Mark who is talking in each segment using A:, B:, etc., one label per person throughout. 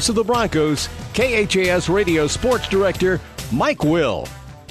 A: voice of the Broncos, KHAS Radio Sports Director Mike Will.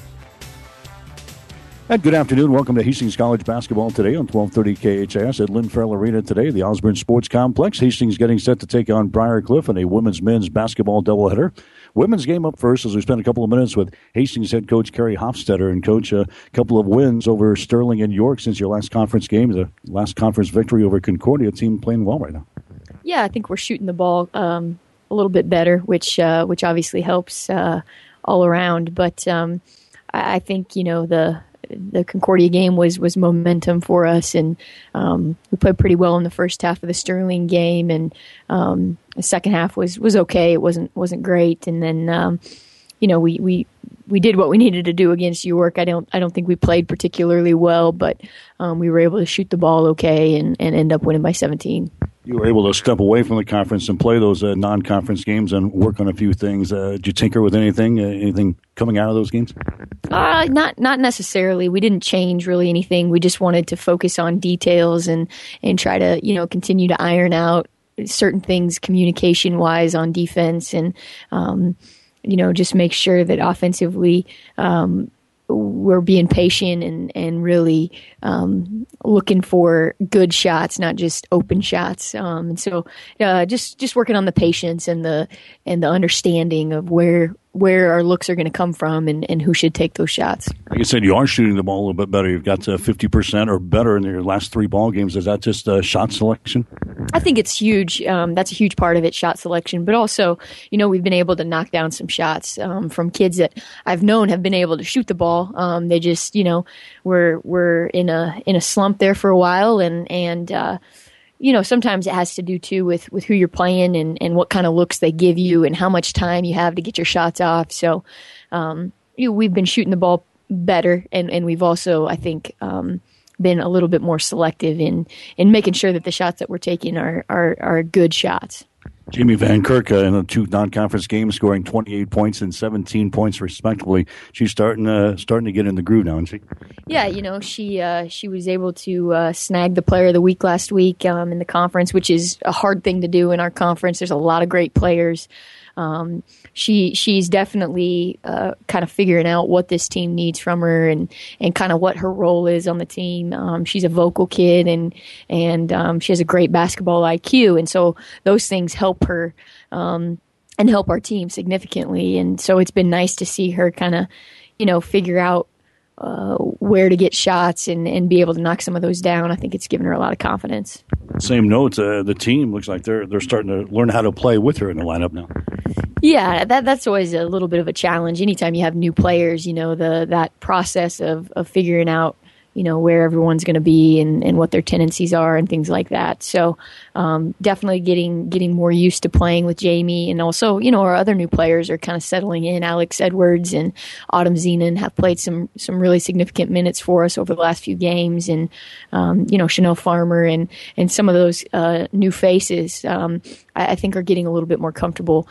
B: And good afternoon. Welcome to Hastings College basketball today on 1230 KHAS at Lynn Farrell Arena today, the Osborne Sports Complex. Hastings getting set to take on Briarcliff in a women's-men's basketball doubleheader. Women's game up first as we spend a couple of minutes with Hastings head coach Kerry Hofstetter. And, Coach, a couple of wins over Sterling and York since your last conference game, the last conference victory over Concordia. Team playing well right now.
C: Yeah, I think we're shooting the ball a little bit better, which obviously helps all around. But I think, the Concordia game was momentum for us, and we played pretty well in the first half of the Sterling game, and the second half was okay. It wasn't great, and then we did what we needed to do against York. I don't think we played particularly well, but we were able to shoot the ball okay and end up winning by 17.
B: You were able to step away from the conference and play those non-conference games and work on a few things. Did you tinker with anything? Anything coming out of those games?
C: Not necessarily. We didn't change really anything. We just wanted to focus on details and try to continue to iron out certain things communication-wise on defense and just make sure that offensively we're being patient and really looking for good shots, not just open shots. And so just working on the patience and the understanding of where our looks are going to come from and who should take those shots.
B: Like I said, you are shooting the ball a little bit better. You've got 50% or better in your last three ball games. Is that just shot selection?
C: I think it's huge. That's a huge part of it, shot selection. But also, we've been able to knock down some shots from kids that I've known have been able to shoot the ball. They just, we're in a slump there for a while, and sometimes it has to do too with who you're playing and what kind of looks they give you and how much time you have to get your shots off. So we've been shooting the ball better, and we've also, I think, been a little bit more selective in making sure that the shots that we're taking are good shots.
B: Jamie Van Kirk in the two non-conference games, scoring 28 points and 17 points respectively. She's starting to get in the groove now, isn't she?
C: Yeah, she was able to snag the Player of the Week last week in the conference, which is a hard thing to do in our conference. There's a lot of great players. She's definitely kind of figuring out what this team needs from her and kind of what her role is on the team. She's a vocal kid and she has a great basketball IQ, and so those things help her and help our team significantly. And so it's been nice to see her kind of figure out where to get shots and be able to knock some of those down. I think it's given her a lot of confidence.
B: Same note, the team looks like they're starting to learn how to play with her in the lineup now.
C: Yeah, that's always a little bit of a challenge. Anytime you have new players, that process of figuring out where everyone's going to be and what their tendencies are and things like that. So definitely getting more used to playing with Jamie. And also, our other new players are kind of settling in. Alex Edwards and Autumn Zenon have played some really significant minutes for us over the last few games. And, Chanel Farmer and some of those new faces, I think are getting a little bit more comfortable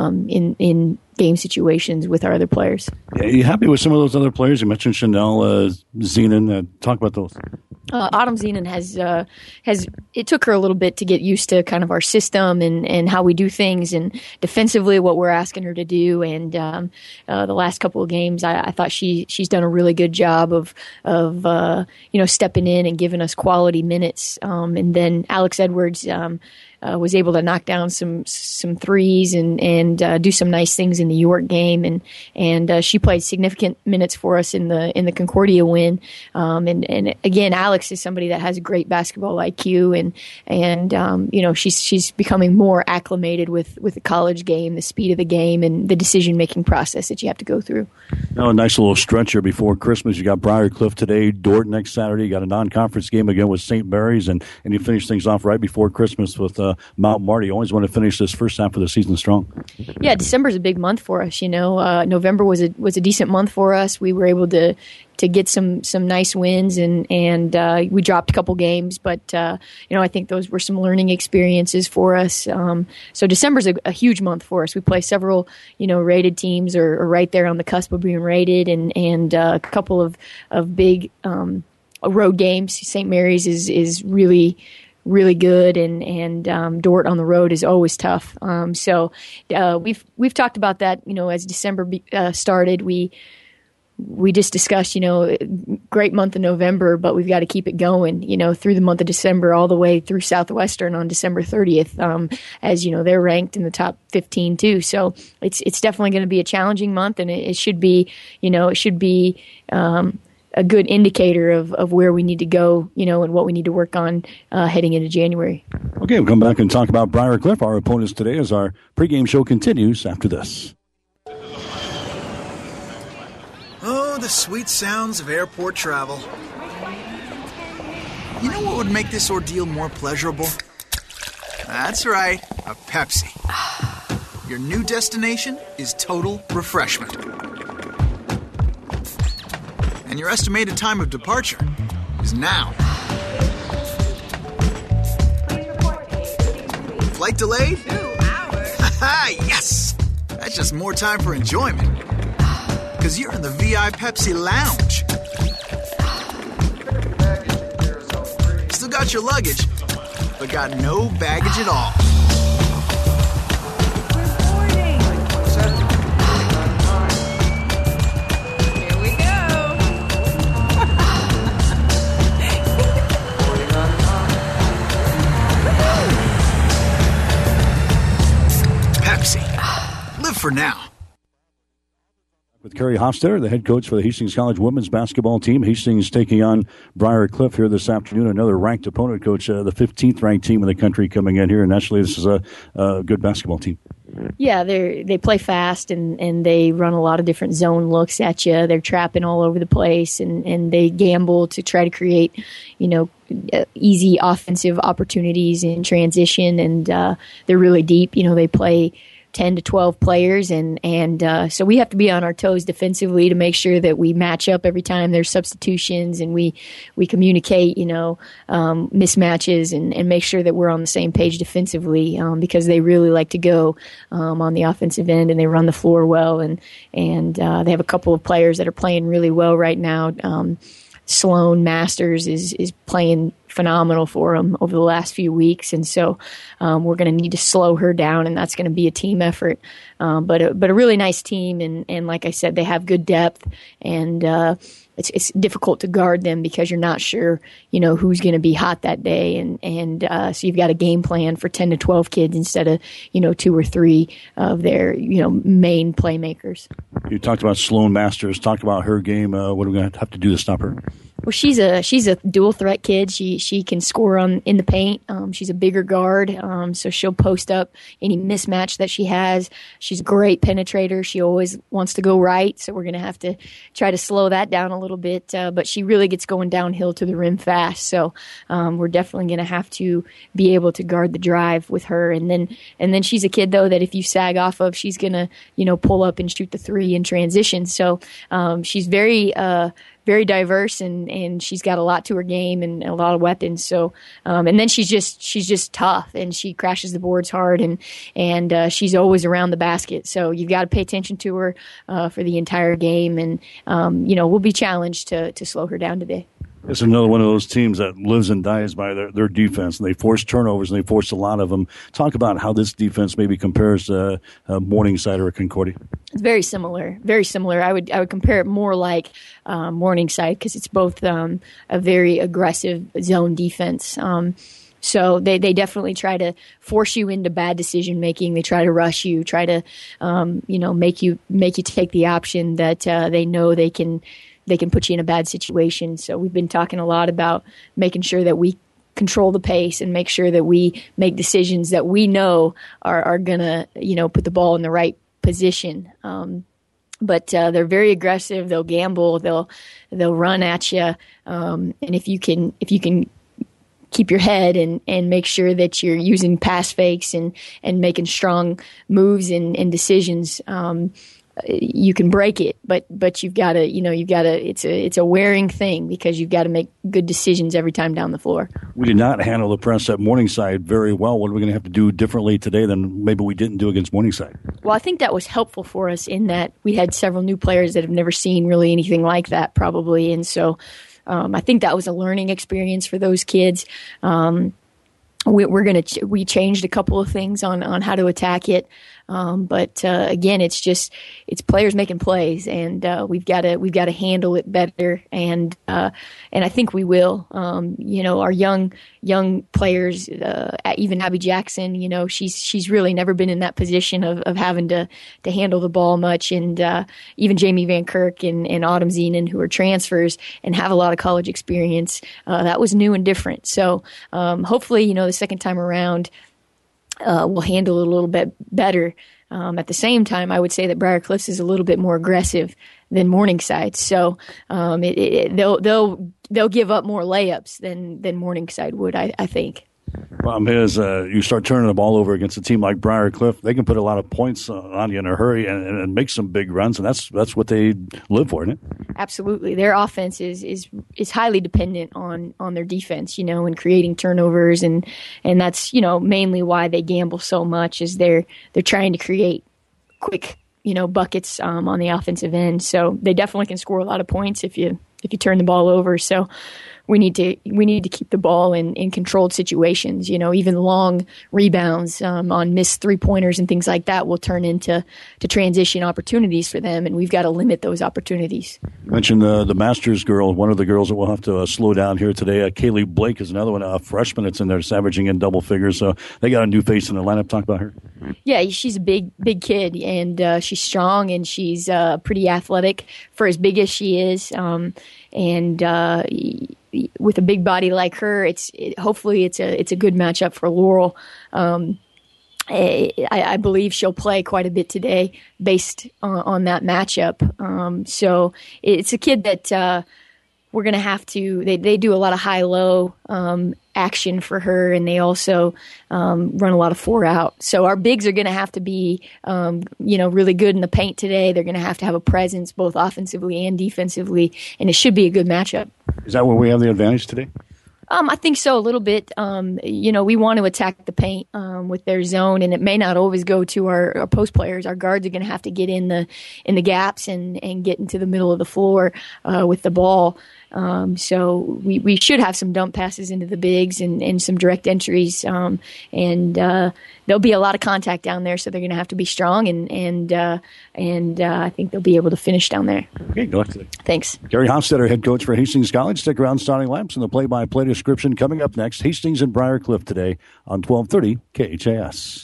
C: in game situations with our other players.
B: Yeah, are you happy with some of those other players? You mentioned Chanel, Zenon. Talk about those.
C: Autumn Zenon has it took her a little bit to get used to kind of our system and how we do things and defensively what we're asking her to do. And the last couple of games, I thought she's done a really good job of stepping in and giving us quality minutes. And then Alex Edwards was able to knock down some threes and do some nice things in the York game, and she played significant minutes for us in the Concordia win. And again, Alex is somebody that has a great basketball IQ, and she's becoming more acclimated with the college game, the speed of the game, and the decision making process that you have to go through.
B: Now, a nice little stretch here before Christmas. You got Briarcliff today, Dordt next Saturday. You got a non-conference game again with St. Mary's, and you finish things off right before Christmas with Mount Marty. You always want to finish this first half of the season strong.
C: Yeah, December's a big month for us. November was a decent month for us. We were able to get some nice wins and we dropped a couple games, but I think those were some learning experiences for us. So December's a huge month for us. We play several rated teams or right there on the cusp of being rated, and a couple of big road games. St. Mary's is really really good, and Dordt on the road is always tough. So we've talked about that. As December started, we just discussed, great month of November, but we've got to keep it going, through the month of December all the way through Southwestern on December 30th. As you know, they're ranked in the top 15 too. So it's definitely going to be a challenging month, and it should be, a good indicator of where we need to go, and what we need to work on heading into January.
B: Okay, we'll come back and talk about Briar Cliff, our opponents today, as our pregame show continues after this.
D: Oh, the sweet sounds of airport travel. You know what would make this ordeal more pleasurable? That's right, a Pepsi. Your new destination is total refreshment. And your estimated time of departure is now. Flight delayed? 2 hours. Haha, yes! That's just more time for enjoyment. Because you're in the VI Pepsi Lounge. Still got your luggage, but got no baggage at all.
E: Here we go.
D: Pepsi. Live for now.
B: With Kerry Hofstetter, the head coach for the Hastings College women's basketball team. Hastings taking on Briar Cliff here this afternoon. Another ranked opponent, Coach, the 15th ranked team in the country coming in here. And naturally, this is a good basketball team.
C: Yeah, they play fast, and they run a lot of different zone looks at you. They're trapping all over the place, and they gamble to try to create, easy offensive opportunities in transition. And they're really deep. They play 10 to 12 players, and so we have to be on our toes defensively to make sure that we match up every time there's substitutions, and we communicate, mismatches, and make sure that we're on the same page defensively, because they really like to go on the offensive end, and they run the floor well, and they have a couple of players that are playing really well right now. Sloan Masters is playing phenomenal for them over the last few weeks, and so we're going to need to slow her down, and that's going to be a team effort. But a really nice team, and like I said, they have good depth, and it's difficult to guard them because you're not sure, who's going to be hot that day, and so you've got a game plan for 10 to 12 kids instead of 2 or 3 of their main playmakers.
B: You talked about Sloan Masters. Talk about her game. What are we going to have to do to stop her?
C: Well, she's a dual threat kid. She can score in the paint. She's a bigger guard, so she'll post up any mismatch that she has. She's a great penetrator. She always wants to go right, so we're going to have to try to slow that down a little bit. But she really gets going downhill to the rim fast, so we're definitely going to have to be able to guard the drive with her. And then she's a kid though that if you sag off of, she's going to pull up and shoot the 3 in transition. So she's very diverse, and she's got a lot to her game and a lot of weapons. So, and then she's just tough, and she crashes the boards hard, and she's always around the basket. So you've got to pay attention to her for the entire game, and we'll be challenged to slow her down today.
B: It's another one of those teams that lives and dies by their defense, and they force turnovers, and they force a lot of them. Talk about how this defense maybe compares to Morningside or Concordia.
C: It's very similar, very similar. I would compare it more like Morningside, because it's both a very aggressive zone defense. So they definitely try to force you into bad decision making. They try to rush you, try to make you take the option that they know they can put you in a bad situation. So we've been talking a lot about making sure that we control the pace and make sure that we make decisions that we know are gonna put the ball in the right position. But they're very aggressive. They'll gamble. They'll run at you. And if you can keep your head and make sure that you're using pass fakes and making strong moves and decisions, you can break it, but you've got to it's a wearing thing, because you've got to make good decisions every time down the floor. We
B: did not handle the press at Morningside very well. What are we going to have to do differently today than maybe we didn't do against Morningside?
C: Well, I think that was helpful for us in that we had several new players that have never seen really anything like that, probably, and so I think that was a learning experience for those kids. we changed a couple of things on how to attack it. But again, it's players making plays, and we've got to handle it better, and I think we will. Our young players, even Abby Jackson, she's really never been in that position of having to handle the ball much, and even Jamie Van Kirk and Autumn Zenon, who are transfers and have a lot of college experience, that was new and different. So hopefully, the second time around, we'll handle it a little bit better. At the same time, I would say that Briar Cliffs is a little bit more aggressive than Morningside, so they'll give up more layups than Morningside would, I think.
B: Problem is, you start turning the ball over against a team like Briar Cliff, they can put a lot of points on you in a hurry and make some big runs, and that's what they live for, isn't it?
C: Absolutely. Their offense is highly dependent on their defense, and creating turnovers, and that's, mainly why they gamble so much, is they're trying to create quick, buckets on the offensive end. So they definitely can score a lot of points if you turn the ball over. So we need to keep the ball in controlled situations. Even long rebounds on missed 3-pointers and things like that will turn into transition opportunities for them, and we've got to limit those opportunities.
B: You mentioned the Masters girl, one of the girls that we'll have to slow down here today. Kaylee Blake is another one, a freshman that's in there, averaging in double figures. So they got a new face in the lineup. Talk about her.
C: Yeah, she's a big kid, and she's strong, and she's pretty athletic for as big as she is. With a big body like her, hopefully it's a good matchup for Laurel. I believe she'll play quite a bit today based on that matchup. So it's a kid that we're going to have to. They do a lot of high-low action for her, and they also run a lot of 4-out. So our bigs are going to have to be, really good in the paint today. They're going to have a presence both offensively and defensively, and it should be a good matchup.
B: Is that where we have the advantage today?
C: I think so, a little bit. We want to attack the paint with their zone, and it may not always go to our post players. Our guards are going to have to get in the gaps and get into the middle of the floor with the ball. So we should have some dump passes into the bigs and some direct entries. And there'll be a lot of contact down there, so they're going to have to be strong, and I think they'll be able to finish down there.
B: Okay, good luck today.
C: Thanks.
B: Gary Hofstetter, head coach for Hastings College. Stick around, Starting Lamps and the play-by-play description coming up next. Hastings and Briar Cliff today on 1230 KHAS.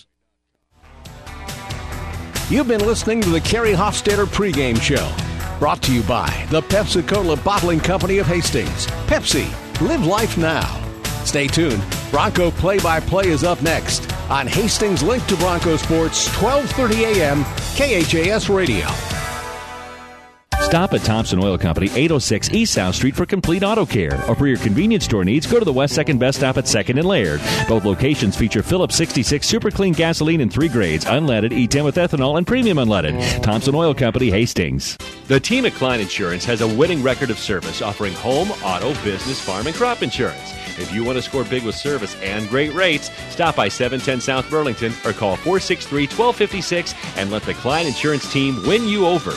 A: You've been listening to the Gary Hofstetter pregame show. Brought to you by the Pepsi-Cola Bottling Company of Hastings. Pepsi, live life now. Stay tuned. Bronco play-by-play is up next on Hastings Link to Bronco Sports, 1230 a.m., KHAS Radio.
F: Stop at Thompson Oil Company, 806 East South Street for complete auto care. Or for your convenience store needs, go to the West 2nd Best Stop at 2nd and Laird. Both locations feature Phillips 66 Super Clean gasoline in 3 grades, unleaded, E10 with ethanol, and premium unleaded. Thompson Oil Company, Hastings.
G: The team at Klein Insurance has a winning record of service, offering home, auto, business, farm, and crop insurance. If you want to score big with service and great rates, stop by 710 South Burlington or call 463-1256 and let the Klein Insurance team win you over.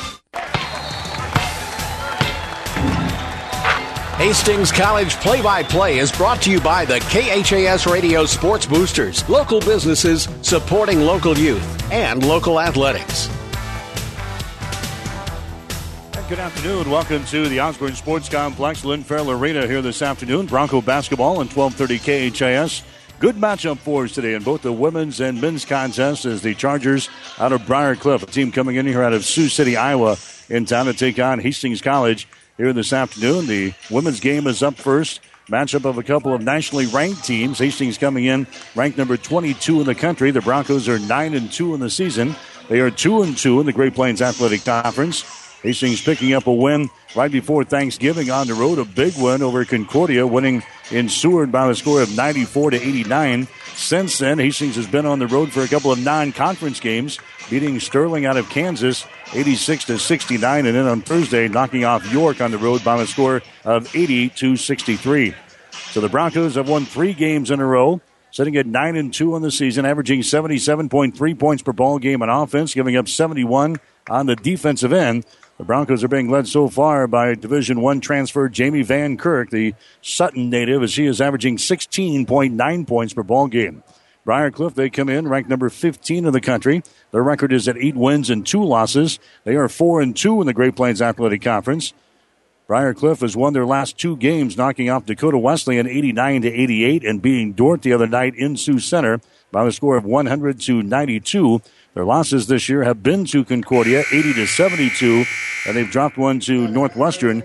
A: Hastings College play-by-play is brought to you by the KHAS Radio Sports Boosters, local businesses supporting local youth and local athletics.
B: Good afternoon. Welcome to the Osborne Sports Complex, Lynn Farrell Arena here this afternoon. Bronco basketball on 1230 KHAS. Good matchup for us today in both the women's and men's contests as the Chargers out of Briar Cliff, a team coming in here out of Sioux City, Iowa, in town to take on Hastings College here this afternoon. The women's game is up first. Matchup of a couple of nationally ranked teams. Hastings coming in ranked number 22 in the country. The Broncos are 9-2 in the season. They are 2-2 in the Great Plains Athletic Conference. Hastings picking up a win right before Thanksgiving on the road. A big win over Concordia, winning in Seward by a score of 94-89. Since then, Hastings has been on the road for a couple of non-conference games, beating Sterling out of Kansas 86-69, and then on Thursday knocking off York on the road by a score of 80-63. So the Broncos have won 3 games in a row sitting at 9-2 on the season, averaging 77.3 points per ball game on offense, giving up 71 on the defensive end. The Broncos are being led so far by Division I transfer Jamie Van Kirk, the Sutton native, as she is averaging 16.9 points per ball game. Briarcliff, they come in ranked number 15 in the country. Their record is at 8 wins and 2 losses. They are 4-2 in the Great Plains Athletic Conference. Briarcliff has won their last 2 games, knocking off Dakota Wesleyan 89-88 and beating Dordt the other night in Sioux Center by a score of 100-92. Their losses this year have been to Concordia 80-72, and they've dropped one to Northwestern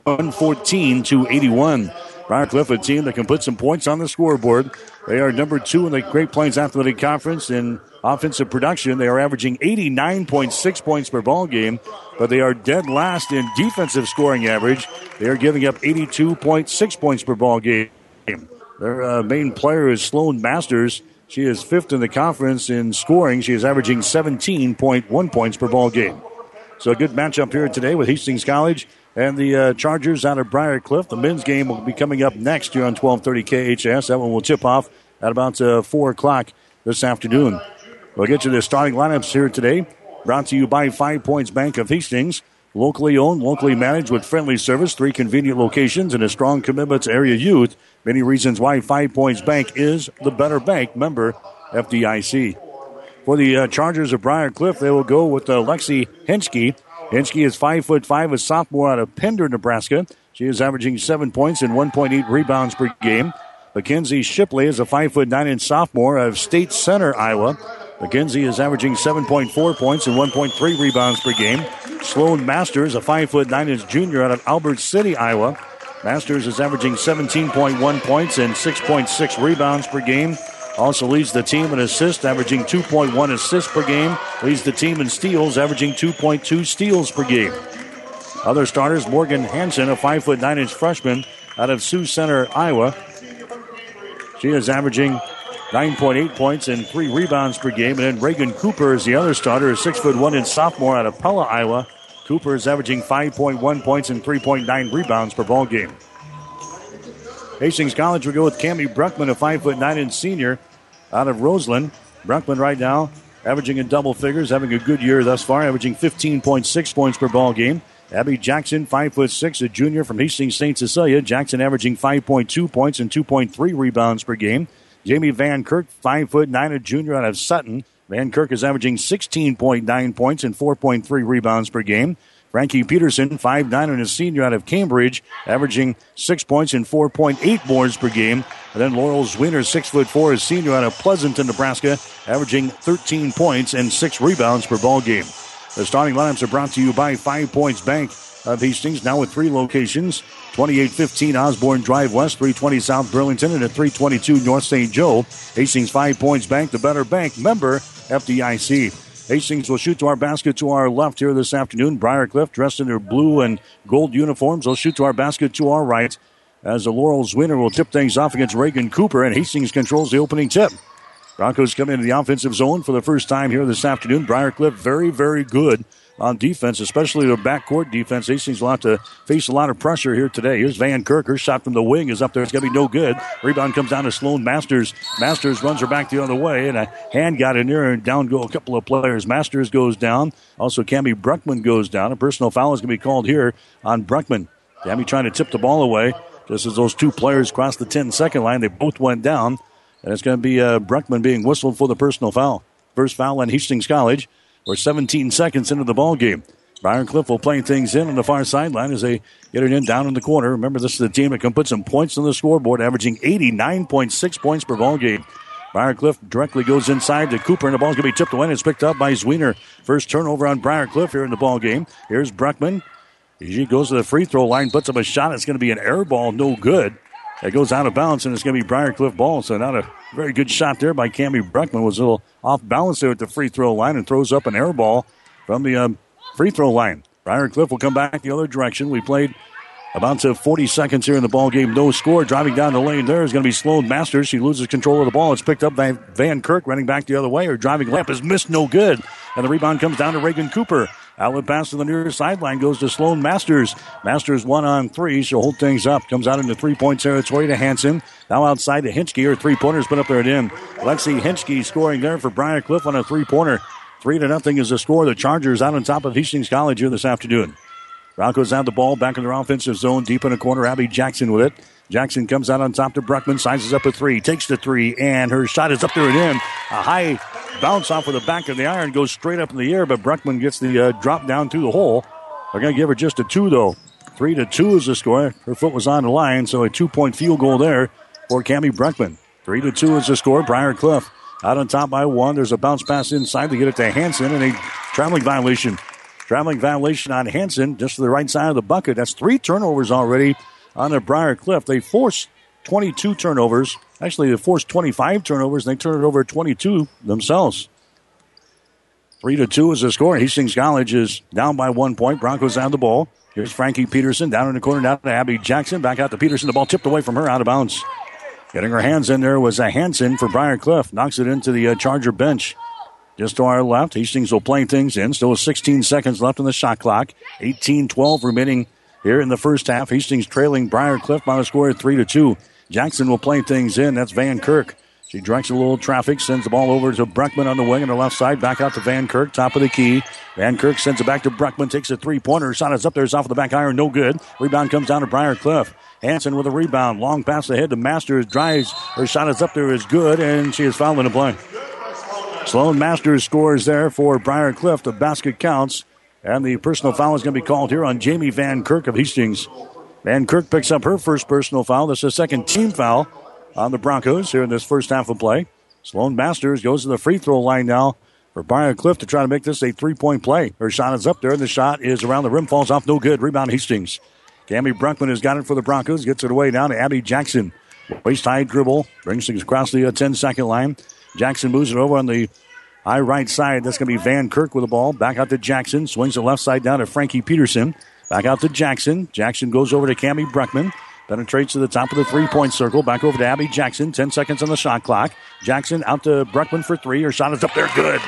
B: 114-81. Briarcliff, a team that can put some points on the scoreboard. They are number 2 in the Great Plains Athletic Conference in offensive production. They are averaging 89.6 points per ball game, but they are dead last in defensive scoring average. They are giving up 82.6 points per ball game. Their main player is Sloan Masters. She is 5th in the conference in scoring. She is averaging 17.1 points per ball game. So a good matchup here today with Hastings College and the Chargers out of Briarcliff. The men's game will be coming up next here on 1230 KHS. That one will tip off at about 4 o'clock this afternoon. We'll get you the starting lineups here today. Brought to you by 5 Points Bank of Hastings. Locally owned, locally managed with friendly service, 3 convenient locations, and a strong commitment to area youth. Many reasons why 5 Points Bank is the better bank. Member FDIC. For the Chargers of Briarcliff, they will go with Lexi Henschke. Henschke is 5'5", a sophomore out of Pender, Nebraska. She is averaging 7 points and 1.8 rebounds per game. Mackenzie Shipley is a 5'9" sophomore out of State Center, Iowa. Mackenzie is averaging 7.4 points and 1.3 rebounds per game. Sloan Masters, a 5'9" junior out of Albert City, Iowa. Masters is averaging 17.1 points and 6.6 rebounds per game. Also leads the team in assists, averaging 2.1 assists per game. Leads the team in steals, averaging 2.2 steals per game. Other starters, Morgan Hansen, a 5'9" freshman out of Sioux Center, Iowa. She is averaging 9.8 points and 3 rebounds per game. And then Reagan Cooper is the other starter, a 6'1" sophomore out of Pella, Iowa. Cooper is averaging 5.1 points and 3.9 rebounds per ball game. Hastings College will go with Cammie Bruckman, a 5'9" senior out of Roseland. Bruckman right now averaging in double figures, having a good year thus far, averaging 15.6 points per ball game. Abby Jackson, 5'6", a junior from Hastings St. Cecilia. Jackson averaging 5.2 points and 2.3 rebounds per game. Jamie Van Kirk, 5'9", a junior out of Sutton. Van Kirk is averaging 16.9 points and 4.3 rebounds per game. Frankie Peterson, 5'9", and a senior out of Cambridge, averaging 6 points and 4.8 boards per game. And then Laurel Zwiener, 6'4", a senior out of Pleasanton, Nebraska, averaging 13 points and 6 rebounds per ball game. The starting lineups are brought to you by 5 Points Bank of Hastings, now with 3 locations. 2815 Osborne Drive West, 320 South Burlington, and at 322 North St. Joe. Hastings 5 Points Bank, the better bank. Member FDIC. Hastings will shoot to our basket to our left here this afternoon. Briarcliff, dressed in their blue and gold uniforms, will shoot to our basket to our right as the Laurel Zwiener will tip things off against Reagan Cooper, and Hastings controls the opening tip. Broncos come into the offensive zone for the first time here this afternoon. Briarcliff very, very good on defense, especially their backcourt defense. Hastings will have to face a lot of pressure here today. Here's Van Kirk. Her shot from the wing is up there. It's going to be no good. Rebound comes down to Sloan Masters. Masters runs her back the other way, and a hand got in there, and down go a couple of players. Masters goes down. Also, Cammie Bruckman goes down. A personal foul is going to be called here on Bruckman. Cammie trying to tip the ball away. Just as those 2 players crossed the 10-second line, they both went down. And it's going to be Bruckman being whistled for the personal foul. First foul on Hastings College. We're 17 seconds into the ball game. Briarcliff will play things in on the far sideline as they get it in down in the corner. Remember, this is the team that can put some points on the scoreboard, averaging 89.6 points per ball game. Briarcliff directly goes inside to Cooper, and the ball's going to be tipped away, and it's picked up by Zwiener. First turnover on Briarcliff here in the ball game. Here's Bruckman. He goes to the free throw line, puts up a shot. It's going to be an air ball, no good. It goes out of bounds, and it's going to be Briarcliff ball. So not a very good shot there by Cammie Bruckman. Was a little off balance there at the free throw line and throws up an air ball from the free throw line. Briarcliff will come back the other direction. We played about 40 seconds here in the ball game. No score. Driving down the lane there is going to be Sloan Masters. She loses control of the ball. It's picked up by Van Kirk running back the other way. Her driving layup is missed, no good. And the rebound comes down to Reagan Cooper. Outlet pass to the near sideline goes to Sloan Masters. Masters 1-on-3. She'll hold things up. Comes out into 3-point territory to Hansen. Now outside to Hinchke. Her 3-pointer's been up there and in. Lexi Hinchke scoring there for Briar Cliff on a 3-pointer. 3-0 is the score. The Chargers out on top of Hastings College here this afternoon. Broncos have the ball back in their offensive zone. Deep in the corner. Abby Jackson with it. Jackson comes out on top to Bruckman, sizes up a 3, takes the 3, and her shot is up there and in. A high bounce off of the back of the iron, goes straight up in the air, but Bruckman gets the drop down through the hole. They're going to give her just a 2, though. 3-2 is the score. Her foot was on the line, so a 2-point field goal there for Cammie Bruckman. 3-2 is the score. Briar Cliff out on top by 1. There's a bounce pass inside to get it to Hansen, and a traveling violation. Traveling violation on Hansen, just to the right side of the bucket. That's 3 turnovers already on the Briar Cliff. They forced 22 turnovers. Actually, they forced 25 turnovers, and they turned it over 22 themselves. 3-2 is the score. Hastings College is down by 1 point. Broncos have the ball. Here's Frankie Peterson down in the corner, down to Abby Jackson. Back out to Peterson. The ball tipped away from her, out of bounds. Getting her hands in there was a Hansen for Briar Cliff. Knocks it into the Charger bench. Just to our left, Hastings will play things in. Still 16 seconds left on the shot clock. 18-12 remaining here in the first half. Hastings trailing Briar Cliff by a score of 3-2. Jackson will play things in. That's Van Kirk. She directs a little traffic, sends the ball over to Bruckman on the wing on the left side. Back out to Van Kirk, top of the key. Van Kirk sends it back to Bruckman, takes a 3-pointer. Shot is up there, it's off of the back iron, no good. Rebound comes down to Briar Cliff. Hansen with a rebound. Long pass ahead to Masters. Drives. Her shot is up there, is good, and she is fouled in the play. Sloan Masters scores there for Briar Cliff. The basket counts. And the personal foul is going to be called here on Jamie Van Kirk of Hastings. Van Kirk picks up her first personal foul. That's the second team foul on the Broncos here in this first half of play. Sloan Masters goes to the free throw line now for Briar Cliff to try to make this a 3-point play. Her shot is up there, and the shot is around the rim, falls off, no good. Rebound Hastings. Cammie Bruckman has got it for the Broncos. Gets it away down to Abby Jackson. Waist-high dribble. Brings things across the 10-second line. Jackson moves it over on the high right side. That's going to be Van Kirk with the ball. Back out to Jackson. Swings the left side down to Frankie Peterson. Back out to Jackson. Jackson goes over to Cammie Bruckman. Penetrates to the top of the 3-point circle. Back over to Abby Jackson. 10 seconds on the shot clock. Jackson out to Bruckman for 3. Her shot is up there. Good.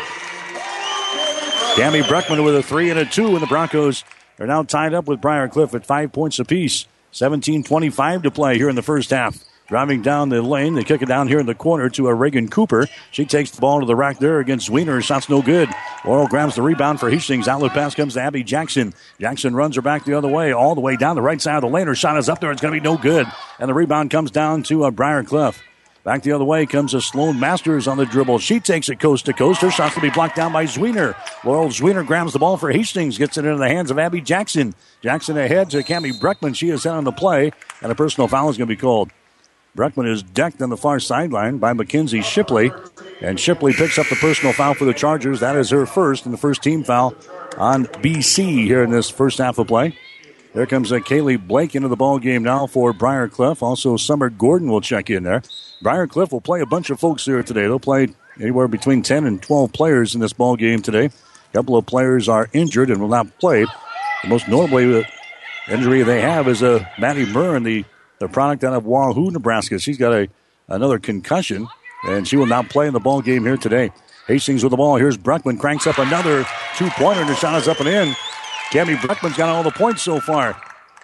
B: Cammie Bruckman with a 3 and a 2. And the Broncos are now tied up with Briar Cliff at 5 points apiece. 17:25 to play here in the first half. Driving down the lane, they kick it down here in the corner to a Reagan Cooper. She takes the ball to the rack there against Wiener. Her shot's no good. Laurel grabs the rebound for Hastings. Outlet pass comes to Abby Jackson. Jackson runs her back the other way, all the way down the right side of the lane. Her shot is up there. It's going to be no good. And the rebound comes down to Briar Cliff. Back the other way comes a Sloan Masters on the dribble. She takes it coast to coast. Her shot's going to be blocked down by Zwiener. Laurel Zwiener grabs the ball for Hastings. Gets it into the hands of Abby Jackson. Jackson ahead to Cammie Bruckman. She is in on the play. And a personal foul is going to be called. Bruckman is decked on the far sideline by Mackenzie Shipley. And Shipley picks up the personal foul for the Chargers. That is her first and the first team foul on BC here in this first half of play. There comes Kaylee Blake into the ball game now for Briar Cliff. Also, Summer Gordon will check in there. Briar Cliff will play a bunch of folks here today. They'll play anywhere between 10 and 12 players in this ball game today. A couple of players are injured and will not play. The most notably injury they have is Maddie Murren, the product out of Wahoo, Nebraska. She's got another concussion, and she will not play in the ball game here today. Hastings with the ball. Here's Bruckman. Cranks up another 2-pointer, and the shot is up and in. Cammie Bruckman's got all the points so far.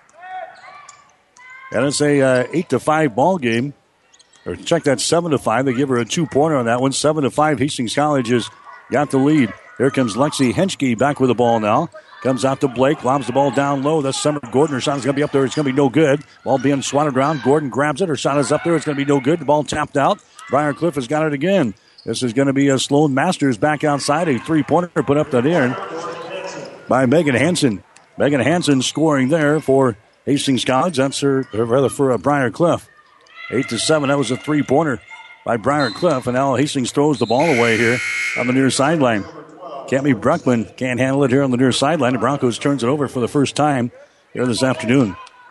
B: And it's a 8-5 ball game. Or check that, 7-5. They give her a 2-pointer on that one. 7-5. Hastings College has got the lead. Here comes Lexi Henschke back with the ball now. Comes out to Blake, lobs the ball down low. That's Summer Gordon. Her shot is going to be up there. It's going to be no good. Ball being swatted around. Gordon grabs it. Her shot is up there. It's going to be no good. The ball tapped out. Briar Cliff has got it again. This is going to be a Sloan Masters back outside. A 3-pointer put up there by Megan Hansen. Megan Hansen scoring there for Hastings College. That's for Briar Cliff. 8-7. That was a 3-pointer by Briar Cliff. And now Hastings throws the ball away here on the near sideline. Cammie Bruckman can't handle it here on the near sideline. The Broncos turns it over for the first time here this afternoon.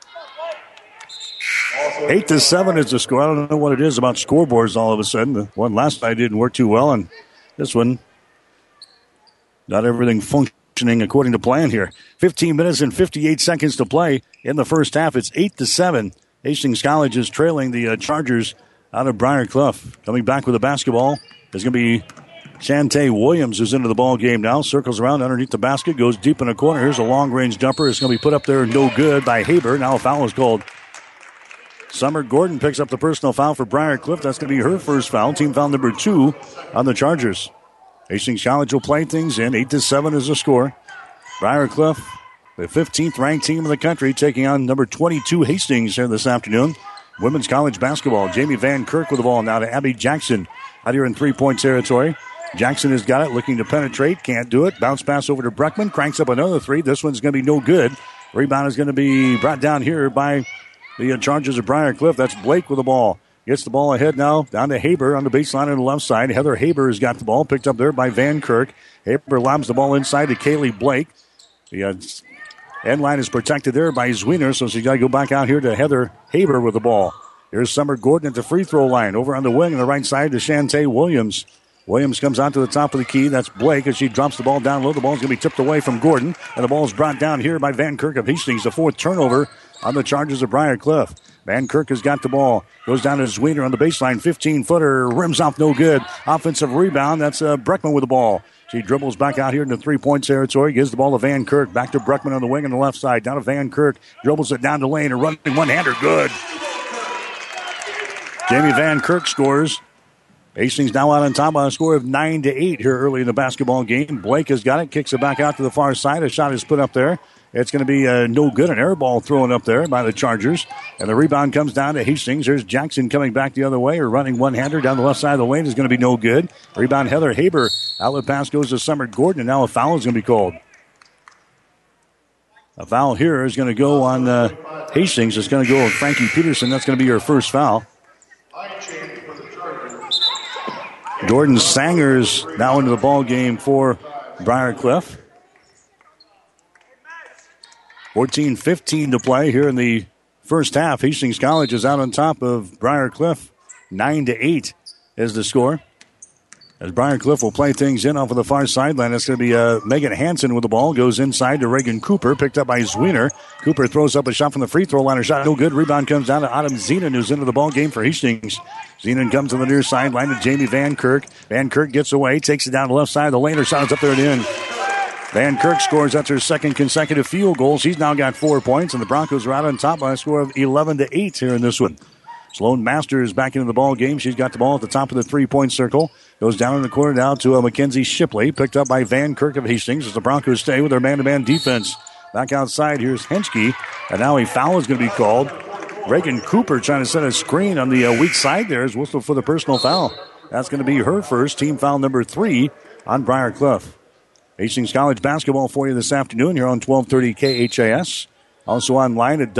B: 8-7 is the score. I don't know what it is about scoreboards all of a sudden. The one last night didn't work too well, and this one, not everything functioning according to plan here. 15 minutes and 58 seconds to play in the first half. It's 8-7. Hastings College is trailing the Chargers out of Briar Cliff. Coming back with the basketball is going to be Shantae Williams is into the ball game now. Circles around underneath the basket. Goes deep in the corner. Here's a long-range jumper. It's going to be put up there. No good by Haber. Now a foul is called. Summer Gordon picks up the personal foul for Briar Cliff. That's going to be her first foul. Team foul number 2 on the Chargers. Hastings College will play things in. 8-7 is the score. Briar Cliff, the 15th ranked team in the country, taking on number 22 Hastings here this afternoon. Women's college basketball. Jamie Van Kirk with the ball now to Abby Jackson out here in three-point territory. Jackson has got it, looking to penetrate. Can't do it. Bounce pass over to Bruckman. Cranks up another three. This one's going to be no good. Rebound is going to be brought down here by the Chargers of Briar Cliff. That's Blake with the ball. Gets the ball ahead now. Down to Haber on the baseline on the left side. Heather Haber has got the ball. Picked up there by Van Kirk. Haber lobs the ball inside to Kaylee Blake. The end line is protected there by Zwiener, so she's got to go back out here to Heather Haber with the ball. Here's Summer Gordon at the free throw line. Over on the wing on the right side to Shantae Williams. Williams comes out to the top of the key. That's Blake as she drops the ball down low. The ball's going to be tipped away from Gordon. And the ball's brought down here by Van Kirk of Hastings. The fourth turnover on the Chargers of Briar Cliff. Van Kirk has got the ball. Goes down to Zwiener on the baseline. 15-footer. Rims off no good. Offensive rebound. That's Breckman with the ball. She dribbles back out here in the three-point territory. Gives the ball to Van Kirk. Back to Breckman on the wing on the left side. Down to Van Kirk. Dribbles it down the lane and running one-hander. Good. Jamie Van Kirk scores. Hastings now out on top by a score of 9-8 here early in the basketball game. Blake has got it. Kicks it back out to the far side. A shot is put up there. It's going to be no good. An air ball thrown up there by the Chargers. And the rebound comes down to Hastings. There's Jackson coming back the other way. Or running one-hander down the left side of the lane is going to be no good. Rebound Heather Haber. Outlet pass goes to Summer Gordon. And now a foul is going to be called. A foul here is going to go on Hastings. It's going to go with Frankie Peterson. That's going to be her first foul. Jordan Sangers now into the ball game for Briar Cliff. 14-15 to play here in the first half. Hastings College is out on top of Briar Cliff. 9-8 is the score. As Briar Cliff will play things in off of the far sideline, that's going to be Megan Hansen with the ball. Goes inside to Reagan Cooper, picked up by Zwiener. Cooper throws up a shot from the free throw line. Her shot no good. Rebound comes down to Autumn Zenon, who's into the ball game for Hastings. Zenon comes to the near sideline to Jamie Van Kirk. Van Kirk gets away, takes it down the left side of the lane. Her shot is up there at the end. Van Kirk scores. That's her second consecutive field goal. She's now got 4 points, and the Broncos are out on top by a score of 11-8 here in this one. Sloan Masters back into the ball game. She's got the ball at the top of the three-point circle. Goes down in the corner now to Mackenzie Shipley. Picked up by Van Kirk of Hastings as the Broncos stay with their man-to-man defense. Back outside, here's Henschke. And now a foul is going to be called. Reagan Cooper trying to set a screen on the weak side there is whistled for the personal foul. That's going to be her first, team foul number 3 on Briar Cliff. Hastings College basketball for you this afternoon here on 1230 KHAS. Also online at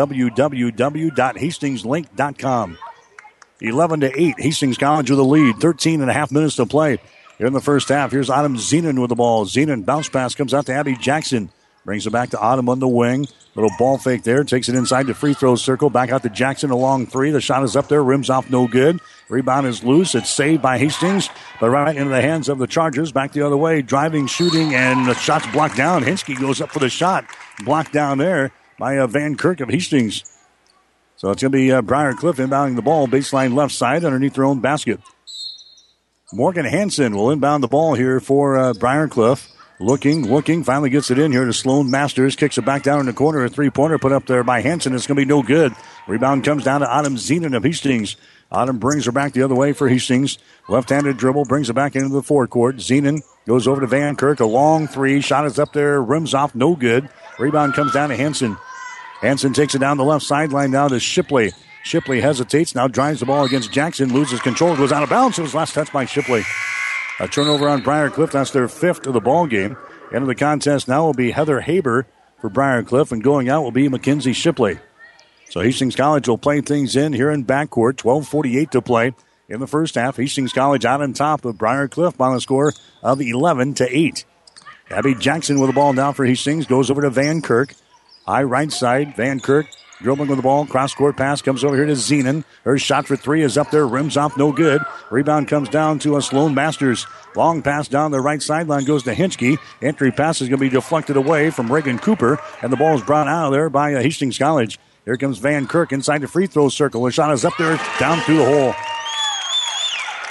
B: www.hastingslink.com. 11-8, Hastings College with a lead. 13.5 minutes to play here in the first half. Here's Autumn Zenon with the ball. Zenon bounce pass comes out to Abby Jackson. Brings it back to Autumn on the wing. Little ball fake there. Takes it inside the free throw circle. Back out to Jackson, a long three. The shot is up there. Rims off no good. Rebound is loose. It's saved by Hastings, but right into the hands of the Chargers. Back the other way. Driving, shooting, and the shot's blocked down. Henschke goes up for the shot. Blocked down there by Van Kirk of Hastings. So it's going to be Briar Cliff inbounding the ball. Baseline left side underneath their own basket. Morgan Hansen will inbound the ball here for Briar Cliff. Looking, finally gets it in here to Sloan Masters. Kicks it back down in the corner. A three-pointer put up there by Hansen. It's going to be no good. Rebound comes down to Autumn Zenon of Hastings. Autumn brings her back the other way for Hastings. Left-handed dribble, brings it back into the forecourt. Zenon goes over to Van Kirk. A long three. Shot is up there. Rims off, no good. Rebound comes down to Hansen. Hansen takes it down the left sideline now to Shipley. Shipley hesitates, now drives the ball against Jackson, loses control, goes out of bounds. It was last touch by Shipley. A turnover on Briar Cliff. That's their 5th of the ball game. End of the contest now will be Heather Haber for Briar Cliff, and going out will be Mackenzie Shipley. So Hastings College will play things in here in backcourt. 12:48 to play in the first half. Hastings College out on top of Briar Cliff by a score of 11-8. Abby Jackson with the ball now for Hastings. Goes over to Van Kirk. High right side. Van Kirk dribbling with the ball. Cross-court pass comes over here to Zenon. Her shot for three is up there. Rims off, no good. Rebound comes down to Sloan Masters. Long pass down the right sideline goes to Henschke. Entry pass is going to be deflected away from Reagan Cooper. And the ball is brought out of there by Hastings College. Here comes Van Kirk inside the free throw circle. Her shot is up there, down through the hole.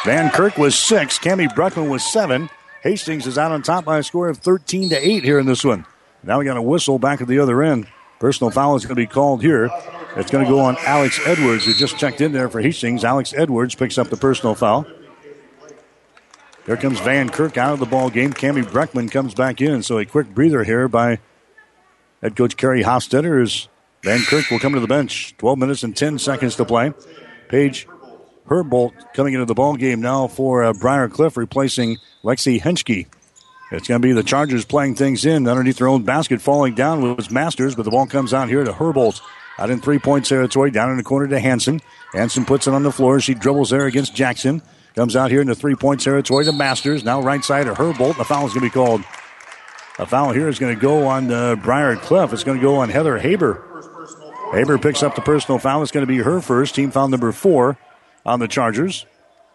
B: Van Kirk was 6. Cammie Bruckman was 7. Hastings is out on top by a score of 13-8 here in this one. Now we got a whistle back at the other end. Personal foul is going to be called here. It's going to go on Alex Edwards, who just checked in there for Hastings. Alex Edwards picks up the personal foul. Here comes Van Kirk out of the ball game. Cammie Bruckman comes back in. So a quick breather here by head coach Kerry Hofstetter as Van Kirk will come to the bench. 12 minutes and 10 seconds to play. Paige Herbolt coming into the ball game now for Briar Cliff, replacing Lexi Henschke. It's going to be the Chargers playing things in underneath their own basket. Falling down was Masters, but the ball comes out here to Herbolt. Out in three-point territory, down in the corner to Hansen. Hansen puts it on the floor. She dribbles there against Jackson. Comes out here in the three-point territory to Masters. Now right side to Herbolt. The foul is going to be called. A foul here is going to go on Briar Cliff. It's going to go on Heather Haber. Haber picks up the personal foul. It's going to be her first. Team foul number 4 on the Chargers.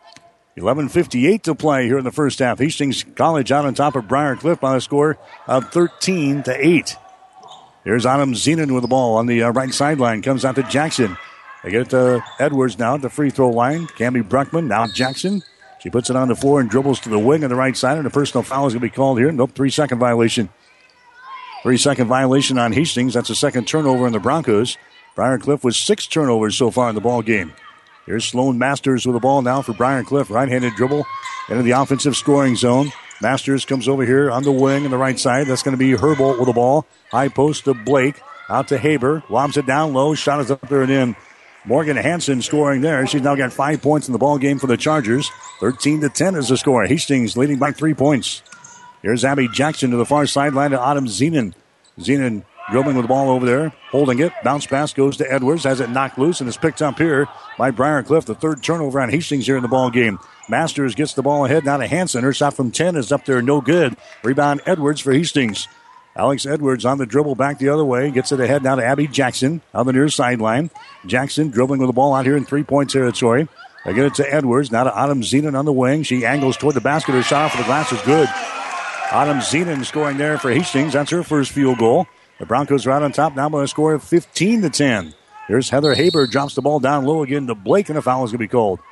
B: 11:58 to play here in the first half. Hastings College out on top of Briar Cliff by a score of 13-8. Here's Autumn Zenon with the ball on the right sideline. Comes out to Jackson. They get it to Edwards now at the free throw line. Cammie Bruckman, now Jackson. She puts it on the floor and dribbles to the wing on the right side. And a personal foul is going to be called here. Nope, 3-second violation. 3-second violation on Hastings. That's a second turnover in the Broncos. Briar Cliff with 6 turnovers so far in the ball game. Here's Sloan Masters with the ball now for Briar Cliff. Right-handed dribble into the offensive scoring zone. Masters comes over here on the wing on the right side. That's going to be Herbolt with the ball. High post to Blake. Out to Haber. Lobs it down low. Shot is up there and in. Morgan Hansen scoring there. She's now got 5 points in the ball game for the Chargers. 13-10 is the score. Hastings leading by 3 points. Here's Abby Jackson to the far sideline to Autumn Zenon. Zenon dribbling with the ball over there, holding it. Bounce pass goes to Edwards, has it knocked loose, and is picked up here by Briar Cliff. The third turnover on Hastings here in the ball game. Masters gets the ball ahead now to Hansen. Her shot from 10 is up there, no good. Rebound Edwards for Hastings. Alex Edwards on the dribble back the other way. Gets it ahead now to Abby Jackson on the near sideline. Jackson dribbling with the ball out here in three-point territory. They get it to Edwards. Now to Autumn Zenon on the wing. She angles toward the basket. Her shot off the glass is good. Autumn Zenon scoring there for Hastings. That's her first field goal. The Broncos are out on top now by a score of 15-10. Here's Heather Haber. Drops the ball down low again to Blake, and a foul is going to be called.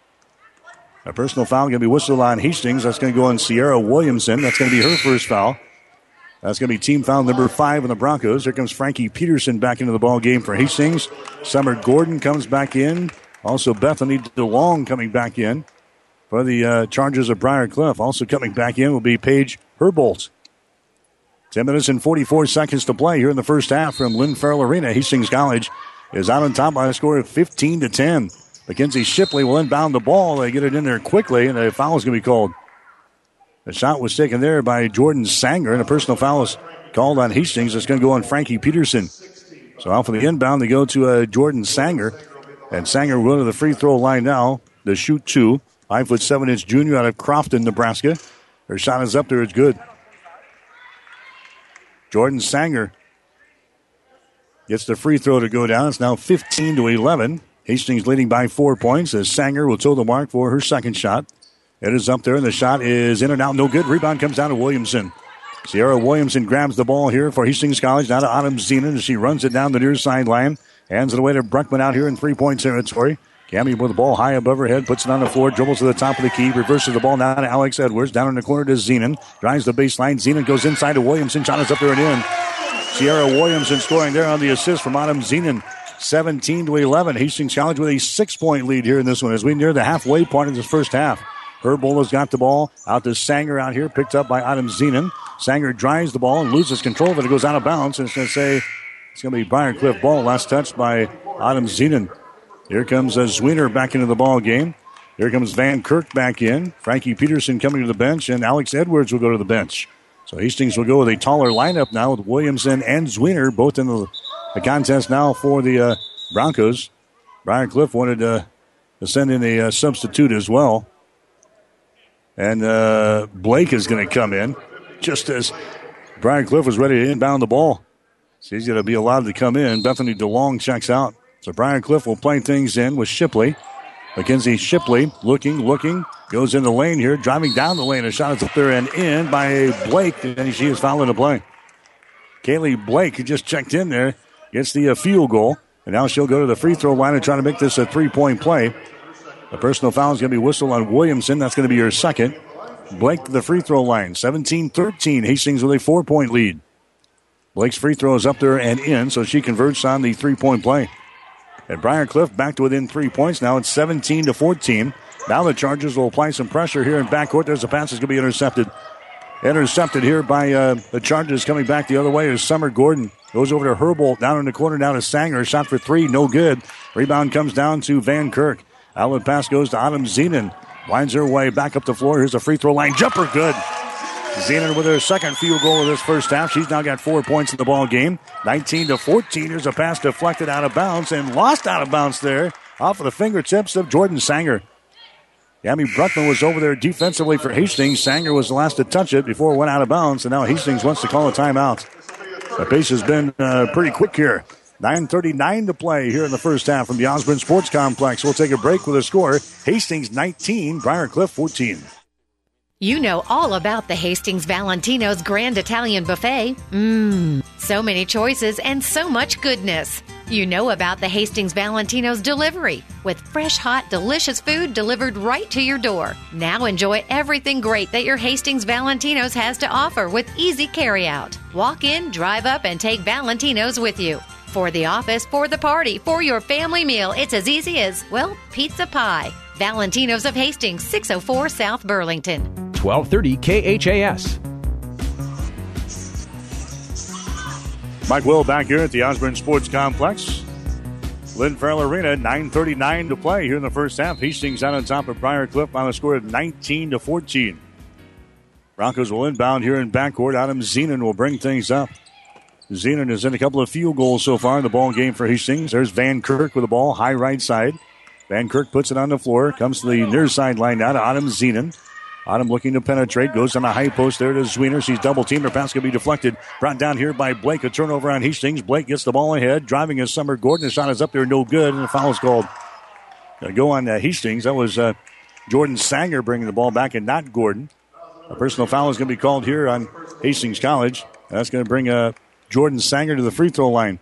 B: A personal foul going to be whistled on Hastings. That's going to go on Sierra Williamson. That's going to be her first foul. That's going to be team foul number 5 on the Broncos. Here comes Frankie Peterson back into the ball game for Hastings. Summer Gordon comes back in. Also Bethany DeLong coming back in for the Chargers of Briar Cliff. Also coming back in will be Paige Herbolt. 10 minutes and 44 seconds to play here in the first half from Lynn Farrell Arena. Hastings College is out on top by a score of 15-10. Mackenzie Shipley will inbound the ball. They get it in there quickly, and a foul is going to be called. The shot was taken there by Jordan Sanger, and a personal foul is called on Hastings. It's going to go on Frankie Peterson. So out for the inbound, they go to Jordan Sanger. And Sanger will go to the free throw line now to shoot 2. 5'7" junior out of Crofton, Nebraska. Her shot is up there. It's good. Jordan Sanger gets the free throw to go down. It's now 15-11. Hastings leading by 4 points as Sanger will toe the mark for her second shot. It is up there, and the shot is in and out. No good. Rebound comes down to Williamson. Sierra Williamson grabs the ball here for Hastings College. Now to Autumn Zenon as she runs it down the near sideline. Hands it away to Bruckman out here in three-point territory. Cammie with the ball high above her head, puts it on the floor, dribbles to the top of the key, reverses the ball now to Alex Edwards. Down in the corner to Zenon. Drives the baseline. Zenon goes inside to Williamson. Shot is up there and in. Sierra Williamson scoring there on the assist from Autumn Zenon. 17-11. Hastings College with a 6-point lead here in this one as we near the halfway point of this first half. Herbola's got the ball out to Sanger out here, picked up by Autumn Zenon. Sanger drives the ball and loses control of it. It goes out of bounds, and it's going to say it's going to be Briar Cliff ball. Last touch by Autumn Zenon. Here comes Zwiener back into the ball game. Here comes Van Kirk back in. Frankie Peterson coming to the bench, and Alex Edwards will go to the bench. So Hastings will go with a taller lineup now with Williamson and Zwiener both in the contest now for the Broncos. Briar Cliff wanted to send in a substitute as well. And Blake is going to come in just as Briar Cliff was ready to inbound the ball. So he's going to be allowed to come in. Bethany DeLong checks out. So Briar Cliff will play things in with Shipley. Mackenzie Shipley looking, goes in the lane here, driving down the lane. A shot is up there and in by Blake, and she is fouling the play. Kaylee Blake, who just checked in there, gets the field goal. And now she'll go to the free throw line and try to make this a 3-point play. The personal foul is going to be whistled on Williamson. That's going to be your second. Blake to the free throw line. 17-13. Hastings with a 4-point lead. Blake's free throw is up there and in, so she converts on the 3-point play. And Briarcliff back to within 3 points. Now it's 17-14. Now the Chargers will apply some pressure here in backcourt. There's a pass that's going to be intercepted. Intercepted here by the Chargers. Coming back the other way is Summer Gordon. Goes over to Herbold. Down in the corner, down to Sanger. Shot for three, no good. Rebound comes down to Van Kirk. Outlet pass goes to Autumn Zenon. Winds her way back up the floor. Here's a free throw line jumper. Good. Zenon with her second field goal of this first half. She's now got 4 points in the ball game. 19-14. Here's a pass deflected out of bounds and lost out of bounds there off of the fingertips of Jordan Sanger. Yami Bruckman was over there defensively for Hastings. Sanger was the last to touch it before it went out of bounds, and now Hastings wants to call a timeout. The pace has been pretty quick here. 9:39 to play here in the first half from the Osborne Sports Complex. We'll take a break with a score. Hastings 19, Briarcliff 14.
H: You know all about the Hastings Valentino's Grand Italian Buffet. So many choices and so much goodness. You know about the Hastings Valentino's delivery with fresh, hot, delicious food delivered right to your door. Now enjoy everything great that your Hastings Valentino's has to offer with easy carryout. Walk in, drive up, and take Valentino's with you. For the office, for the party, for your family meal, it's as easy as, well, pizza pie. Valentino's of Hastings, 604 South Burlington.
I: 1230 KHAS.
B: Mike Will back here at the Osborne Sports Complex. Lynn Farrell Arena, 9:39 to play here in the first half. Hastings out on top of Briarcliff on a score of 19-14. Broncos will inbound here in backcourt. Adam Zenon will bring things up. Zenon has in a couple of field goals so far in the ball game for Hastings. There's Van Kirk with the ball, high right side. Van Kirk puts it on the floor, comes to the near sideline now to Autumn Zenon. Autumn looking to penetrate, goes on a high post there to Zwiener. She's double teamed. Her pass can be deflected. Brought down here by Blake. A turnover on Hastings. Blake gets the ball ahead. Driving is Summer Gordon. The shot is up there, no good, and the foul is called. Going to go on Hastings. That was Jordan Sanger bringing the ball back and not Gordon. A personal foul is going to be called here on Hastings College. That's going to bring Jordan Sanger to the free throw line.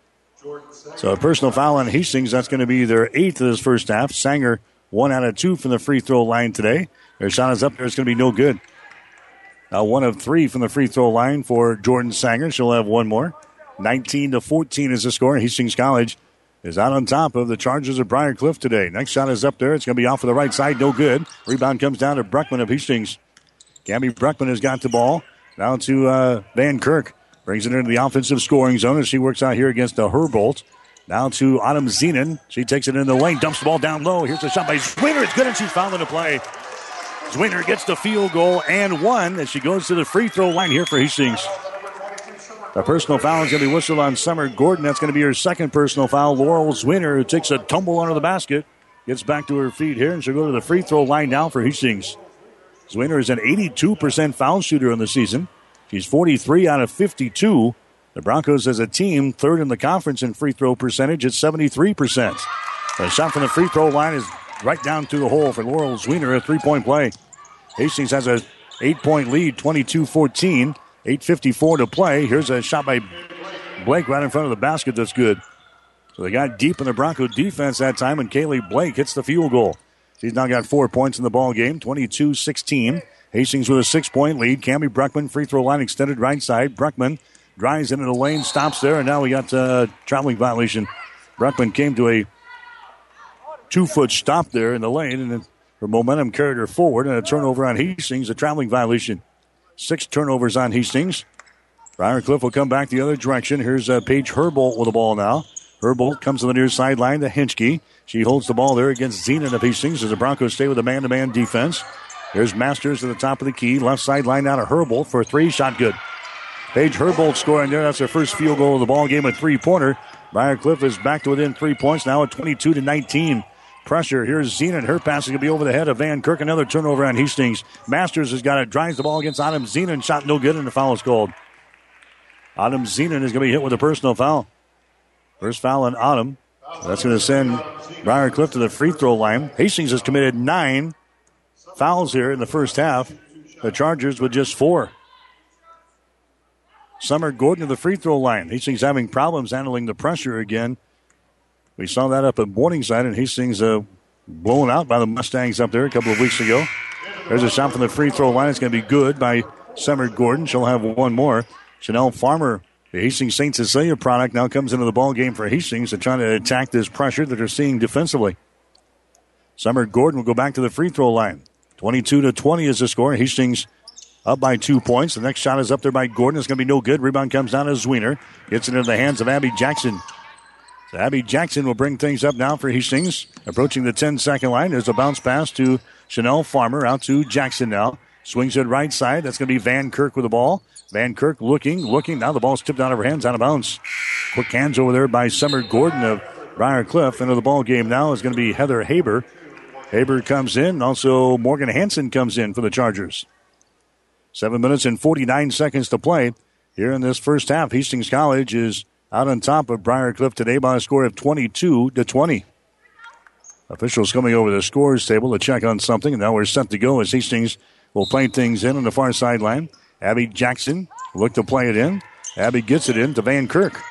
B: So a personal foul on Hastings. That's going to be their 8th of this first half. Sanger 1 out of 2 from the free throw line today. Their shot is up there. It's going to be no good. Now 1 of 3 from the free throw line for Jordan Sanger. She'll have one more. 19-14 is the score. Hastings College is out on top of the Chargers of Briarcliff today. Next shot is up there. It's going to be off of the right side. No good. Rebound comes down to Bruckman of Hastings. Gabby Bruckman has got the ball. Now to Van Kirk. Brings it into the offensive scoring zone as she works out here against Herbold. Now to Autumn Zenon. She takes it in the lane. Dumps the ball down low. Here's a shot by Zwiener. It's good, and she's fouled in the play. Zwiener gets the field goal and one as she goes to the free throw line here for Hastings. The personal foul is going to be whistled on Summer Gordon. That's going to be her second personal foul. Laurel Zwiener, who takes a tumble under the basket, gets back to her feet here, and she'll go to the free throw line now for Hastings. Zwiener is an 82% foul shooter in the season. She's 43 out of 52. The Broncos as a team, third in the conference in free throw percentage at 73%. The shot from the free throw line is right down through the hole for Laurel Zwiener, a three-point play. Hastings has a 8-point lead, 22-14. 8:54 to play. Here's a shot by Blake right in front of the basket. That's good. So they got deep in the Bronco defense that time, and Kaylee Blake hits the field goal. She's now got 4 points in the ball game, 22-16. Hastings with a 6-point lead. Cammie Bruckman, free throw line extended right side. Bruckman drives into the lane, stops there, and now we got a traveling violation. Bruckman came to a 2-foot stop there in the lane, and then her momentum carried her forward, and a turnover on Hastings, a traveling violation. 6 turnovers on Hastings. Briarcliff will come back the other direction. Here's Paige Herbold with the ball now. Herbold comes to the near sideline to Hinchke. She holds the ball there against Zenon of Hastings as the Broncos stay with a man-to-man defense. There's Masters at the top of the key. Left sideline now to Herbold for a 3. Shot good. Paige Herbold scoring there. That's her first field goal of the ball game, a 3-pointer. Briarcliff is back to within 3 points now at 22-19. Pressure. Here's Zenon. Her pass is going to be over the head of Van Kirk. Another turnover on Hastings. Masters has got it. Drives the ball against Autumn Zenon. Shot no good, and the foul is called. Autumn Zenon is going to be hit with a personal foul. First foul on Autumn. That's going to send Briarcliff to the free throw line. Hastings has committed 9 fouls here in the first half. The Chargers with just 4. Summer Gordon to the free throw line. Hastings having problems handling the pressure again. We saw that up at Morningside, and Hastings blown out by the Mustangs up there a couple of weeks ago. There's a shot from the free throw line. It's going to be good by Summer Gordon. She'll have one more. Chanel Farmer, the Hastings St. Cecilia product, now comes into the ball game for Hastings to try to attack this pressure that they're seeing defensively. Summer Gordon will go back to the free throw line. 22-20 is the score. Hastings up by 2 points. The next shot is up there by Gordon. It's going to be no good. Rebound comes down to Zwiener. Gets it into the hands of Abby Jackson. So Abby Jackson will bring things up now for Hastings. Approaching the 10-second line. There's a bounce pass to Chanel Farmer. Out to Jackson now. Swings it right side. That's going to be Van Kirk with the ball. Van Kirk looking. Now the ball's tipped out of her hands, out of bounds. Quick hands over there by Summer Gordon of Briar Cliff. Into the ball game now is going to be Heather Haber. Haber comes in. Also, Morgan Hansen comes in for the Chargers. 7 minutes and 49 seconds to play here in this first half. Hastings College is out on top of Briar Cliff today by a score of 22-20. Officials coming over the scores table to check on something, and now we're set to go as Hastings will play things in on the far sideline. Abby Jackson look to play it in. Abby gets it in to Van Kirk.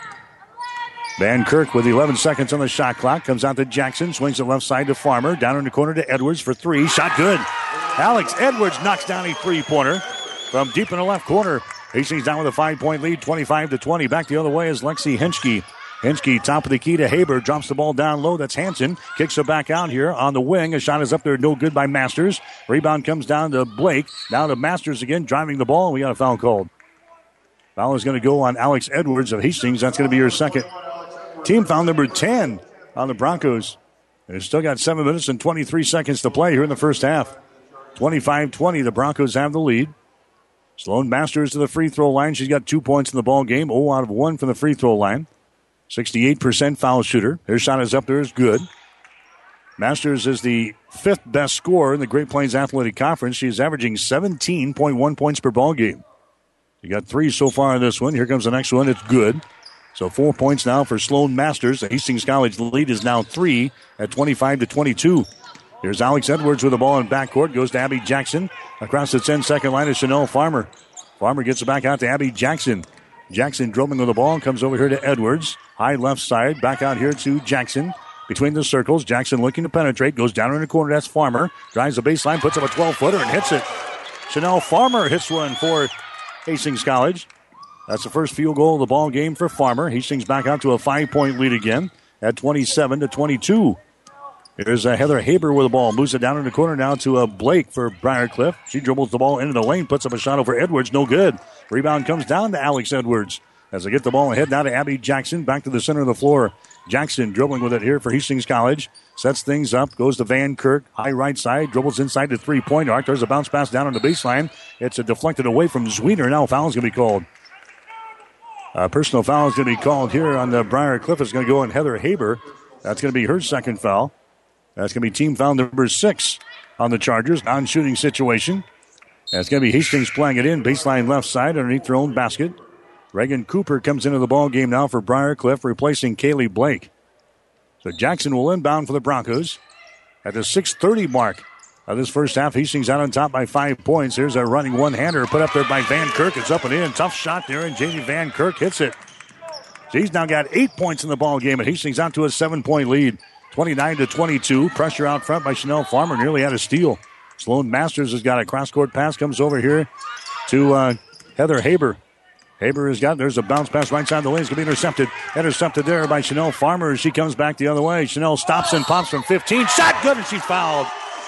B: Van Kirk with 11 seconds on the shot clock. Comes out to Jackson. Swings it left side to Farmer. Down in the corner to Edwards for three. Shot good. Alex Edwards knocks down a three-pointer from deep in the left corner. Hastings down with a 5-point lead, 25-20. Back the other way is Lexi Henschke. Henschke, top of the key to Haber. Drops the ball down low. That's Hansen. Kicks it back out here on the wing. A shot is up there. No good by Masters. Rebound comes down to Blake. Now to Masters again, driving the ball. We got a foul called. Foul is going to go on Alex Edwards of Hastings. That's going to be her second. Team foul number 10 on the Broncos. They've still got 7 minutes and 23 seconds to play here in the first half. 25-20, the Broncos have the lead. Sloan Masters to the free throw line. She's got 2 points in the ball game. 0 out of 1 from the free throw line. 68% foul shooter. Her shot is up there, is good. Masters is the fifth best scorer in the Great Plains Athletic Conference. She is averaging 17.1 points per ball game. She got 3 so far in this one. Here comes the next one. It's good. So 4 points now for Sloan Masters. The Hastings College lead is now 3 at 25-22. Here's Alex Edwards with the ball in backcourt. Goes to Abby Jackson. Across the 10-second line is Chanel Farmer. Farmer gets it back out to Abby Jackson. Jackson dribbling with the ball. Comes over here to Edwards. High left side. Back out here to Jackson. Between the circles. Jackson looking to penetrate. Goes down in the corner. That's Farmer. Drives the baseline. Puts up a 12-footer and hits it. Chanel Farmer hits one for Hastings College. That's the first field goal of the ball game for Farmer. Hastings back out to a 5-point lead again at 27-22. Here's Heather Haber with the ball. Moves it down in the corner now to Blake for Briar Cliff. She dribbles the ball into the lane. Puts up a shot over Edwards. No good. Rebound comes down to Alex Edwards. As they get the ball ahead now to Abby Jackson. Back to the center of the floor. Jackson dribbling with it here for Hastings College. Sets things up. Goes to Van Kirk. High right side. Dribbles inside the three-point arc. There's a bounce pass down on the baseline. It's deflected away from Zwiener. Now a foul's going to be called. Personal foul is going to be called here on the Briar Cliff. It's going to go on Heather Haber. That's going to be her second foul. That's going to be team foul number 6 on the Chargers. Non-shooting situation. That's going to be Hastings playing it in. Baseline left side underneath their own basket. Reagan Cooper comes into the ball game now for Briar Cliff, replacing Kaylee Blake. So Jackson will inbound for the Broncos. At the 6:30 mark of this first half, Hastings out on top by 5 points. Here's a running one-hander put up there by Van Kirk. It's up and in. Tough shot there, and Jamie Van Kirk hits it. She's now got 8 points in the ball game, and Hastings out to a 7-point lead. 29-22. Pressure out front by Chanel Farmer. Nearly had a steal. Sloan Masters has got a cross-court pass. Comes over here to Heather Haber. Haber has got, there's a bounce pass right side of the lane. It's going to be intercepted. Intercepted there by Chanel Farmer as she comes back the other way. Chanel stops and pops from 15. Shot good, and she's fouled.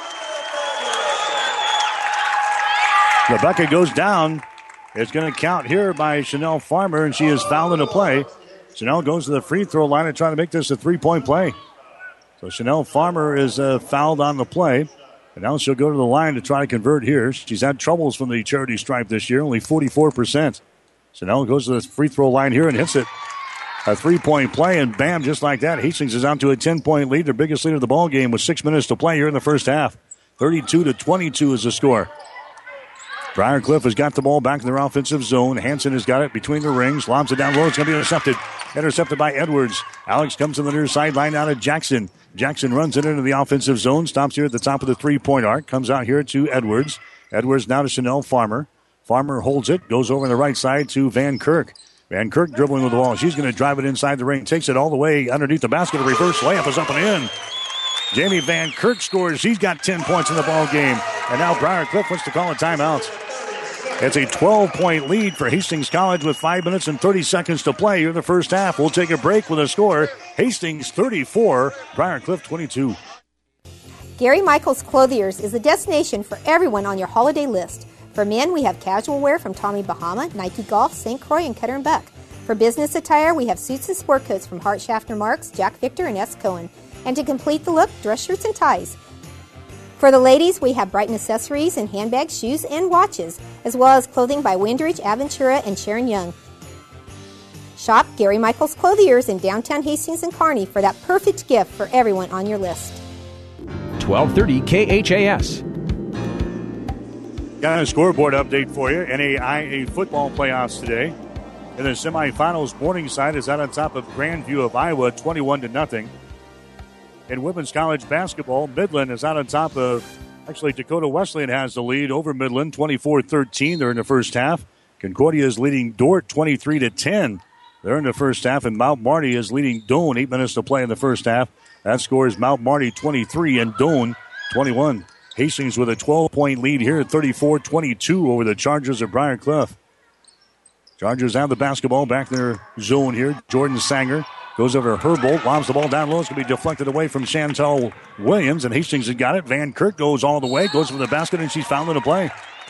B: Rebecca goes down. It's going to count here by Chanel Farmer, and she is fouled in the play. Chanel goes to the free throw line and trying to make this a 3-point play. So Chanel Farmer is fouled on the play. And now she'll go to the line to try to convert here. She's had troubles from the charity stripe this year, only 44%. Chanel goes to the free throw line here and hits it. A 3-point play, and bam, just like that, Hastings is on to a 10-point lead, their biggest lead of the ball game with 6 minutes to play here in the first half. 32-22 is the score. Briar Cliff has got the ball back in their offensive zone. Hansen has got it between the rings. Lobs it down low. It's going to be intercepted. Intercepted by Edwards. Alex comes to the near sideline out of Jackson. Jackson runs it into the offensive zone. Stops here at the top of the 3-point arc. Comes out here to Edwards. Edwards now to Chanel Farmer. Farmer holds it. Goes over on the right side to Van Kirk. Van Kirk dribbling with the ball. She's going to drive it inside the ring. Takes it all the way underneath the basket. The reverse layup is up and in. Jamie Van Kirk scores. He's got 10 points in the ball game. And now Briar Cliff wants to call a timeout. It's a 12-point lead for Hastings College with 5 minutes and 30 seconds to play here in the first half. We'll take a break with a score. Hastings 34, Briar Cliff 22.
J: Gary Michaels Clothiers is the destination for everyone on your holiday list. For men, we have casual wear from Tommy Bahama, Nike Golf, St. Croix, and Cutter & Buck. For business attire, we have suits and sport coats from Hart Schaffner Marks, Jack Victor, and S. Cohen. And to complete the look, dress shirts and ties. For the ladies, we have Brighton accessories and handbags, shoes, and watches, as well as clothing by Windridge, Aventura, and Sharon Young. Shop Gary Michaels Clothiers in downtown Hastings and Kearney for that perfect gift for everyone on your list.
I: 1230 KHAS.
B: Got a scoreboard update for you. NAIA football playoffs today. In the semifinals, Morningside is out on top of Grandview of Iowa, 21-0. In women's college basketball, Midland is out on top of, actually, Dakota Wesleyan has the lead over Midland, 24-13. They're in the first half. Concordia is leading Dordt 23-10. They're in the first half, and Mount Marty is leading Doane. 8 minutes to play in the first half. That score is Mount Marty 23 and Doane 21. Hastings with a 12-point lead here at 34-22 over the Chargers of Briar Cliff. Chargers have the basketball back in their zone here. Jordan Sanger goes over to Herbold, lobs the ball down low. It's going to be deflected away from Chantel Williams, and Hastings has got it. Van Kirk goes all the way, goes for the basket, and she's fouled in the play.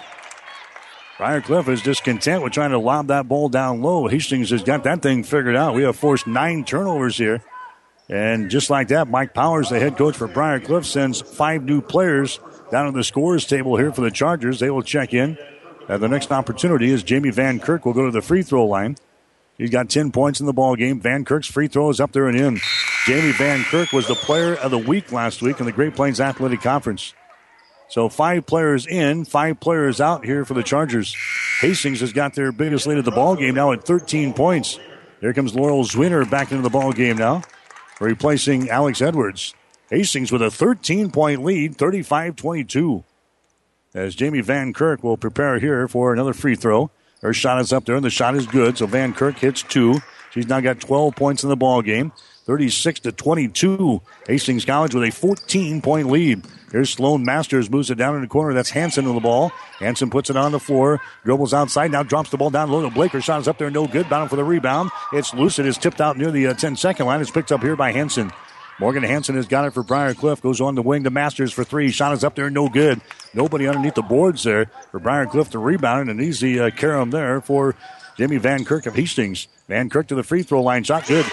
B: Briar Cliff is just content with trying to lob that ball down low. Hastings has got that thing figured out. We have forced 9 turnovers here. And just like that, Mike Powers, the head coach for Briar Cliff, sends 5 new players down on the scorers table here for the Chargers. They will check in. The next opportunity is Jamie Van Kirk will go to the free throw line. He's got 10 points in the ball game. Van Kirk's free throw is up there and in. Jamie Van Kirk was the player of the week last week in the Great Plains Athletic Conference. So 5 players in, 5 players out here for the Chargers. Hastings has got their biggest lead of the ball game now at 13 points. Here comes Laurel Zwinner back into the ball game now, replacing Alex Edwards. Hastings with a 13-point lead, 35-22. As Jamie Van Kirk will prepare here for another free throw. Her shot is up there, and the shot is good, so Van Kirk hits 2. She's now got 12 points in the ball game, 36-22. Hastings College with a 14-point lead. Here's Sloan Masters, moves it down in the corner. That's Hanson on the ball. Hanson puts it on the floor, dribbles outside, now drops the ball down low to Blake. Her shot is up there, no good. Bound for the rebound. It's loose. It is tipped out near the 10-second line. It's picked up here by Hanson. Morgan Hanson has got it for Briar Cliff. Goes on the wing to Masters for 3. Shot is up there, no good. Nobody underneath the boards there for Briar Cliff to rebound. And an easy carom there for Jamie Van Kirk of Hastings. Van Kirk to the free throw line. Shot good.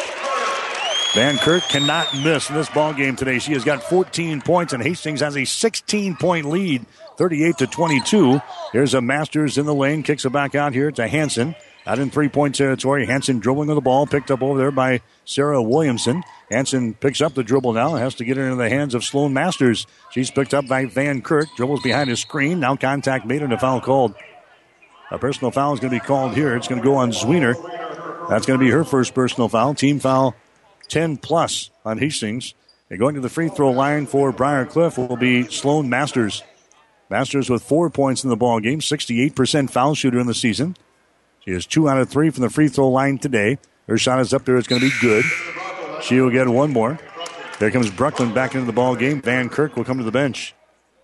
B: Van Kirk cannot miss in this ball game today. She has got 14 points, and Hastings has a 16-point lead, 38-22. Here's a Masters in the lane. Kicks it back out here to Hanson. Out in 3-point territory. Hanson dribbling on the ball. Picked up over there by Sarah Williamson. Hanson picks up the dribble now. Has to get it into the hands of Sloan Masters. She's picked up by Van Kirk. Dribbles behind his screen. Now contact made and a foul called. A personal foul is going to be called here. It's going to go on Zwiener. That's going to be her first personal foul. Team foul 10+ on Hastings. And going to the free throw line for Briar Cliff will be Sloan Masters. Masters with 4 points in the ball game. 68% foul shooter in the season. She has 2 out of 3 from the free throw line today. Her shot is up there. It's going to be good. She will get one more. There comes Brooklyn back into the ball game. Van Kirk will come to the bench.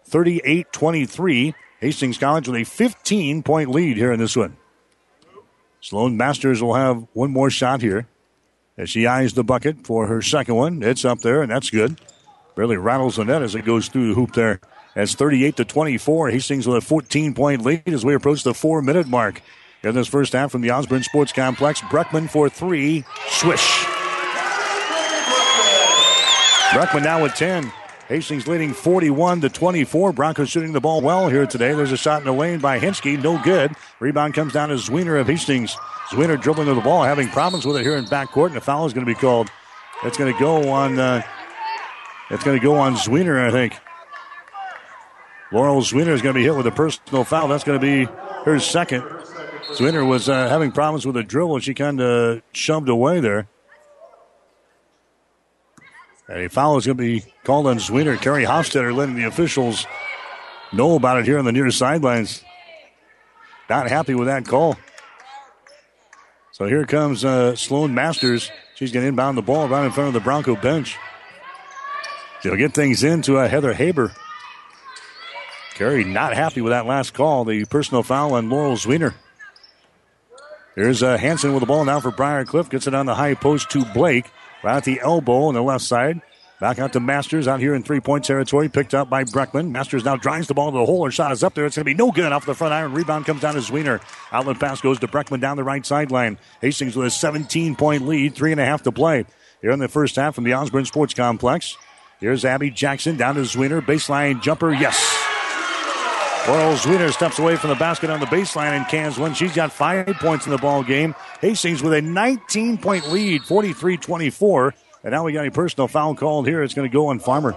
B: 38-23. Hastings College with a 15-point lead here in this one. Sloan Masters will have one more shot here as she eyes the bucket for her second one. It's up there, and that's good. Barely rattles the net as it goes through the hoop there. That's 38-24. Hastings with a 14-point lead as we approach the 4-minute mark. In this first half from the Osborne Sports Complex, Bruckman for 3. Swish. Bruckman now with 10. Hastings leading 41-24. Broncos shooting the ball well here today. There's a shot in the lane by Hinsky. No good. Rebound comes down to Zwiener of Hastings. Zwiener dribbling to the ball, having problems with it here in backcourt, and a foul is going to be called. It's going to go on Zwiener, I think. Laurel Zwiener is going to be hit with a personal foul. That's going to be her second. Zwiener was having problems with the dribble. She kind of shoved away there. And a foul is going to be called on Zwiener. Kerry Hofstetter letting the officials know about it here on the near sidelines. Not happy with that call. So here comes Sloan Masters. She's going to inbound the ball right in front of the Bronco bench. She'll get things into Heather Haber. Carey not happy with that last call, the personal foul on Laurel Zwiener. Here's Hanson with the ball now for Briar Cliff. Gets it on the high post to Blake. Right at the elbow on the left side. Back out to Masters out here in three-point territory. Picked up by Breckman. Masters now drives the ball to the hole. Her shot is up there. It's going to be no good off the front iron. Rebound comes down to Zwiener. Outlet pass goes to Breckman down the right sideline. Hastings with a 17-point lead. 3.5 to play here in the first half from the Osborne Sports Complex. Here's Abby Jackson down to Zwiener. Baseline jumper. Yes. Laurel Zwiener steps away from the basket on the baseline and cans one. She's got 5 points in the ball game. Hastings with a 19-point lead, 43-24. And now we got a personal foul called here. It's going to go on Farmer.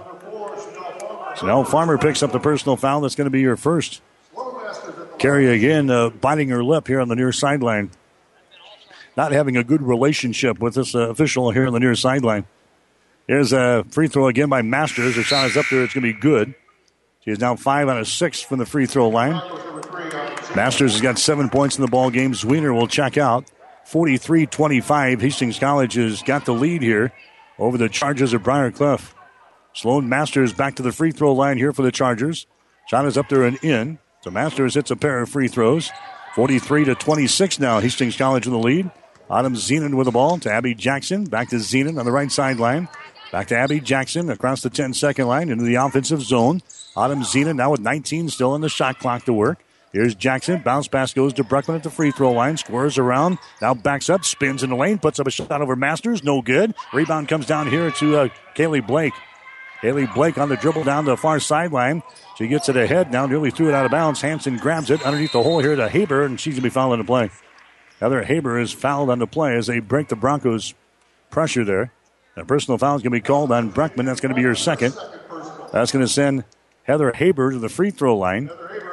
B: So now Farmer picks up the personal foul. That's going to be your first. Carey again biting her lip here on the near sideline. Not having a good relationship with this official here on the near sideline. Here's a free throw again by Masters. Her shot is up there. It's going to be good. She is now 5 out of 6 from the free throw line. Masters has got 7 points in the ball game. Zwiener will check out. 43-25. Hastings College has got the lead here over the Chargers of Briar Cliff. Sloan Masters back to the free throw line here for the Chargers. Shot is up there and in. So Masters hits a pair of free throws. 43-26 now. Hastings College in the lead. Autumn Zenon with the ball to Abby Jackson. Back to Zenon on the right sideline. Back to Abby Jackson across the 10-second line into the offensive zone. Autumn Zenon now with 19 still on the shot clock to work. Here's Jackson. Bounce pass goes to Breckman at the free throw line. Squares around. Now backs up. Spins in the lane. Puts up a shot over Masters. No good. Rebound comes down here to Kaylee Blake. Kaylee Blake on the dribble down the far sideline. She gets it ahead. Now nearly threw it out of bounds. Hanson grabs it underneath the hole here to Haber, and she's going to be fouled on the play. Heather Haber is fouled on the play as they break the Broncos' pressure there. A personal foul is going to be called on Breckman. That's going to be your second. That's going to send Heather Haber to the free throw line.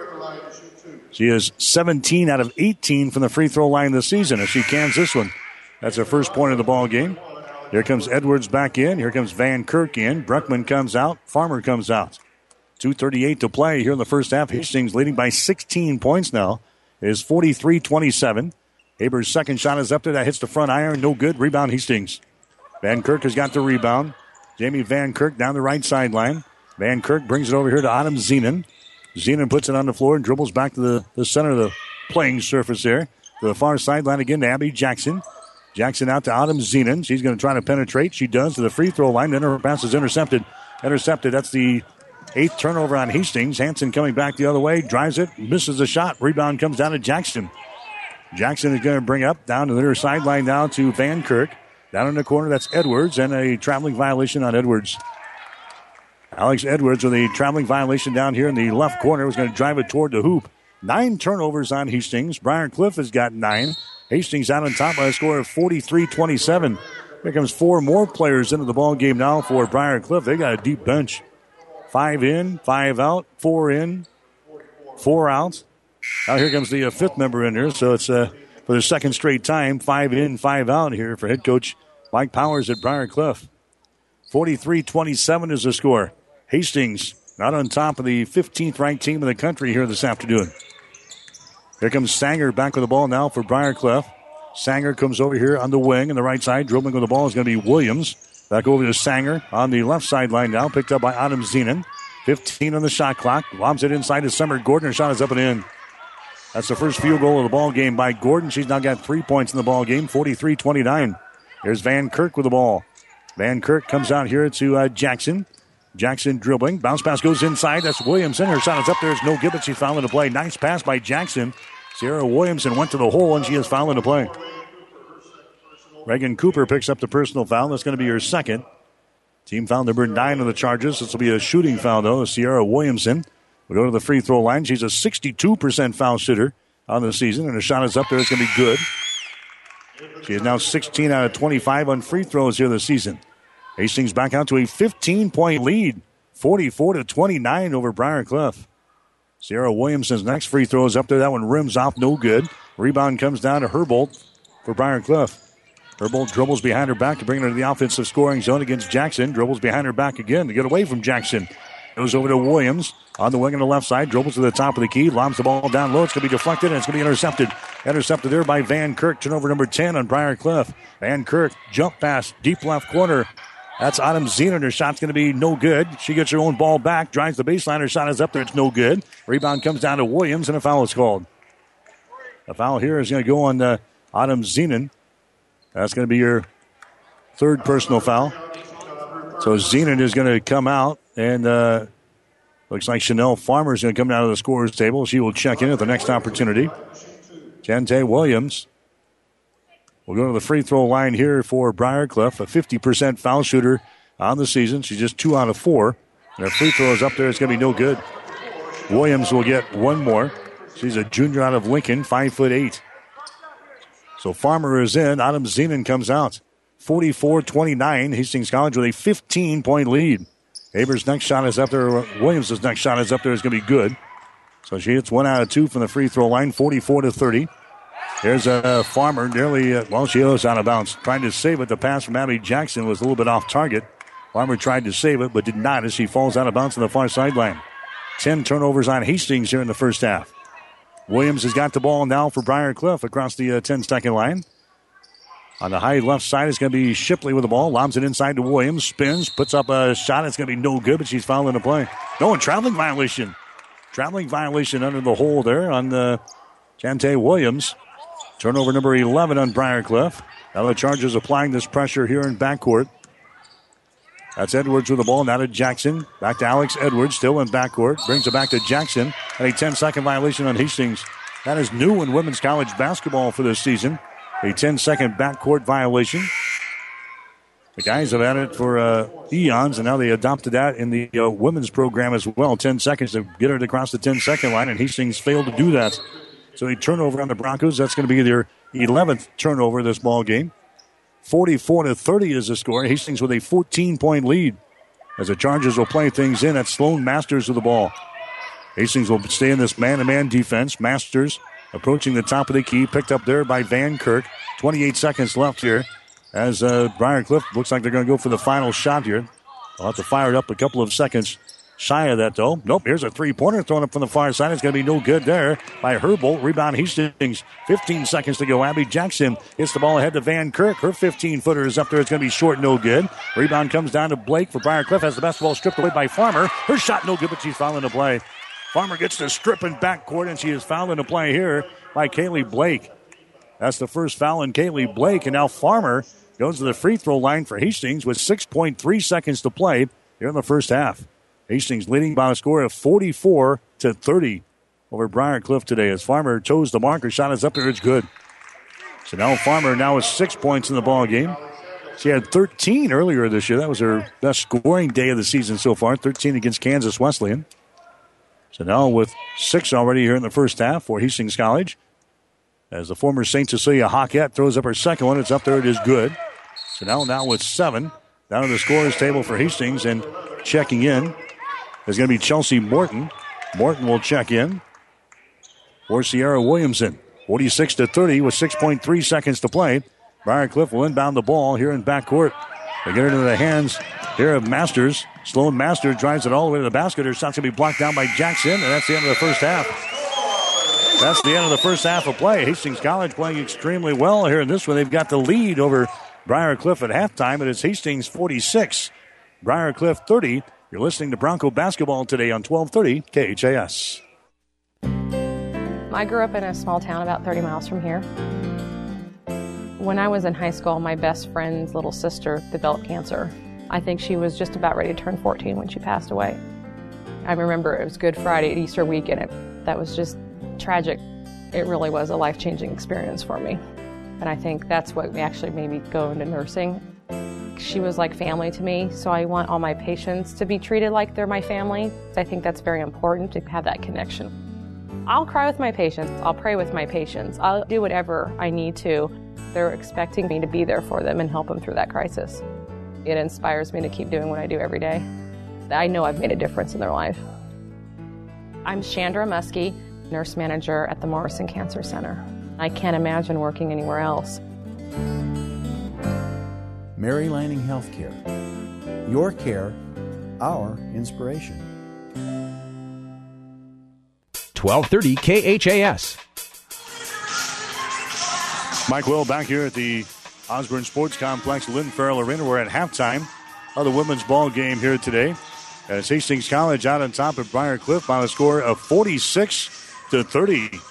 B: She is 17 out of 18 from the free throw line this season as she cans this one. That's her first point of the ball game. Here comes Edwards back in. Here comes Van Kirk in. Breckman comes out. Farmer comes out. 2:38 to play here in the first half. Hastings leading by 16 points now. It is 43-27. Haber's second shot is up there. That hits the front iron. No good. Rebound Hastings. Van Kirk has got the rebound. Jamie Van Kirk down the right sideline. Van Kirk brings it over here to Autumn Zenon. Zenon puts it on the floor and dribbles back to the center of the playing surface there. To the far sideline again to Abby Jackson. Jackson out to Autumn Zenon. She's going to try to penetrate. She does to the free throw line. Then her pass is intercepted. That's the 8th turnover on Hastings. Hanson coming back the other way. Drives it. Misses the shot. Rebound comes down to Jackson. Jackson is going to bring up down to the near sideline now to Van Kirk. Down in the corner, that's Edwards, and a traveling violation on Edwards. Alex Edwards with a traveling violation down here in the left corner was going to drive it toward the hoop. 9 turnovers on Hastings. Briar Cliff has got 9. Hastings out on top by a score of 43-27. Here comes 4 more players into the ball game now for Briar Cliff. They got a deep bench. 5 in, 5 out, 4 in, 4 out. Now here comes the 5th member in here, so it's for the second straight time, 5 in, 5 out here for head coach Mike Powers at Briar Cliff. 43-27 is the score. Hastings not on top of the 15th ranked team in the country here this afternoon. Here comes Sanger back with the ball now for Briar Cliff. Sanger comes over here on the wing on the right side. Dribbling with the ball is going to be Williams. Back over to Sanger on the left sideline now. Picked up by Autumn Zenon. 15 on the shot clock. Lobs it inside to Summer Gordon. Her shot is up and in. That's the first field goal of the ball game by Gordon. She's now got 3 points in the ball game. 43-29. Here's Van Kirk with the ball. Van Kirk comes out here to Jackson. Jackson dribbling. Bounce pass goes inside. That's Williamson. Her shot is up there. It's no good, but she's fouling the play. Nice pass by Jackson. Sierra Williamson went to the hole, and she is fouling the play. Reagan Cooper picks up the personal foul. That's going to be her second. Team foul number 9 of the Chargers. This will be a shooting foul, though. Sierra Williamson will go to the free throw line. She's a 62% foul shooter on the season, and her shot is up there. It's going to be good. She is now 16 out of 25 on free throws here this season. Hastings back out to a 15-point lead, 44-29 over Briar Cliff. Sierra Williamson's next free throw is up there. That one rims off, no good. Rebound comes down to Herbold for Briar Cliff. Herbold dribbles behind her back to bring her to the offensive scoring zone against Jackson. Dribbles behind her back again to get away from Jackson. Goes over to Williams on the wing on the left side. Dribbles to the top of the key. Lobs the ball down low. It's going to be deflected, and it's going to be intercepted. Intercepted there by Van Kirk. Turnover number 10 on Briar Cliff. Van Kirk, jump pass, deep left corner. That's Autumn Zenon. Her shot's going to be no good. She gets her own ball back, drives the baseline. Her shot is up there. It's no good. Rebound comes down to Williams, and a foul is called. A foul here is going to go on Autumn Zenon. That's going to be your third personal foul. So Zenon is going to come out, and looks like Chanel Farmer is going to come down to the scorer's table. She will check in at the next opportunity. Jante Williams will go to the free throw line here for Briarcliff, a 50% foul shooter on the season. She's just 2 out of 4. And her free throw is up there. It's going to be no good. Williams will get one more. She's a junior out of Lincoln, 5'8". So Farmer is in. Autumn Zenon comes out. 44-29. Hastings College with a 15-point lead. Aber's next shot is up there. Williams' next shot is up there. It's going to be good. So she hits 1 out of 2 from the free throw line, 44-30. Here's a Farmer nearly, she goes out of bounds. Trying to save it. The pass from Abby Jackson was a little bit off target. Farmer tried to save it, but did not as she falls out of bounds on the far sideline. 10 turnovers on Hastings here in the first half. Williams has got the ball now for Briarcliff across the 10-second line. On the high left side, it's going to be Shipley with the ball. Lobs it inside to Williams. Spins, puts up a shot. It's going to be no good, but she's fouling the play. No, a traveling violation. Traveling violation under the hole there on Jante Williams. Turnover number 11 on Briarcliff. Now the Chargers applying this pressure here in backcourt. That's Edwards with the ball. Now to Jackson. Back to Alex Edwards, still in backcourt. Brings it back to Jackson. And a 10-second violation on Hastings. That is new in women's college basketball for this season. A 10-second backcourt violation. The guys have had it for eons, and now they adopted that in the women's program as well. 10 seconds to get it across the 10-second line, and Hastings failed to do that. So a turnover on the Broncos. That's going to be their 11th turnover this ball game. 44-30 is the score. Hastings with a 14-point lead. As the Chargers will play things in, that's Sloan Masters with the ball. Hastings will stay in this man-to-man defense. Masters approaching the top of the key. Picked up there by Van Kirk. 28 seconds left here. As Briarcliff looks like they're going to go for the final shot here. They'll have to fire it up a couple of seconds shy of that, though. Nope, here's a three-pointer thrown up from the far side. It's going to be no good there by Herbold. Rebound Hastings. 15 seconds to go. Abby Jackson hits the ball ahead to Van Kirk. Her 15-footer is up there. It's going to be short, no good. Rebound comes down to Blake for Briarcliff. Has the basketball stripped away by Farmer. Her shot no good, but she's fouling the play. Farmer gets the strip in backcourt, and she is fouling the play here by Kaylee Blake. That's the first foul in Kaylee Blake, and now Farmer goes to the free throw line for Hastings with 6.3 seconds to play here in the first half. Hastings leading by a score of 44-30 over Briarcliff today as Farmer toes the marker. Shot is up there. It's good. So now Farmer now has 6 points in the ball game. She had 13 earlier this year. That was her best scoring day of the season so far. 13 against Kansas Wesleyan. So now with 6 already here in the first half for Hastings College. As the former St. Cecilia Hawkette throws up her second one. It's up there. It is good. So now with 7. Down on the scorer's table for Hastings and checking in is going to be Chelsea Morton. Morton will check in for Sierra Williamson. 46-30 with 6.3 seconds to play. Briarcliff will inbound the ball here in backcourt. They get it into the hands here of Masters. Sloan Masters drives it all the way to the basket. Her shot's going to be blocked down by Jackson, and that's the end of the first half. That's the end of the first half of play. Hastings College playing extremely well here in this one. They've got the lead over Briarcliff at halftime. It is Hastings 46, Briarcliff 30. You're listening to Bronco Basketball today on 1230 KHAS.
K: I grew up in a small town about 30 miles from here. When I was in high school, my best friend's little sister developed cancer. I think she was just about ready to turn 14 when she passed away. I remember it was Good Friday, Easter weekend. That was just tragic. It really was a life-changing experience for me. And I think that's what actually made me go into nursing. She was like family to me, so I want all my patients to be treated like they're my family. I think that's very important to have that connection. I'll cry with my patients. I'll pray with my patients. I'll do whatever I need to. They're expecting me to be there for them and help them through that crisis. It inspires me to keep doing what I do every day. I know I've made a difference in their life. I'm Chandra Muskie, nurse manager at the Morrison Cancer Center. I can't imagine working anywhere else.
L: Mary Lanning Healthcare. Your care, our inspiration.
I: 1230 KHAS.
B: Mike Will back here at the Osborne Sports Complex, Lynn Farrell Arena. We're at halftime. of the women's ball game here today, as Hastings College out on top of Briar Cliff by a score of 46-30.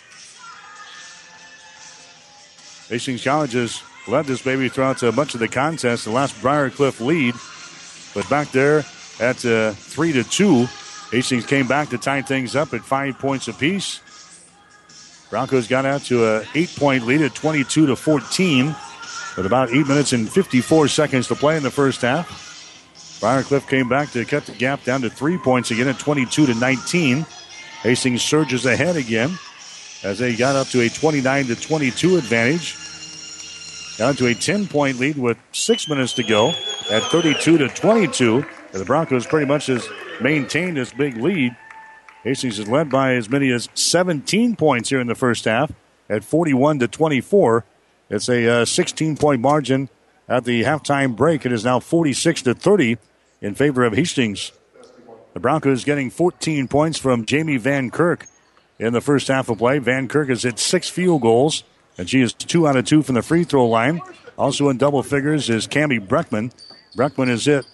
B: Hastings College has led this baby throughout much of the contest. The last Briar Cliff lead, but back there at 3-2. Hastings came back to tie things up at 5 points apiece. Broncos got out to an 8-point lead at 22-14 with about 8 minutes and 54 seconds to play in the first half. Briar Cliff came back to cut the gap down to 3 points again at 22-19. Hastings surges ahead again as they got up to a 29-22 advantage. Down to a 10-point lead with 6 minutes to go at 32-22. The Broncos pretty much has maintained this big lead. Hastings is led by as many as 17 points here in the first half at 41-24. It's a 16-point margin at the halftime break. It is now 46-30 in favor of Hastings. The Broncos getting 14 points from Jamie Van Kirk in the first half of play. Van Kirk has hit 6 field goals, and she is 2 out of 2 from the free throw line. Also in double figures is Cammie Breckman. Breckman has hit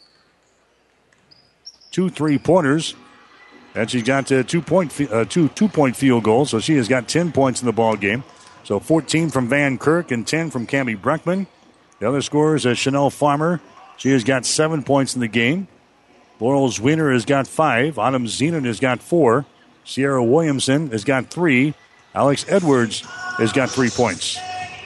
B: 2 3-pointers, and she's got 2-point field goals, so she has got 10 points in the ball game. So 14 from Van Kirk and 10 from Cammie Breckman. The other scorers is Chanel Farmer. She has got 7 points in the game. Laurel Zwiener has got 5. Autumn Zenon has got 4. Sierra Williamson has got 3. Alex Edwards has got 3 points.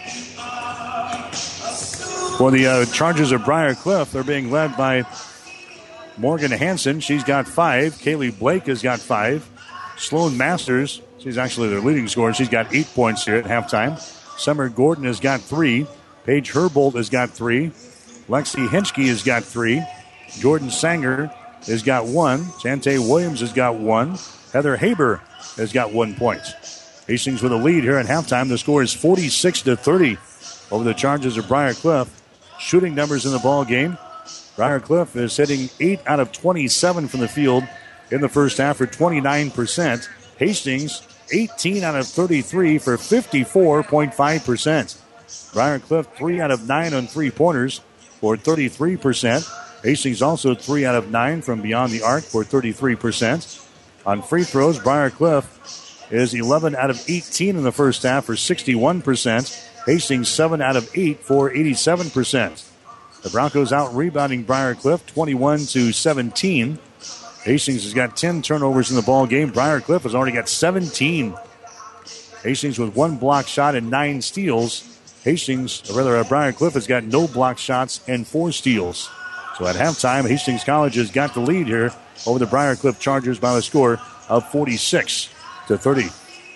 B: For the Chargers of Briar Cliff, they're being led by Morgan Hansen. She's got 5. Kaylee Blake has got 5. Sloan Masters, she's actually their leading scorer. She's got 8 points here at halftime. Summer Gordon has got 3. Paige Herbold has got 3. Lexi Henschke has got 3. Jordan Sanger has got 1. Chante Williams has got 1. Heather Haber has got 1 point. Hastings with a lead here at halftime. The score is 46-30 over the Chargers of Briar Cliff. Shooting numbers in the ball game. Briar Cliff is hitting 8 out of 27 from the field in the first half for 29%. Hastings, 18 out of 33 for 54.5%. Briar Cliff, 3 out of 9 on 3-pointers for 33%. Hastings also 3 out of 9 from beyond the arc for 33%. On free throws, Briar Cliff is 11 out of 18 in the first half for 61%. Hastings 7 out of 8 for 87%. The Broncos out rebounding Briar Cliff 21-17. Hastings has got 10 turnovers in the ball game. Briar Cliff has already got 17. Hastings with 1 block shot and 9 steals. Briar Cliff has got no block shots and 4 steals. So at halftime, Hastings College has got the lead here over the Briar Cliff Chargers by a score of 46-30.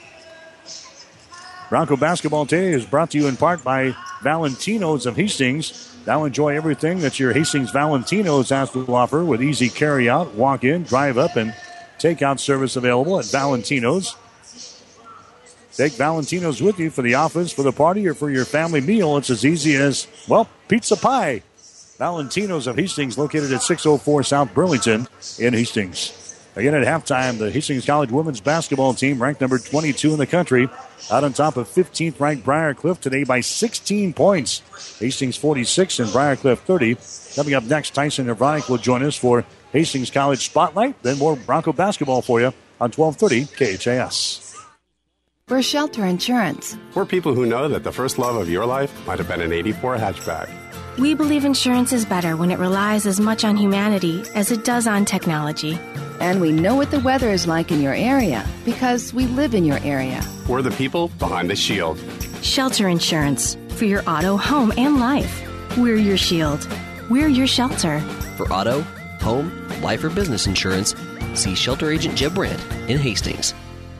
B: Bronco basketball today is brought to you in part by Valentino's of Hastings. Now enjoy everything that your Hastings Valentino's has to offer with easy carry-out, walk-in, drive-up, and take-out service available at Valentino's. Take Valentino's with you for the office, for the party, or for your family meal. It's as easy as, pizza pie. Valentino's of Hastings, located at 604 South Burlington in Hastings. Again at halftime, the Hastings College women's basketball team, ranked number 22 in the country, out on top of 15th ranked Briar Cliff today by 16 points. Hastings 46 and Briar Cliff 30. Coming up next, Tyson Nevronic will join us for Hastings College Spotlight. Then more Bronco basketball for you on 1230 KHAS.
M: We're Shelter Insurance.
N: We're people who know that the first love of your life might have been an 84 hatchback.
M: We believe insurance is better when it relies as much on humanity as it does on technology.
O: And we know what the weather is like in your area because we live in your area.
N: We're the people behind the shield.
M: Shelter Insurance for your auto, home, and life. We're your shield. We're your shelter.
P: For auto, home, life, or business insurance, see Shelter Agent Jeb Brandt in Hastings.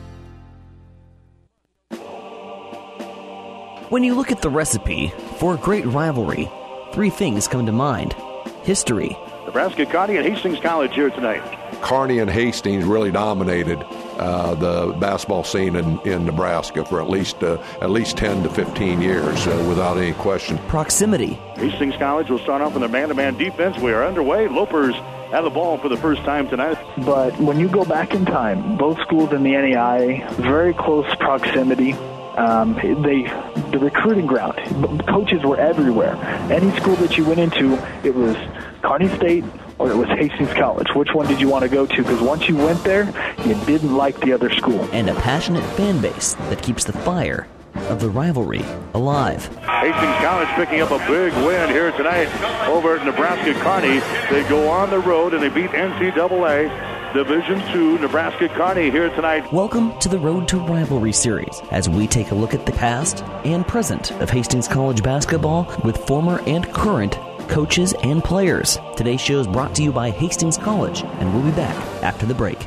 Q: When you look at the recipe for a great rivalry, 3 things come to mind. History.
B: Nebraska, Kearney, and Hastings College here tonight.
R: Kearney and Hastings really dominated the basketball scene in Nebraska for at least 10 to 15 years without any question.
Q: Proximity.
B: Hastings College will start off with a man-to-man defense. We are underway. Lopers have the ball for the first time tonight.
S: But when you go back in time, both schools in the NAI, very close proximity. They the recruiting ground. Coaches were everywhere. Any school that you went into, it was Kearney State or it was Hastings College. Which one did you want to go to? Because once you went there, you didn't like the other school.
Q: And a passionate fan base that keeps the fire of the rivalry alive.
T: Hastings College picking up a big win here tonight over at Nebraska Kearney. They go on the road and they beat NCAA Division II Nebraska Kearney here tonight.
Q: Welcome to the Road to Rivalry series, as we take a look at the past and present of Hastings College basketball with former and current coaches and players. Today's show is brought to you by Hastings College, and we'll be back after the break.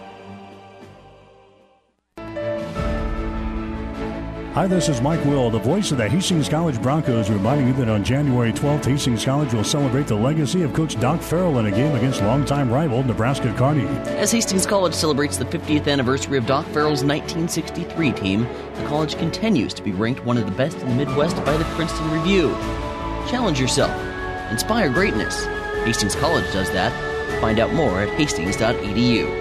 B: Hi, this is Mike Will, the voice of the Hastings College Broncos, reminding you that on January 12th, Hastings College will celebrate the legacy of Coach Doc Farrell in a game against longtime rival Nebraska Kearney.
Q: As Hastings College celebrates the 50th anniversary of Doc Farrell's 1963 team, the college continues to be ranked one of the best in the Midwest by the Princeton Review. Challenge yourself. Inspire greatness. Hastings College does that. Find out more at hastings.edu.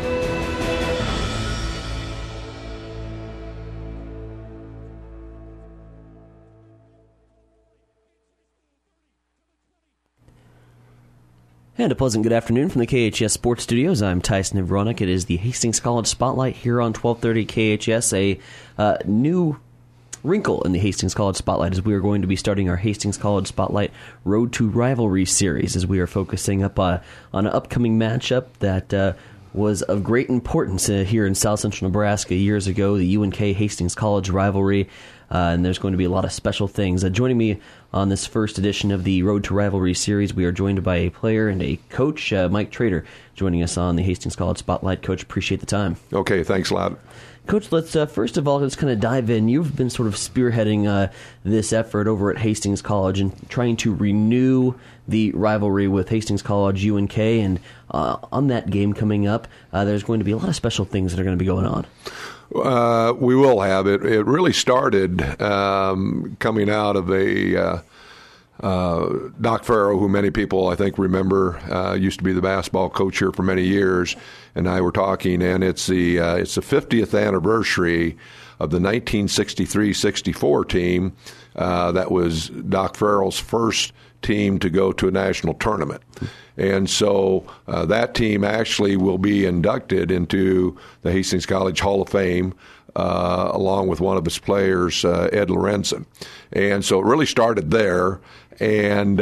Q: And a pleasant good afternoon from the KHS Sports Studios. I'm Tyson Vronick. It is the Hastings College Spotlight here on 1230 KHS. A new wrinkle in the Hastings College Spotlight is we are going to be starting our Hastings College Spotlight Road to Rivalry series, as we are focusing up on an upcoming matchup that was of great importance here in South Central Nebraska years ago, the UNK Hastings College rivalry. And there's going to be a lot of special things. Joining me on this first edition of the Road to Rivalry series, we are joined by a player and a coach, Mike Trader, joining us on the Hastings College Spotlight. Coach, appreciate the time.
R: Okay, thanks a lot.
Q: Coach, let's first of all, let's kind of dive in. You've been sort of spearheading this effort over at Hastings College and trying to renew the rivalry with Hastings College, UNK, and on that game coming up, there's going to be a lot of special things that are going to be going on.
R: We will have it. It really started coming out of a Doc Farrell, who many people I think remember, used to be the basketball coach here for many years, and I were talking, and it's the 50th anniversary of the 1963-64 team that was Doc Farrell's first team to go to a national tournament. And so that team actually will be inducted into the Hastings College Hall of Fame along with one of its players, Ed Lorenzen. And so it really started there, and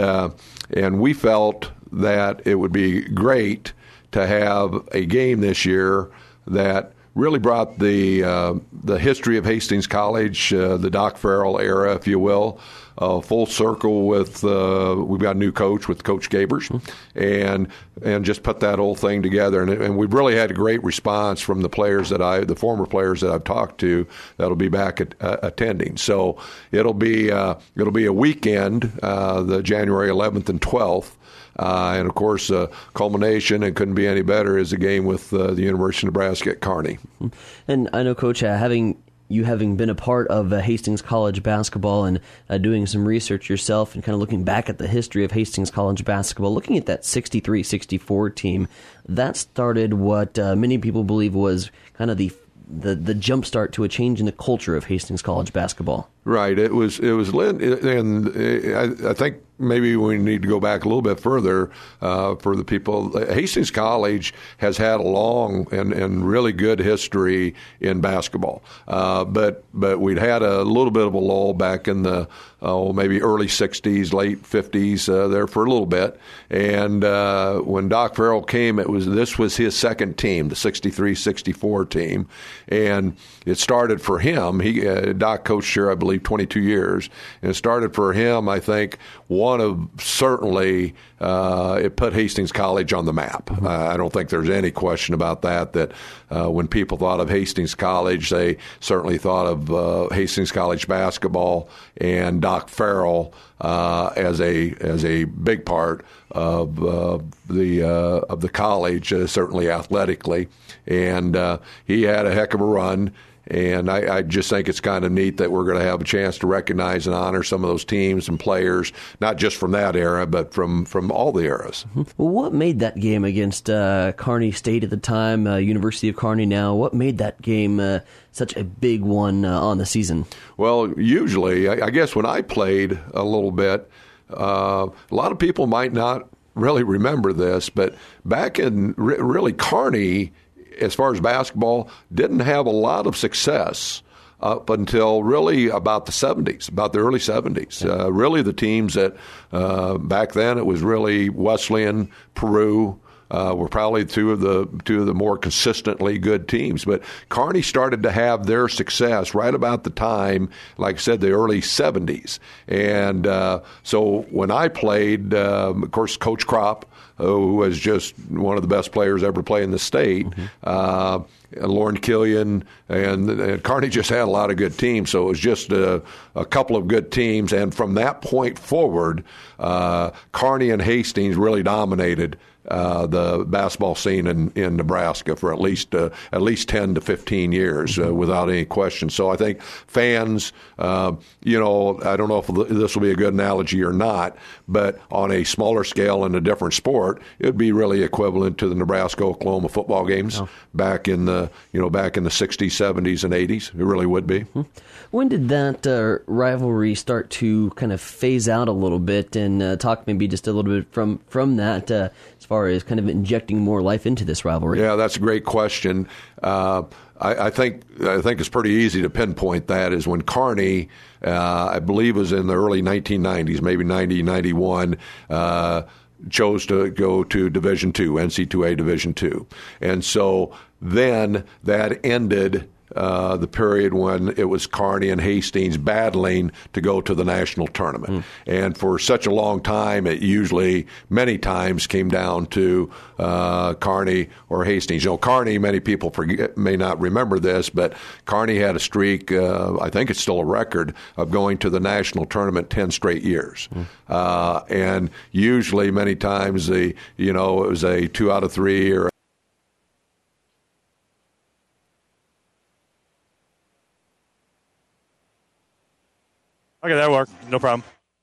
R: we felt that it would be great to have a game this year that really brought the history of Hastings College, the Doc Farrell era, if you will, full circle with we've got a new coach with Coach Gabers, and just put that whole thing together. And we've really had a great response from the players the former players that I've talked to that'll be back attending. So it'll be a weekend, the January 11th and 12th. And, of course, culmination, and couldn't be any better, is a game with the University of Nebraska at Kearney.
Q: And I know, Coach, having been a part of Hastings College basketball and doing some research yourself and kind of looking back at the history of Hastings College basketball, looking at that 63-64 team, that started what many people believe was kind of the jump start to a change in the culture of Hastings College basketball.
R: Right. It was lit, and I think maybe we need to go back a little bit further for the people. Hastings College has had a long and really good history in basketball, but we'd had a little bit of a lull back in the maybe early 60s, late 50s there for a little bit. And when Doc Farrell came, this was his second team, the 63-64 team, and it started for him. Doc coached here, I believe, 22 years, and it started for him, I think, one of certainly it put Hastings College on the map. I don't think there's any question about that when people thought of Hastings College, they certainly thought of Hastings College basketball and Doc Farrell as a big part of the college, certainly athletically. And he had a heck of a run. And I just think it's kind of neat that we're going to have a chance to recognize and honor some of those teams and players, not just from that era, but from all the eras.
Q: Well, what made that game against Kearney State at the time, University of Kearney now, what made that game such a big one on the season?
R: Well, usually, I guess when I played a little bit, a lot of people might not really remember this, but back in really Kearney, as far as basketball, didn't have a lot of success up until really about the 70s, about the early 70s. Really the teams that back then it was really Wesleyan, Peru, were probably two of the more consistently good teams. But Kearney started to have their success right about the time, like I said, the early 70s. And so when I played, of course, Coach Kropp, who was just one of the best players ever play in the state, Lauren Killian, and Kearney just had a lot of good teams. So it was just a couple of good teams. And from that point forward, Kearney and Hastings really dominated the basketball scene in Nebraska for at least 10 to 15 years without any question. So I think fans, I don't know if this will be a good analogy or not, but on a smaller scale in a different sport, it would be really equivalent to the Nebraska-Oklahoma football games back in the 60s, 70s, and 80s. It really would be.
Q: When did that rivalry start to kind of phase out a little bit, and talk maybe just a little bit from that as far as kind of injecting more life into this rivalry?
R: Yeah, that's a great question. I think it's pretty easy to pinpoint that is when Kearney, I believe was in the early 1990s, maybe 90, 91, chose to go to Division II, NC2A Division II. And so then that ended the period when it was Kearney and Hastings battling to go to the national tournament. And for such a long time, it usually, many times, came down to Kearney or Hastings. Kearney, many people may not remember this, but Kearney had a streak, I think it's still a record, of going to the national tournament 10 straight years. And usually, many times, it was a 2 out of 3 or
U: Okay, that'll work. No problem.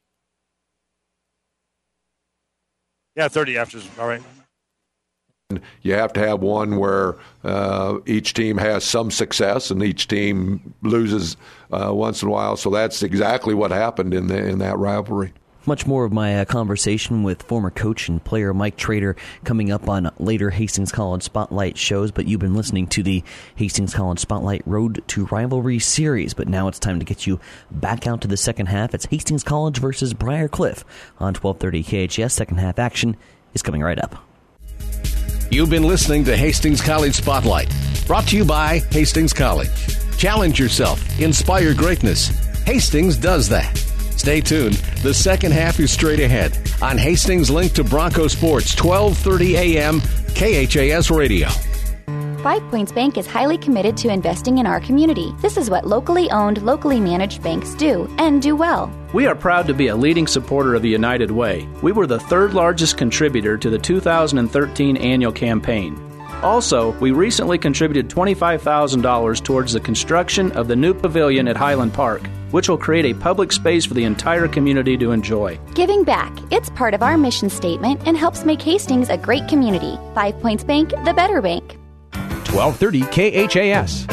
U: Yeah, 30 after is all right.
R: You have to have one where each team has some success and each team loses once in a while. So that's exactly what happened in that rivalry.
Q: Much more of my conversation with former coach and player Mike Trader coming up on later Hastings College Spotlight shows, but you've been listening to the Hastings College Spotlight Road to Rivalry series. But now it's time to get you back out to the second half. It's Hastings College versus Briar Cliff on 1230 KHS. Second half action is coming right up.
A: You've been listening to Hastings College Spotlight, brought to you by Hastings College. Challenge yourself, inspire greatness. Hastings does that. Stay tuned. The second half is straight ahead on Hastings Link to Bronco Sports, 1230 a.m. KHAS Radio.
V: 5 Points Bank is highly committed to investing in our community. This is what locally owned, locally managed banks do, and do well.
W: We are proud to be a leading supporter of the United Way. We were the third largest contributor to the 2013 annual campaign. Also, we recently contributed $25,000 towards the construction of the new pavilion at Highland Park, which will create a public space for the entire community to enjoy.
V: Giving back, it's part of our mission statement and helps make Hastings a great community. 5 Points Bank, the better bank.
I: 1230 KHAS.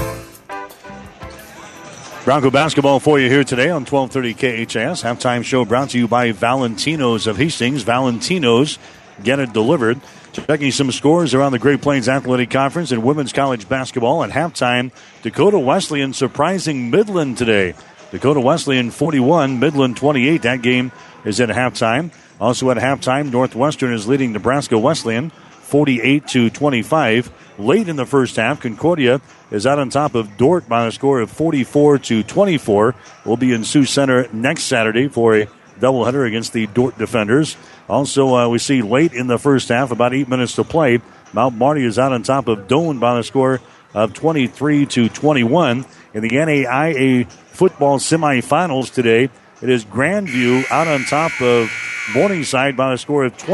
B: Bronco basketball for you here today on 1230 KHAS. Halftime show brought to you by Valentino's of Hastings. Valentino's, get it delivered. Checking some scores around the Great Plains Athletic Conference in women's college basketball. At halftime, Dakota Wesleyan surprising Midland today. Dakota Wesleyan 41, Midland 28. That game is at halftime. Also at halftime, Northwestern is leading Nebraska Wesleyan 48-25. Late in the first half, Concordia is out on top of Dordt by a score of 44-24. We'll be in Sioux Center next Saturday for a doubleheader against the Dordt defenders. Also, we see late in the first half, about 8 minutes to play, Mount Marty is out on top of Doane by a score of 23-21. In the NAIA football semifinals today, it is Grandview out on top of Morningside by a score of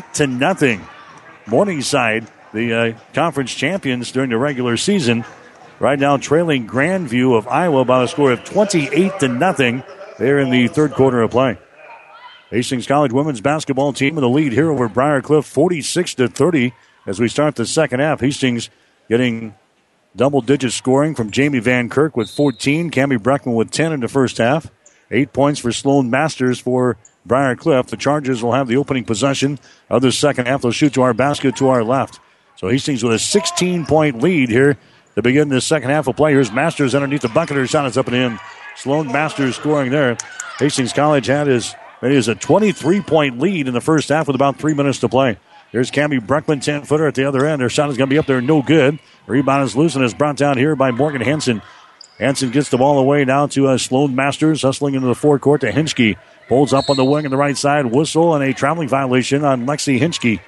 B: 28-0. Morningside, the conference champions during the regular season, right now trailing Grandview of Iowa by a score of 28-0. They're in the third quarter of play. Hastings College women's basketball team in the lead here over Briar Cliff, 46-30 as we start the second half. Hastings getting double-digit scoring from Jamie Van Kirk with 14, Cammie Breckman with 10 in the first half. 8 points for Sloan Masters for Briar Cliff. The Chargers will have the opening possession of the second half. They'll shoot to our basket to our left. So Hastings with a 16-point lead here to begin the second half of play. Here's Masters underneath the bucket. Her shot is up and in. Sloan Masters scoring there. Hastings College had as many as a 23-point lead in the first half with about 3 minutes to play. Here's Cammie Breckman, 10-footer at the other end. Her shot is going to be up there, no good. Rebound is loose and is brought down here by Morgan Hansen. Hansen gets the ball away now to Sloan Masters, hustling into the forecourt to Hinchke. Pulls up on the wing on the right side. Whistle and a traveling violation on Lexi Hinchke.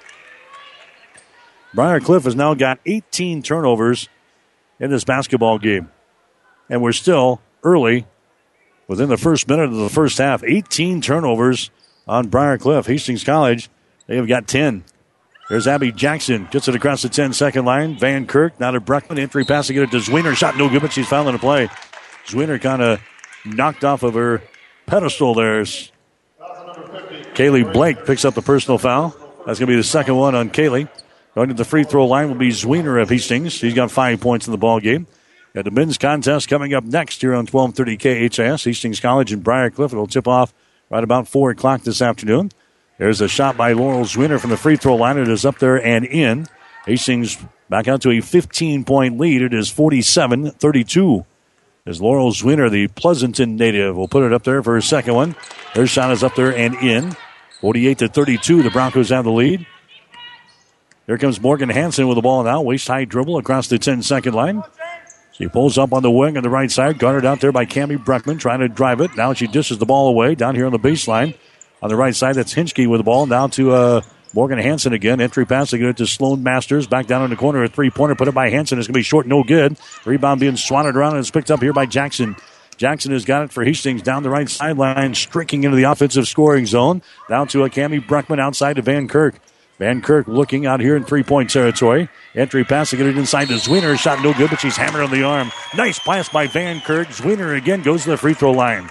B: Briar Cliff has now got 18 turnovers in this basketball game. And we're still early within the first minute of the first half. 18 turnovers on Briar Cliff. Hastings College, they have got 10. There's Abby Jackson. Gets it across the 10-second line. Van Kirk, now to Breckman. Entry pass to get it to Zwiener. Shot no good, but she's fouling the play. Zwiener kind of knocked off of her pedestal there. Kaylee Blake picks up the personal foul. That's going to be the second one on Kaylee. Going to the free throw line will be Zwiener of Hastings. She's got 5 points in the ball game. Got the men's contest coming up next here on 1230 KHS. Hastings College and Briar Cliff. It'll tip off right about 4 o'clock this afternoon. There's a shot by Laurel Zwiener from the free throw line. It is up there and in. Hastings back out to a 15-point lead. It is 47-32. As Laurel Zwiener, the Pleasanton native, will put it up there for her second one. Her shot is up there and in. 48-32. The Broncos have the lead. Here comes Morgan Hansen with the ball now. Waist-high dribble across the 10-second line. She pulls up on the wing on the right side. Guarded out there by Cammie Breckman trying to drive it. Now she dishes the ball away down here on the baseline. On the right side, that's Hinchke with the ball. Now to Morgan Hansen again. Entry pass to get it to Sloan Masters. Back down in the corner. A three-pointer put up by Hansen. It's going to be short, no good. Rebound being swatted around, and it's picked up here by Jackson. Jackson has got it for Hastings down the right sideline, streaking into the offensive scoring zone. Down to a Cammie Breckman outside to Van Kirk. Van Kirk looking out here in three-point territory. Entry pass to get it inside to Zwiener. Shot no good, but she's hammered on the arm. Nice pass by Van Kirk. Zwiener again goes to the free throw line.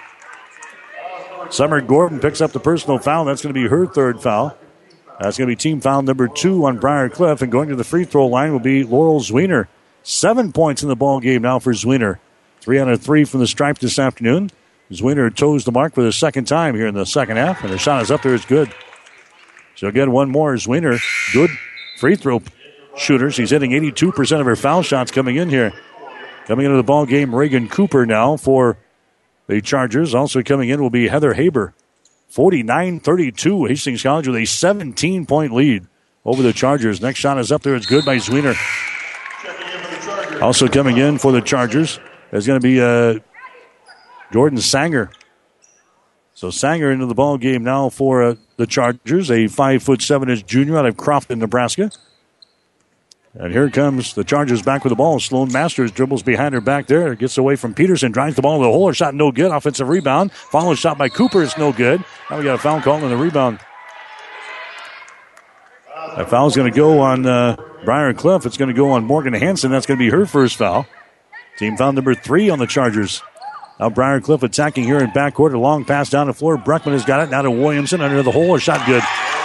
B: Summer Gordon picks up the personal foul. That's going to be her third foul. That's going to be team foul number 2 on Briar Cliff. And going to the free throw line will be Laurel Zwiener. 7 points in the ball game now for Zwiener. 3 out of 3 from the stripe this afternoon. Zwiener toes the mark for the second time here in the second half. And her shot is up there. It's good. She'll get one more. Zwiener, good free throw shooter. She's hitting 82% of her foul shots coming in here. Coming into the ball game, Reagan Cooper now for the Chargers. Also coming in will be Heather Haber. 49-32. Hastings College with a 17-point lead over the Chargers. Next shot is up there. It's good by Zwiener. Also coming in for the Chargers is going to be Jordan Sanger. So Sanger into the ball game now for the Chargers. A 5'7" junior out of Crofton, Nebraska. And here comes the Chargers back with the ball. Sloan Masters dribbles behind her back there. Gets away from Peterson. Drives the ball to the hole. Her shot no good. Offensive rebound. Follows shot by Cooper. It's no good. Now we got a foul call on the rebound. That foul is going to go on Briar Cliff. It's going to go on Morgan Hansen. That's going to be her first foul. Team foul number 3 on the Chargers. Now Briar Cliff attacking here in backcourt. A long pass down the floor. Breckman has got it. Now to Williamson under the hole. Her shot good.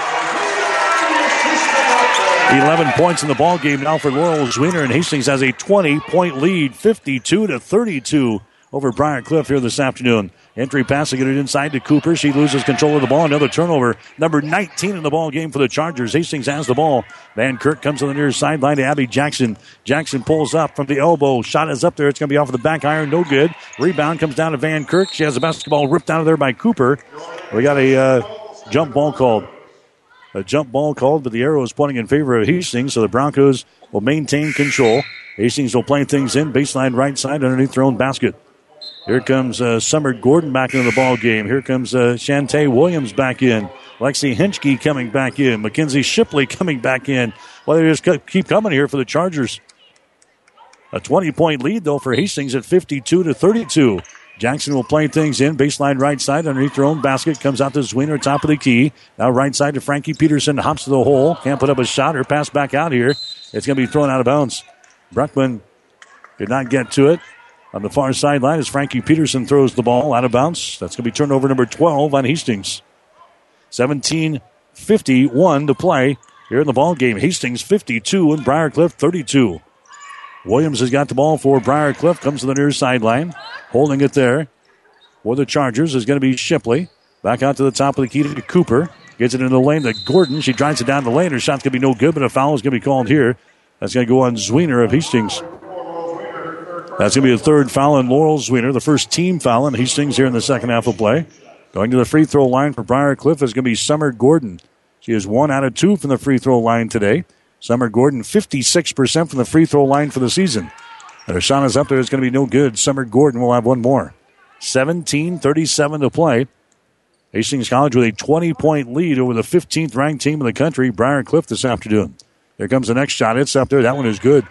B: 11 points in the ball game now for Laurel Zwiener, and Hastings has a 20-point lead, 52-32 over Briar Cliff here this afternoon. Entry pass to get it inside to Cooper. She loses control of the ball. Another turnover. Number 19 in the ball game for the Chargers. Hastings has the ball. Van Kirk comes on the near sideline to Abby Jackson. Jackson pulls up from the elbow. Shot is up there. It's going to be off of the back iron. No good. Rebound comes down to Van Kirk. She has the basketball ripped out of there by Cooper. We got a jump ball called. A jump ball called, but the arrow is pointing in favor of Hastings, so the Broncos will maintain control. Hastings will play things in, baseline right side underneath their own basket. Here comes Summer Gordon back into the ball game. Here comes Shantae Williams back in. Lexi Hinchke coming back in. Mackenzie Shipley coming back in. Well, they just keep coming here for the Chargers. A 20-point lead, though, for Hastings at 52-32. Jackson will play things in. Baseline right side underneath their own basket. Comes out to Zwiener, top of the key. Now right side to Frankie Peterson. Hops to the hole. Can't put up a shot. Her pass back out here. It's going to be thrown out of bounds. Breckman Did not get to it. On the far sideline as Frankie Peterson throws the ball out of bounds. That's going to be turnover number 12 on Hastings. 17:51 to play here in the ball game. Hastings 52 and Briarcliff 32. Williams has got the ball for Briarcliff. Comes to the near sideline. Holding it there for the Chargers is going to be Shipley. Back out to the top of the key to Cooper. Gets it into the lane to Gordon. She drives it down the lane. Her shot's going to be no good, but a foul is going to be called here. That's going to go on Zwiener of Hastings. That's going to be a third foul on Laurel Zwiener, the first team foul in Hastings here in the second half of play. Going to the free throw line for Briarcliff is going to be Summer Gordon. She is 1 out of 2 from the free throw line today. Summer Gordon, 56% from the free throw line for the season. And her shot is up there. It's going to be no good. Summer Gordon will have one more. 17:37 to play. Hastings College with a 20-point lead over the 15th ranked team in the country, Briarcliff, this afternoon. Here comes the next shot. It's up there. That one is good.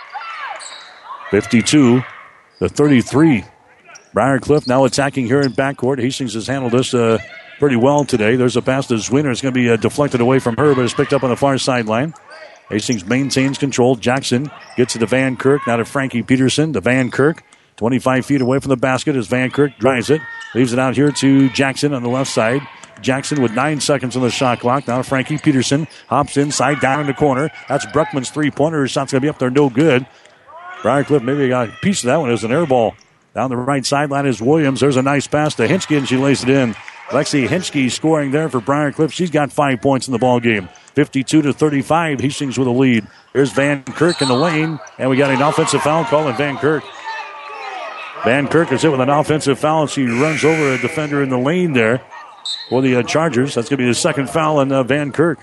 B: 52-33. Briarcliff now attacking here in backcourt. Hastings has handled this pretty well today. There's a pass to Zwiener. It's going to be deflected away from her, but it's picked up on the far sideline. Hastings maintains control. Jackson gets it to Van Kirk. Now to Frankie Peterson. To Van Kirk. 25 feet away from the basket as Van Kirk drives it. Leaves it out here to Jackson on the left side. Jackson with 9 seconds on the shot clock. Now Frankie Peterson hops inside, down in the corner. That's Bruckman's three-pointer. His shot's going to be up there, no good. Briarcliff maybe got a piece of that one as an air ball. Down the right sideline is Williams. There's a nice pass to Hinchke, and she lays it in. Lexi Hinchke scoring there for Briarcliff. She's got 5 points in the ball game. 52-35. Hastings with a lead. Here's Van Kirk in the lane, and we got an offensive foul call on Van Kirk. Van Kirk is hit with an offensive foul, and she runs over a defender in the lane there for the Chargers. That's going to be the second foul on Van Kirk.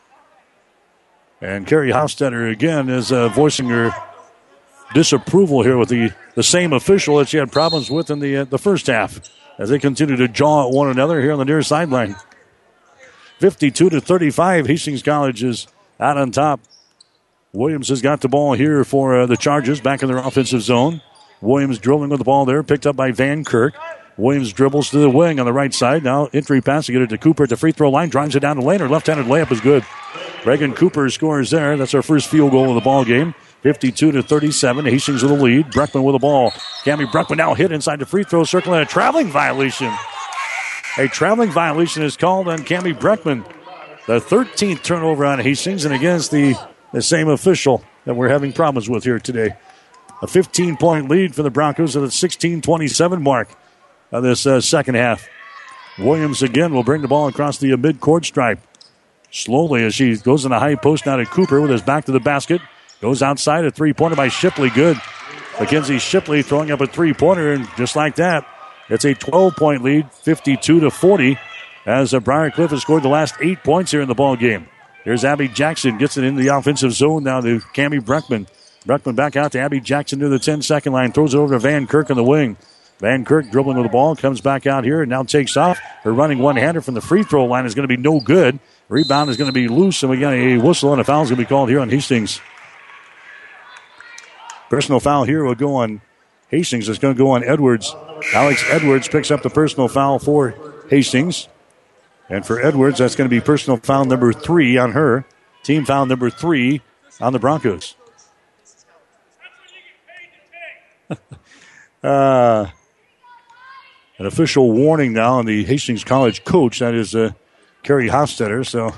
B: And Carrie Hofstetter again is voicing her disapproval here with the same official that she had problems with in the first half as they continue to jaw at one another here on the near sideline. 52-35. Hastings College is out on top. Williams has got the ball here for the Chargers back in their offensive zone. Williams dribbling with the ball there, picked up by Van Kirk. Williams dribbles to the wing on the right side. Now entry pass to get it to Cooper at the free throw line. Drives it down the lane. Her left-handed layup is good. Reagan Cooper scores there. That's our first field goal of the ball game. 52-37. Hastings with the lead. Bruckman with the ball. Cammie Bruckman now hit inside the free throw circle and a traveling violation. A traveling violation is called on Cammie Bruckman. The 13th turnover on Hastings, and against the same official that we're having problems with here today. A 15-point lead for the Broncos at the 16:27 mark of this second half. Williams again will bring the ball across the mid-court stripe. Slowly as she goes in the high post now to Cooper with his back to the basket. Goes outside, a three-pointer by Shipley. Good. Mackenzie Shipley throwing up a three-pointer, and just like that, it's a 12-point lead, 52-40, as Briarcliff has scored the last 8 points here in the ball game. Here's Abby Jackson, gets it into the offensive zone now to Cammie Bruckman. Bruckman back out to Abby Jackson near the 10-second line, throws it over to Van Kirk on the wing. Van Kirk dribbling with the ball, comes back out here and now takes off. Her running one-hander from the free throw line is going to be no good. Rebound is going to be loose, and we got a whistle and a foul is going to be called here on Hastings. Personal foul here will go on Hastings. It's going to go on Edwards. Alex Edwards picks up the personal foul for Hastings. And for Edwards, that's going to be personal foul number 3 on her. Team foul number 3 on the Broncos. An official warning now on the Hastings College coach. That is Carrie Hofstetter. So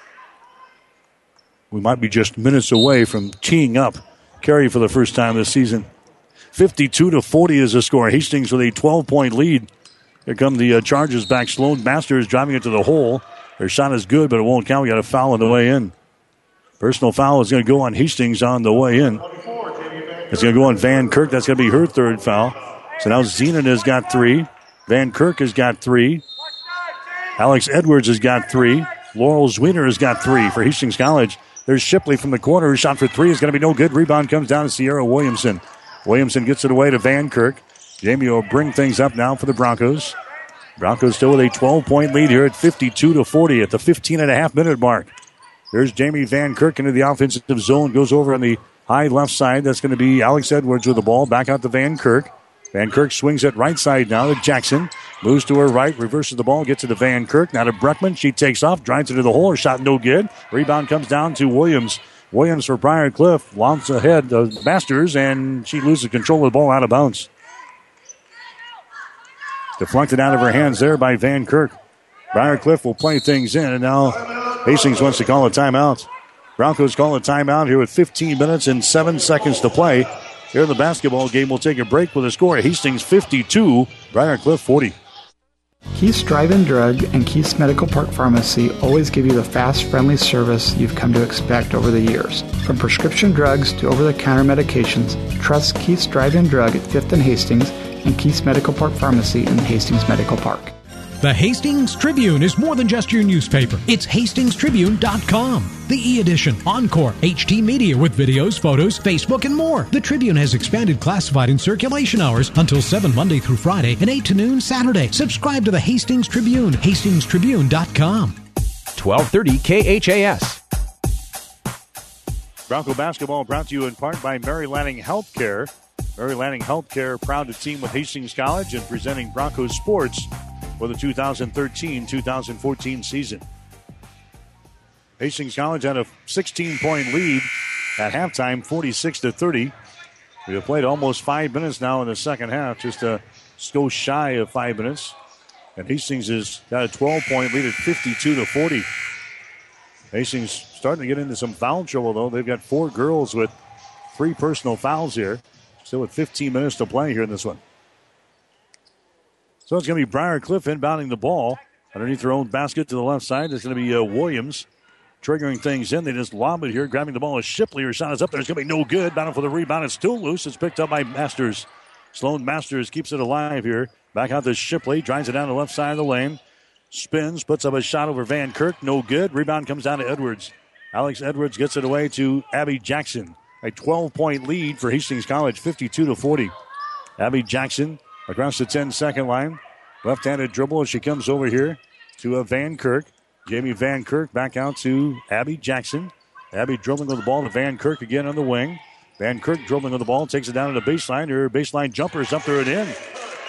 B: we might be just minutes away from teeing up Carrie for the first time this season. 52-40 is the score. Hastings with a 12-point lead. Here come the Chargers back. Sloan Masters driving it to the hole. Their shot is good, but it won't count. We got a foul on the way in. Personal foul is going to go on Hastings on the way in. It's going to go on Van Kirk. That's going to be her third foul. So now Zenon has got 3. Van Kirk has got 3. Alex Edwards has got 3. Laurel Zwiener has got 3 for Hastings College. There's Shipley from the corner. Her shot for 3 is going to be no good. Rebound comes down to Sierra Williamson. Williamson gets it away to Van Kirk. Jamie will bring things up now for the Broncos. Broncos still with a 12-point lead here at 52-40 at the 15.5-minute mark. There's Jamie Van Kirk into the offensive zone. Goes over on the high left side. That's going to be Alex Edwards with the ball. Back out to Van Kirk. Van Kirk swings it right side now to Jackson. Moves to her right. Reverses the ball. Gets it to Van Kirk. Now to Bruckman. She takes off. Drives it to the hole. Her shot no good. Rebound comes down to Williams. Williams for Briar Cliff launches ahead of Masters, and she loses control of the ball out of bounds. Deflected out of her hands there by Van Kirk. Briar Cliff will play things in, and now Hastings wants to call a timeout. Broncos call a timeout here with 15 minutes and 7 seconds to play. Here in the basketball game, we'll take a break with a score. Hastings 52, Briar Cliff 40.
C: Keith's Drive-In Drug and Keith's Medical Park Pharmacy always give you the fast, friendly service you've come to expect over the years. From prescription drugs to over-the-counter medications, trust Keith's Drive-In Drug at 5th and Hastings and Keith's Medical Park Pharmacy in Hastings Medical Park.
D: The Hastings Tribune is more than just your newspaper. It's hastingstribune.com. The e-edition, Encore, HT Media with videos, photos, Facebook, and more. The Tribune has expanded classified and circulation hours until 7 Monday through Friday and 8 to noon Saturday. Subscribe to the Hastings Tribune, hastingstribune.com.
I: 1230 KHAS.
B: Bronco basketball brought to you in part by Mary Lanning Healthcare. Mary Lanning Healthcare proud to team with Hastings College and presenting Broncos sports for the 2013-2014 season. Hastings College had a 16-point lead at halftime, 46-30. We have played almost 5 minutes now in the second half, just to go shy of 5 minutes. And Hastings has got a 12-point lead at 52-40. Hastings starting to get into some foul trouble, though. They've got 4 girls with 3 personal fouls here. Still with 15 minutes to play here in this one. So it's going to be Briar Cliff inbounding the ball. Underneath their own basket to the left side, it's going to be Williams triggering things in. They just lob it here. Grabbing the ball is Shipley. Her shot is up there. It's going to be no good. Battle for the rebound. It's still loose. It's picked up by Masters. Sloan Masters keeps it alive here. Back out to Shipley. Drives it down the left side of the lane. Spins. Puts up a shot over Van Kirk. No good. Rebound comes down to Edwards. Alex Edwards gets it away to Abby Jackson. A 12-point lead for Hastings College, 52-40. Abby Jackson across the 10-second line. Left-handed dribble as she comes over here to Van Kirk. Jamie Van Kirk back out to Abby Jackson. Abby dribbling with the ball to Van Kirk again on the wing. Van Kirk dribbling with the ball, takes it down to the baseline. Her baseline jumper is up there and in.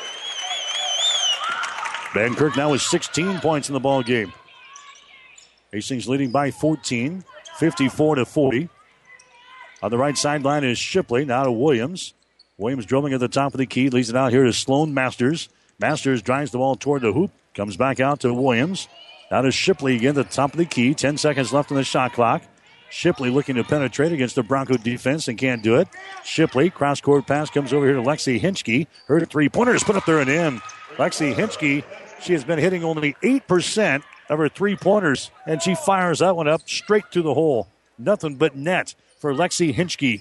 B: Van Kirk now with 16 points in the ball game. Hastings leading by 14, 54-40. On the right sideline is Shipley, now to Williams. Williams dribbling at the top of the key, leads it out here to Sloan Masters. Masters drives the ball toward the hoop, comes back out to Williams. Now to Shipley again at the top of the key. 10 seconds left on the shot clock. Shipley looking to penetrate against the Bronco defense and can't do it. Shipley, cross-court pass, comes over here to Lexi Hinchke. Her three-pointer is put up there and in. Lexi Hinchke, she has been hitting only 8% of her three-pointers, and she fires that one up straight to the hole. Nothing but net for Lexi Hinchke.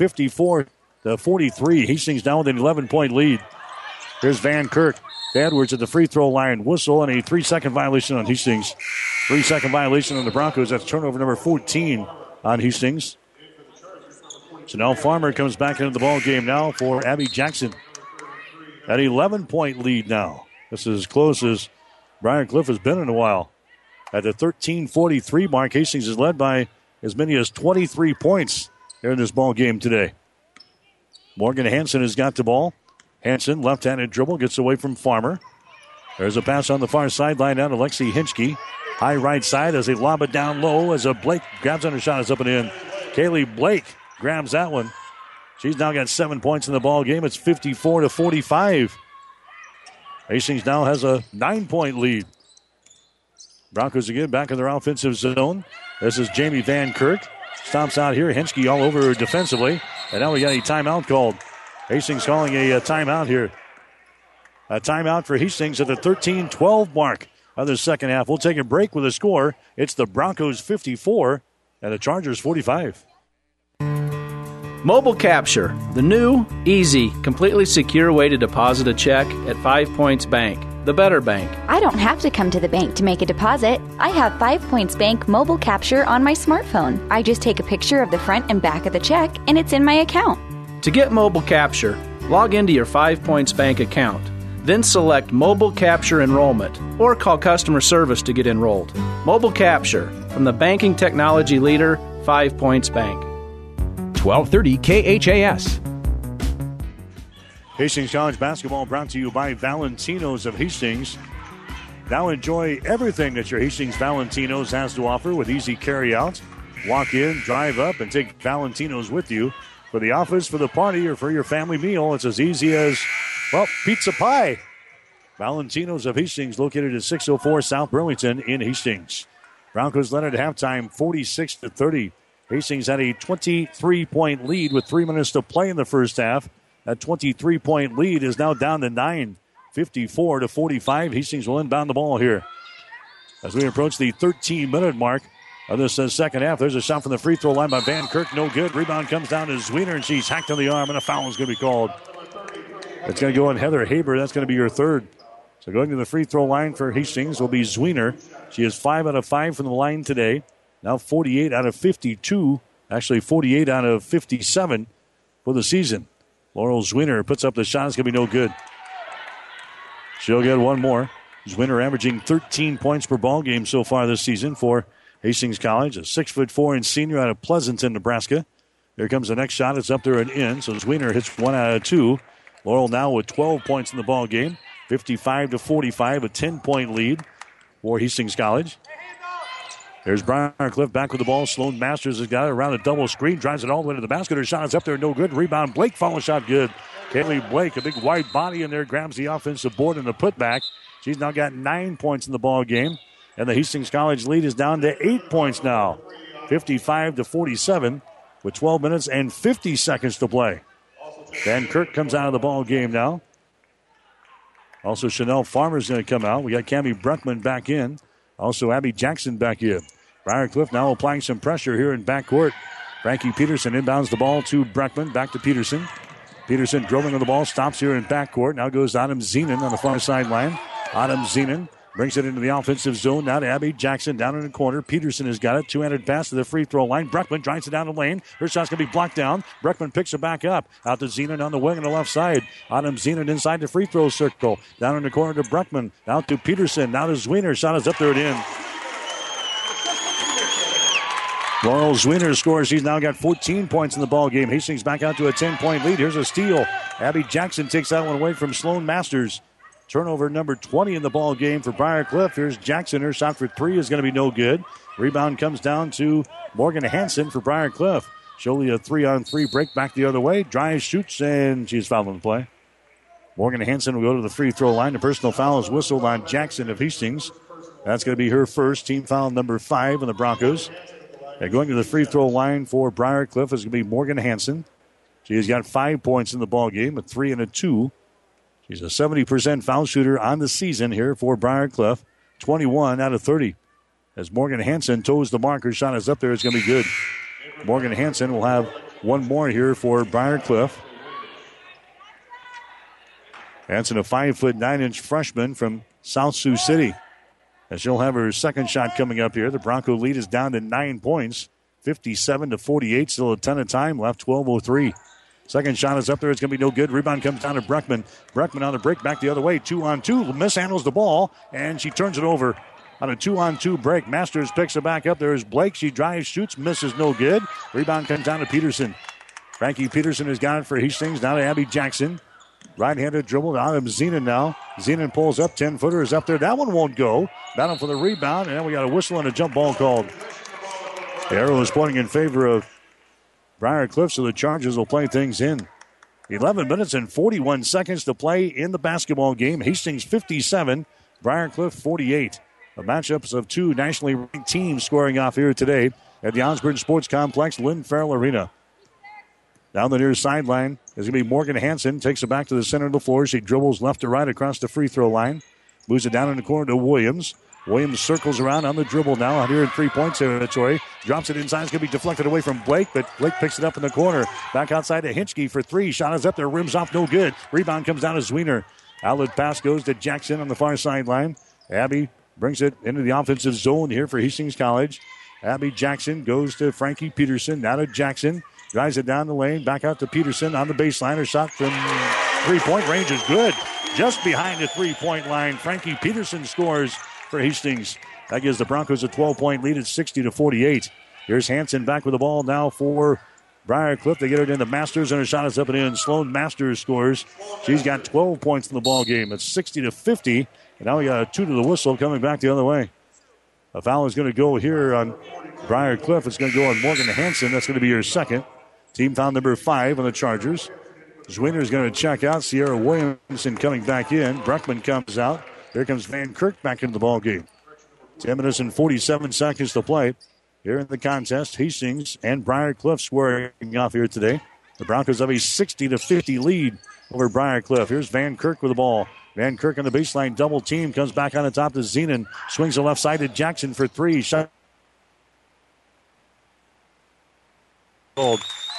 B: 54-43. Hastings down with an 11-point lead. Here's Van Kirk. Edwards at the free throw line. Whistle and a 3-second violation on Hastings. 3-second violation on the Broncos. That's turnover number 14 on Hastings. So now Farmer comes back into the ball game now for Abby Jackson. At 11-point lead now. This is as close as Briar Cliff has been in a while. At the 13:43 mark, Hastings is led by as many as 23 points here in this ball game today. Morgan Hansen has got the ball. Hansen, left-handed dribble, gets away from Farmer. There's a pass on the far sideline down to Lexi Hinchke. High right side as they lob it down low as a Blake grabs on her shot. It's up and in. Kaylee Blake grabs that one. She's now got 7 points in the ball game. It's 54-45. Hastings now has a 9-point lead. Broncos again back in their offensive zone. This is Jamie Van Kirk. Stomps out here. Hinchke all over her defensively. And now we got a timeout called. Hastings calling a timeout here. A timeout for Hastings at the 13-12 mark of the second half. We'll take a break with a score. It's the Broncos 54 and the Chargers 45.
W: Mobile Capture, the new, easy, completely secure way to deposit a check at 5 Points Bank, the better bank.
V: I don't have to come to the bank to make a deposit. I have 5 Points Bank Mobile Capture on my smartphone. I just take a picture of the front and back of the check, and it's in my account.
W: To get Mobile Capture, log into your 5 Points Bank account. Then select Mobile Capture Enrollment or call customer service to get enrolled. Mobile Capture, from the banking technology leader, 5 Points Bank.
I: 1230 KHAS.
B: Hastings College basketball brought to you by Valentino's of Hastings. Now enjoy everything that your Hastings Valentino's has to offer with easy carry-out. walk in, drive up, and take Valentino's with you for the office, for the party, or for your family meal. It's as easy as, well, pizza pie. Valentino's of Hastings, located at 604 South Burlington in Hastings. Broncos led at halftime 46-30. Hastings had a 23-point lead with 3 minutes to play in the first half. That 23-point lead is now down to 9, 54-45. Hastings will inbound the ball here. As we approach the 13-minute mark of this second half, there's a shot from the free throw line by Van Kirk. No good. Rebound comes down to Zwiener, and she's hacked on the arm, and a foul is going to be called. It's going to go on Heather Haber. That's going to be your third. So going to the free throw line for Hastings will be Zwiener. She is 5 out of 5 from the line today. Now 48 out of 52. Actually 48 out of 57 for the season. Laurel Zwiener puts up the shot. It's going to be no good. She'll get one more. Zwiener averaging 13 points per ball game so far this season for Hastings College. A 6'4" and senior out of Pleasanton, Nebraska. Here comes the next shot. It's up there and in. So Zwiener hits 1 out of 2. Laurel now with 12 points in the ball game. 55-45, a 10-point lead for Hastings College. There's Briarcliff back with the ball. Sloan Masters has got it around a double screen. Drives it all the way to the basket. Her shot is up there. No good. Rebound. Blake follow shot good. Kaylee Blake, a big wide body in there, grabs the offensive board and the putback. She's now got 9 points in the ball game. And the Hastings College lead is down to 8 points now. 55-47 with 12 minutes and 50 seconds to play. Van Kirk comes out of the ball game now. Also, Chanel Farmer's going to come out. We got Cammie Bruckman back in. Also, Abby Jackson back in. Briarcliff now applying some pressure here in backcourt. Frankie Peterson inbounds the ball to Bruckman. Back to Peterson. Peterson dribbling on the ball. Stops here in backcourt. Now goes Autumn Zenon on the far sideline. Autumn Zenon brings it into the offensive zone. Now to Abby Jackson down in the corner. Peterson has got it. Two-handed pass to the free throw line. Bruckman drives it down the lane. Her shot's going to be blocked down. Bruckman picks it back up. Out to Zenon on the wing on the left side. Autumn Zenon inside the free throw circle. Down in the corner to Bruckman. Out to Peterson. Now to Zwiener. Shot is up there and in. Laurel Zwiener scores. She's now got 14 points in the ball game. Hastings back out to a 10-point lead. Here's a steal. Abby Jackson takes that one away from Sloan Masters. Turnover number 20 in the ball game for Briarcliff. Here's Jackson. Her shot for three is going to be no good. Rebound comes down to Morgan Hansen for Briarcliff. She'll a 3-on-3 break back the other way. Drives, shoots, and she's fouled on the play. Morgan Hansen will go to the free throw line. The personal foul is whistled on Jackson of Hastings. That's going to be her first. Team foul number 5 on the Broncos. And going to the free throw line for Briarcliff is going to be Morgan Hansen. She has got 5 points in the ball game, a 3 and a 2. She's a 70% foul shooter on the season here for Briarcliff. 21 out of 30. As Morgan Hansen toes the marker, shot is up there. It's going to be good. Morgan Hansen will have one more here for Briarcliff. Hansen, a 5'9" freshman from South Sioux City. As she'll have her second shot coming up here. The Bronco lead is down to 9 points. 57-48. Still a ton of time left. 12:03. Second shot is up there. It's going to be no good. Rebound comes down to Bruckman. Bruckman on the break back the other way. 2-on-2. Mishandles the ball, and she turns it over on a 2-on-2 break. Masters picks it back up. There's Blake. She drives, shoots, misses, no good. Rebound comes down to Peterson. Frankie Peterson has got it for Hastings. Now to Abby Jackson. Right-handed dribble out of Zenon now. Zenon pulls up. 10-footer is up there. That one won't go. Battle for the rebound, and then we got a whistle and a jump ball called. The arrow is pointing in favor of Briarcliff, so the Chargers will play things in. 11 minutes and 41 seconds to play in the basketball game. Hastings 57, Briarcliff 48. The matchups of two nationally ranked teams scoring off here today at the Osborne Sports Complex, Lynn Farrell Arena. Down the near sideline is going to be Morgan Hansen. Takes it back to the center of the floor. She dribbles left to right across the free throw line. Moves it down in the corner to Williams. Williams circles around on the dribble now out here in 3-point territory. Drops it inside. It's going to be deflected away from Blake, but Blake picks it up in the corner. Back outside to Hinchke for three. Shot is up there. Rims off. No good. Rebound comes down to Zwiener. Outlet pass goes to Jackson on the far sideline. Abby brings it into the offensive zone here for Hastings College. Abby Jackson goes to Frankie Peterson. Now to Jackson. Drives it down the lane. Back out to Peterson on the baseline. Her shot from 3-point range is good. Just behind the 3-point line. Frankie Peterson scores for Hastings. That gives the Broncos a 12-point lead at 60-48. Here's Hansen back with the ball now for Briarcliff. They get it into Masters, and her shot is up and in. Sloan Masters scores. She's got 12 points in the ball game. It's 60-50, and now we got a 2 to the whistle coming back the other way. A foul is going to go here on Briar Cliff. It's going to go on Morgan Hansen. That's going to be your second. Team foul number 5 on the Chargers. Zwinner is going to check out. Sierra Williamson coming back in. Bruckman comes out. Here comes Van Kirk back into the ball game. 10 minutes and 47 seconds to play here in the contest. Hastings and Briar Cliff squaring off here today. The Broncos have a 60-50 lead over Briar Cliff. Here's Van Kirk with the ball. Van Kirk on the baseline, double team, comes back on the top to Zenon. Swings the left side to Jackson for 3. Shot. A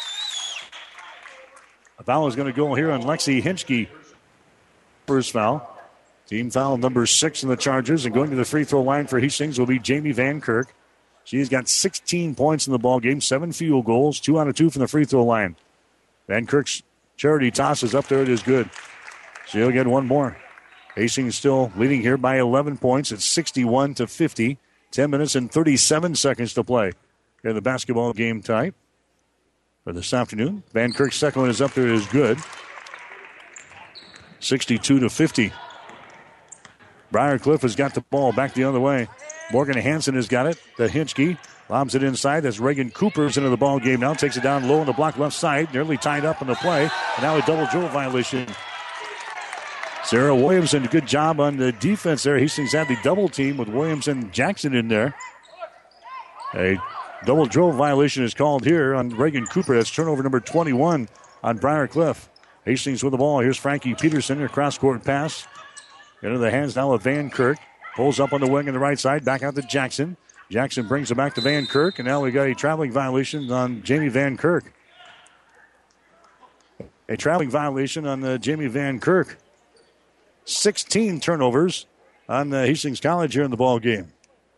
B: foul is going to go here on Lexi Hinchke. First foul. Team foul number 6 in the Chargers. And going to the free throw line for Hastings will be Jamie Van Kirk. She's got 16 points in the ball game, 7 field goals, 2 out of 2 from the free throw line. Van Kirk's charity toss is up there. It is good. She'll get one more. Hastings still leading here by 11 points. It's 61-50. 10 minutes and 37 seconds to play in the basketball game tonight for this afternoon. Van Kirk's second one is up there. It is good. 62-50. Briar Cliff has got the ball back the other way. Morgan Hansen has got it. The Hinchke lobs it inside. That's Reagan Cooper's into the ball game now. Takes it down low on the block left side. Nearly tied up in the play. And now a double dribble violation. Sarah Williamson, good job on the defense there. Hastings had the double team with Williamson and Jackson in there. A double dribble violation is called here on Reagan Cooper. That's turnover number 21 on Briar Cliff. Hastings with the ball. Here's Frankie Peterson. Her cross-court pass. Into the hands now of Van Kirk. Pulls up on the wing on the right side. Back out to Jackson. Jackson brings it back to Van Kirk. And now we got a traveling violation on Jamie Van Kirk. A traveling violation on Jamie Van Kirk. 16 turnovers on Hastings College here in the ball game.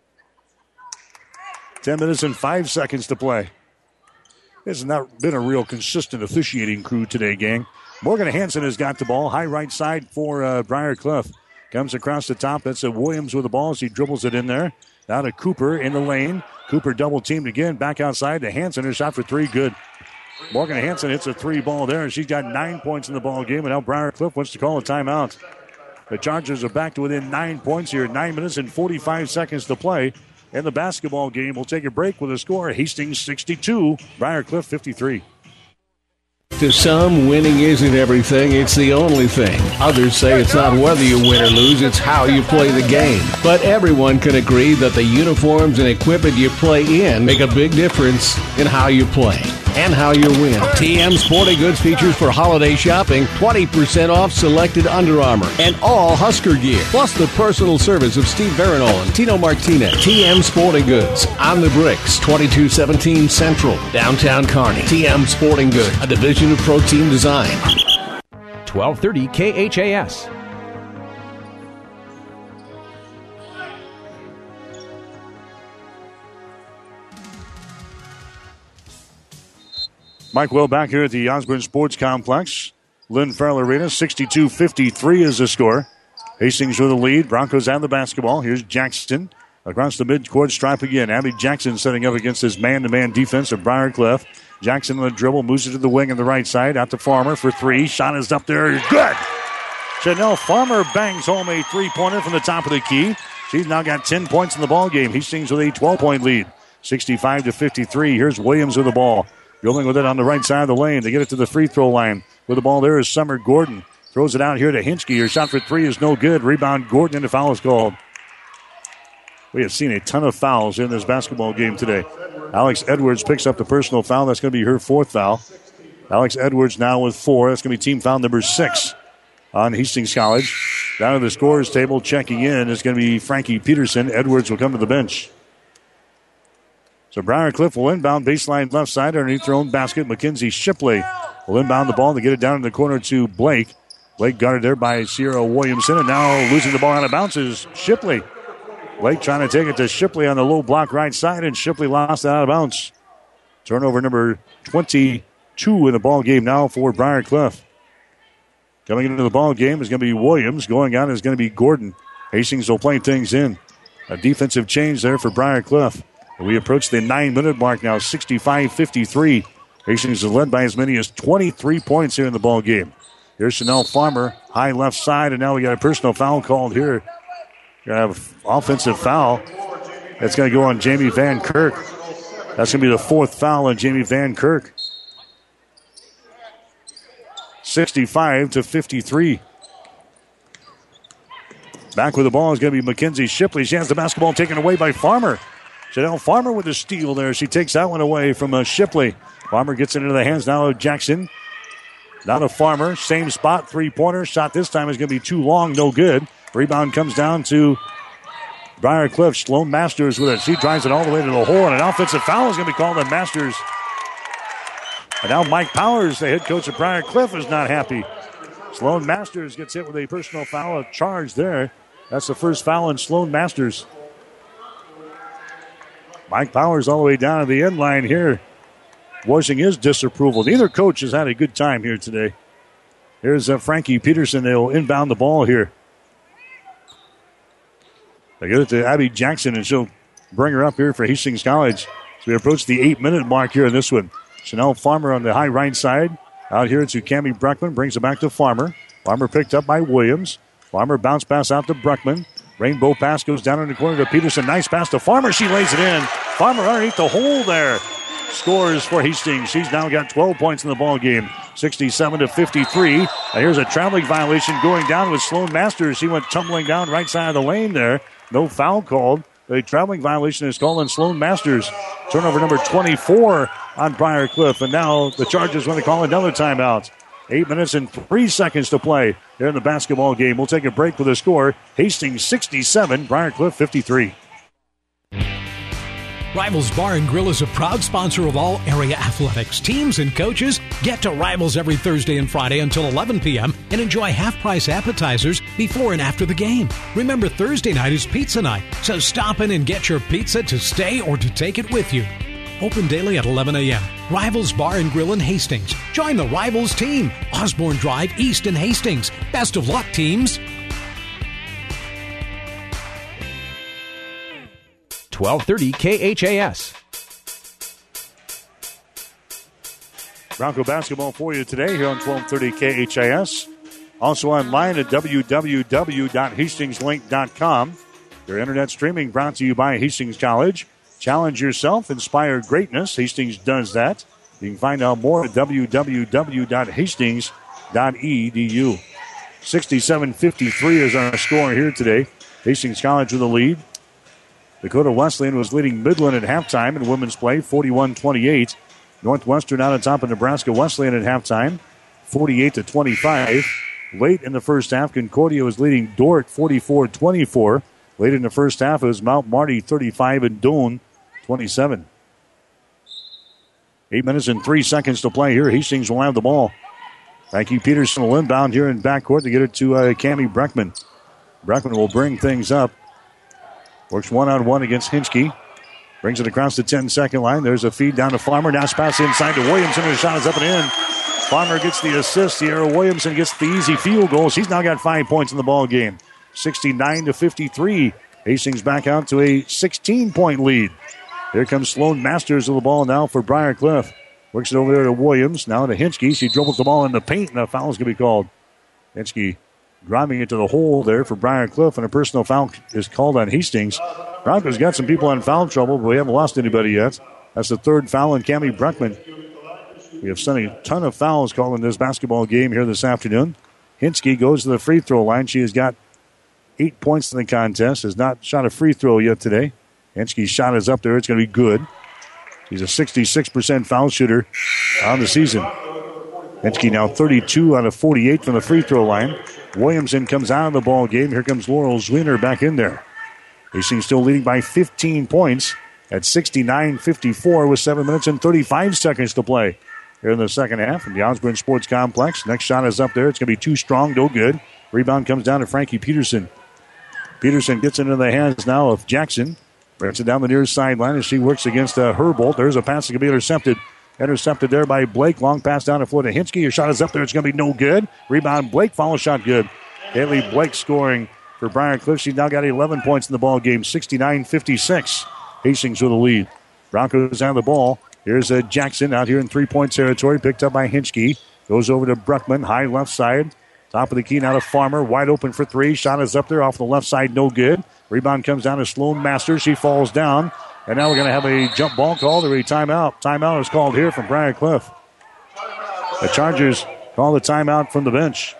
B: 10 minutes and 5 seconds to play. This has not been a real consistent officiating crew today, gang. Morgan Hansen has got the ball. High right side for Briar Cliff. Comes across the top. That's Williams with the ball as he dribbles it in there. Now to Cooper in the lane. Cooper double teamed again. Back outside to Hansen. Her shot for 3. Good. Morgan Hansen hits a 3 ball there. And she's got 9 points in the ball game. And now Briar Cliff wants to call a timeout. The Chargers are back to within 9 points here. 9 minutes and 45 seconds to play. In the basketball game, we'll take a break with a score. Hastings 62, Briar Cliff 53.
A: To some, winning isn't everything, it's the only thing. Others say it's not whether you win or lose, it's how you play the game. But everyone can agree that the uniforms and equipment you play in make a big difference in how you play and how you win. TM Sporting Goods features for holiday shopping 20% off selected Under Armour and all Husker gear, plus the personal service of Steve Veronal and Tino Martinez. TM Sporting Goods on the Bricks, 2217 Central, downtown Kearney. TM Sporting Goods, a division of Pro Team Design.
I: 1230 KHAS.
B: Mike Will back here at the Osborne Sports Complex. Lynn Farrell Arena, 62-53 is the score. Hastings with the lead. Broncos have the basketball. Here's Jackson across the midcourt stripe again. Abby Jackson setting up against his man-to-man defense of Briar Cliff. Jackson on the dribble, moves it to the wing on the right side. Out to Farmer for 3. Shot is up there. Good. Chanel Farmer bangs home a 3-pointer from the top of the key. She's now got 10 points in the ball game. Hastings with a 12-point lead. 65-53. Here's Williams with the ball. Going with it on the right side of the lane. They get it to the free throw line. With the ball there is Summer Gordon. Throws it out here to Hinchke. Her shot for 3 is no good. Rebound Gordon, and the foul is called. We have seen a ton of fouls in this basketball game today. Alex Edwards picks up the personal foul. That's going to be her 4th foul. Alex Edwards now with 4. That's going to be team foul number 6 on Hastings College. Down to the scorer's table, checking in is going to be Frankie Peterson. Edwards will come to the bench. So Briar Cliff will inbound baseline left side underneath their own basket. Mackenzie Shipley will inbound the ball to get it down in the corner to Blake. Blake guarded there by Sierra Williamson, and now losing the ball out of bounds is Shipley. Blake trying to take it to Shipley on the low block right side, and Shipley lost it out of bounds. Turnover number 22 in the ball game now for Briar Cliff. Coming into the ball game is going to be Williams. Going out is going to be Gordon. Hastings will play things in. A defensive change there for Briar Cliff. We approach the 9-minute mark now, 65-53. Hastings is led by as many as 23 points here in the ball game. Here's Chanel Farmer, high left side, and now we got a personal foul called here. We're going to have offensive foul That's going to go on Jamie Van Kirk. That's going to be the fourth foul on Jamie Van Kirk. 65-53. Back with the ball is going to be Mackenzie Shipley. She has the basketball taken away by Farmer. Chanel Farmer with the steal there. She takes that one away from Shipley. Farmer gets it into the hands now of Jackson. Now to Farmer. Same spot. Three-pointer. Shot this time is going to be too long. No good. Rebound comes down to Briar Cliff. Sloan Masters with it. She drives it all the way to the hole. And an offensive foul is going to be called on Masters. And now Mike Powers, the head coach of Briar Cliff, is not happy. Sloan Masters gets hit with a personal foul, a charge there. That's the first foul on Sloan Masters. Mike Powers all the way down to the end line here, voicing his disapproval. Neither coach has had a good time here today. Here's Frankie Peterson. They'll inbound the ball here. They get it to Abby Jackson, and she'll bring her up here for Hastings College. So we approach the 8-minute mark here in this one. Chanel Farmer on the high right side. Out here to Cammie Bruckman. Brings it back to Farmer. Farmer picked up by Williams. Farmer bounce pass out to Bruckman. Rainbow pass goes down in the corner to Peterson. Nice pass to Farmer. She lays it in. Farmer underneath the hole there. Scores for Hastings. She's now got 12 points in the ball game. 67-53. Now here's a traveling violation going down with Sloan Masters. She went tumbling down right side of the lane there. No foul called. The traveling violation is called on Sloan Masters. Turnover number 24 on Briar Cliff. And now the Chargers want to call another timeout. 8 minutes and 3 seconds to play here in the basketball game. We'll take a break with the score. Hastings 67, Briar Cliff 53.
D: Rivals Bar and Grill is a proud sponsor of all area athletics. Teams and coaches get to Rivals every Thursday and Friday until 11 p.m. and enjoy half-price appetizers before and after the game. Remember, Thursday night is pizza night, so stop in and get your pizza to stay or to take it with you. Open daily at 11 a.m. Rivals Bar and Grill in Hastings. Join the Rivals team. Osborne Drive East in Hastings. Best of luck, teams.
I: 1230 KHAS.
B: Bronco basketball for you today here on 1230 KHAS. Also online at www.hastingslink.com. Your internet streaming brought to you by Hastings College. Challenge yourself, inspire greatness. Hastings does that. You can find out more at www.hastings.edu. 67-53 is our score here today. Hastings College with a lead. Dakota Wesleyan was leading Midland at halftime in women's play, 41-28. Northwestern out on top of Nebraska Wesleyan at halftime, 48-25. Late in the first half, Concordia was leading Dordt 44-24. Late in the first half, it was Mount Marty 35 and Doane 27. 8 minutes and 3 seconds to play here. Hastings will have the ball. Frankie Peterson will inbound here in backcourt to get it to Cammie Bruckman. Bruckman will bring things up. Works one-on-one against Hinchke. Brings it across the 10-second line. There's a feed down to Farmer. Now pass inside to Williamson. The shot is up and in. Farmer gets the assist. Sierra Williamson gets the easy field goal. She's now got 5 points in the ball game. 69-53. Hastings back out to a 16-point lead. Here comes Sloan Masters with the ball now for Briar Cliff. Works it over there to Williams. Now to Hinchke. She dribbles the ball in the paint, and a foul is going to be called. Hinchke driving it to the hole there for Briar Cliff, and a personal foul is called on Hastings. Broncos got some people in foul trouble, but we haven't lost anybody yet. That's the third foul on Cammie Bruckman. We have seen a ton of fouls called in this basketball game here this afternoon. Hinchke goes to the free throw line. She has got 8 points in the contest. Has not shot a free throw yet today. Hinchke's shot is up there. It's going to be good. She's a 66% foul shooter on the season. Hinchke now 32 out of 48 from the free throw line. Williamson comes out of the ball game. Here comes Laurel Zwiener back in there. Hastings still leading by 15 points at 69-54 with 7 minutes and 35 seconds to play here in the second half from the Osborne Sports Complex. Next shot is up there. It's going to be too strong, no good. Rebound comes down to Frankie Peterson. Peterson gets into the hands now of Jackson. Brings it down the near sideline as she works against Herbold. There's a pass that can be intercepted. Intercepted there by Blake. Long pass down the floor to Hinchke. Your shot is up there. It's going to be no good. Rebound Blake. Follow shot good. Haley Blake scoring for Briar Cliff. She's now got 11 points in the ball game. 69-56. Hastings with the lead. Broncos have the ball. Here's Jackson out here in three-point territory. Picked up by Hinchke. Goes over to Bruckman. High left side. Top of the key now to Farmer. Wide open for three. Shot is up there off the left side. No good. Rebound comes down to Sloan Masters. She falls down. And now we're going to have a jump ball called or a timeout. Timeout is called here from Briar Cliff. The Chargers call the timeout from the bench.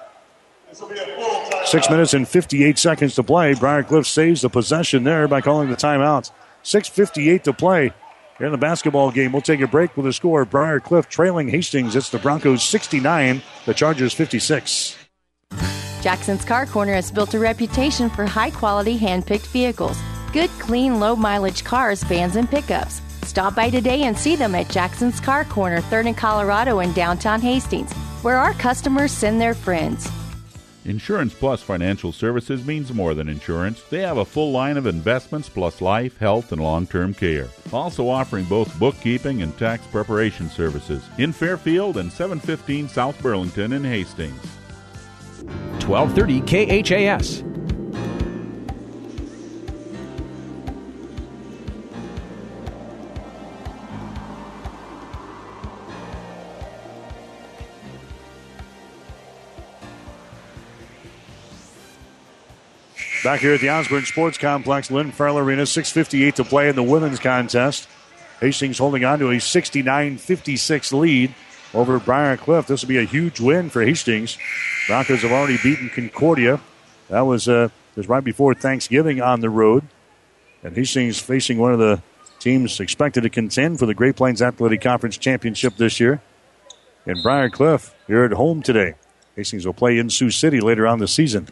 B: 6 minutes and 58 seconds to play. Briar Cliff saves the possession there by calling the timeout. 6:58 to play here in the basketball game. We'll take a break with a score. Briar Cliff trailing Hastings. It's the Broncos 69, the Chargers 56.
E: Jackson's Car Corner has built a reputation for high-quality hand-picked vehicles. Good, clean, low-mileage cars, vans, and pickups. Stop by today and see them at Jackson's Car Corner, 3rd and Colorado in downtown Hastings, where our customers send their friends.
F: Insurance Plus Financial Services means more than insurance. They have a full line of investments plus life, health, and long-term care. Also offering both bookkeeping and tax preparation services in Fairfield and 715 South Burlington in Hastings.
I: 1230 KHAS.
B: Back here at the Osborne Sports Complex, Lynn Farrell Arena, 6:58 to play in the women's contest. Hastings holding on to a 69-56 lead over Briar Cliff. This will be a huge win for Hastings. Broncos have already beaten Concordia. That was right before Thanksgiving on the road. And Hastings facing one of the teams expected to contend for the Great Plains Athletic Conference Championship this year. And Briar Cliff here at home today. Hastings will play in Sioux City later on this season.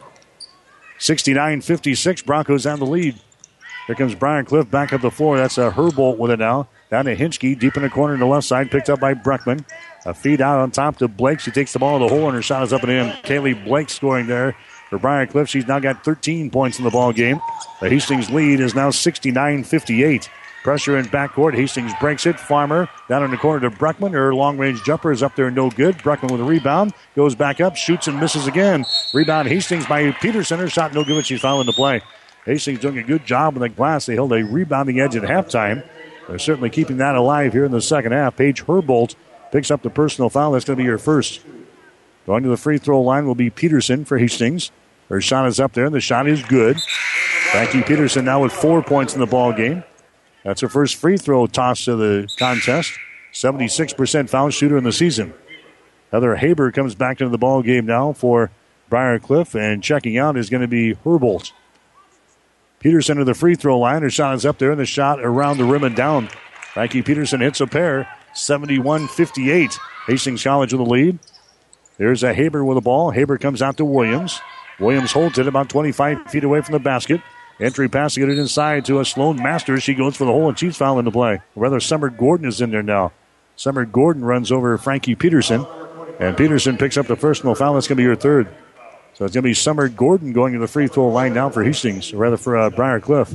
B: 69-56, Broncos on the lead. Here comes Briar Cliff back up the floor. That's a Herbolt with it now. Down to Hinchke, deep in the corner on the left side, picked up by Breckman. A feed out on top to Blake. She takes the ball to the hole, and her shot is up and in. Kaylee Blake scoring there for Briar Cliff. She's now got 13 points in the ball game. The Hastings lead is now 69-58. Pressure in backcourt. Hastings breaks it. Farmer down in the corner to Breckman. Her long-range jumper is up there, no good. Breckman with a rebound. Goes back up, shoots and misses again. Rebound Hastings by Peterson. Her shot no good, but she's fouling the play. Hastings doing a good job with the glass. They held a rebounding edge at halftime. They're certainly keeping that alive here in the second half. Paige Herbolt picks up the personal foul. That's going to be her first. Going to the free throw line will be Peterson for Hastings. Her shot is up there, and the shot is good. Frankie Peterson now with 4 points in the ball game. That's her first free throw toss to the contest. 76% foul shooter in the season. Heather Haber comes back into the ball game now for Briar Cliff, and checking out is going to be Herbolt. Peterson to the free throw line. Her shot is up there, and the shot around the rim and down. Frankie Peterson hits a pair. 71-58. Hastings College with the lead. There's a Haber with the ball. Haber comes out to Williams. Williams holds it about 25 feet away from the basket. Entry pass to get it inside to a Sloan Masters. She goes for the hole, and she's fouling the play. Rather, Summer Gordon is in there now. Summer Gordon runs over Frankie Peterson, and Peterson picks up the personal foul. That's going to be her third. So it's going to be Summer Gordon going to the free throw line now for Hastings, or rather for Briar Cliff.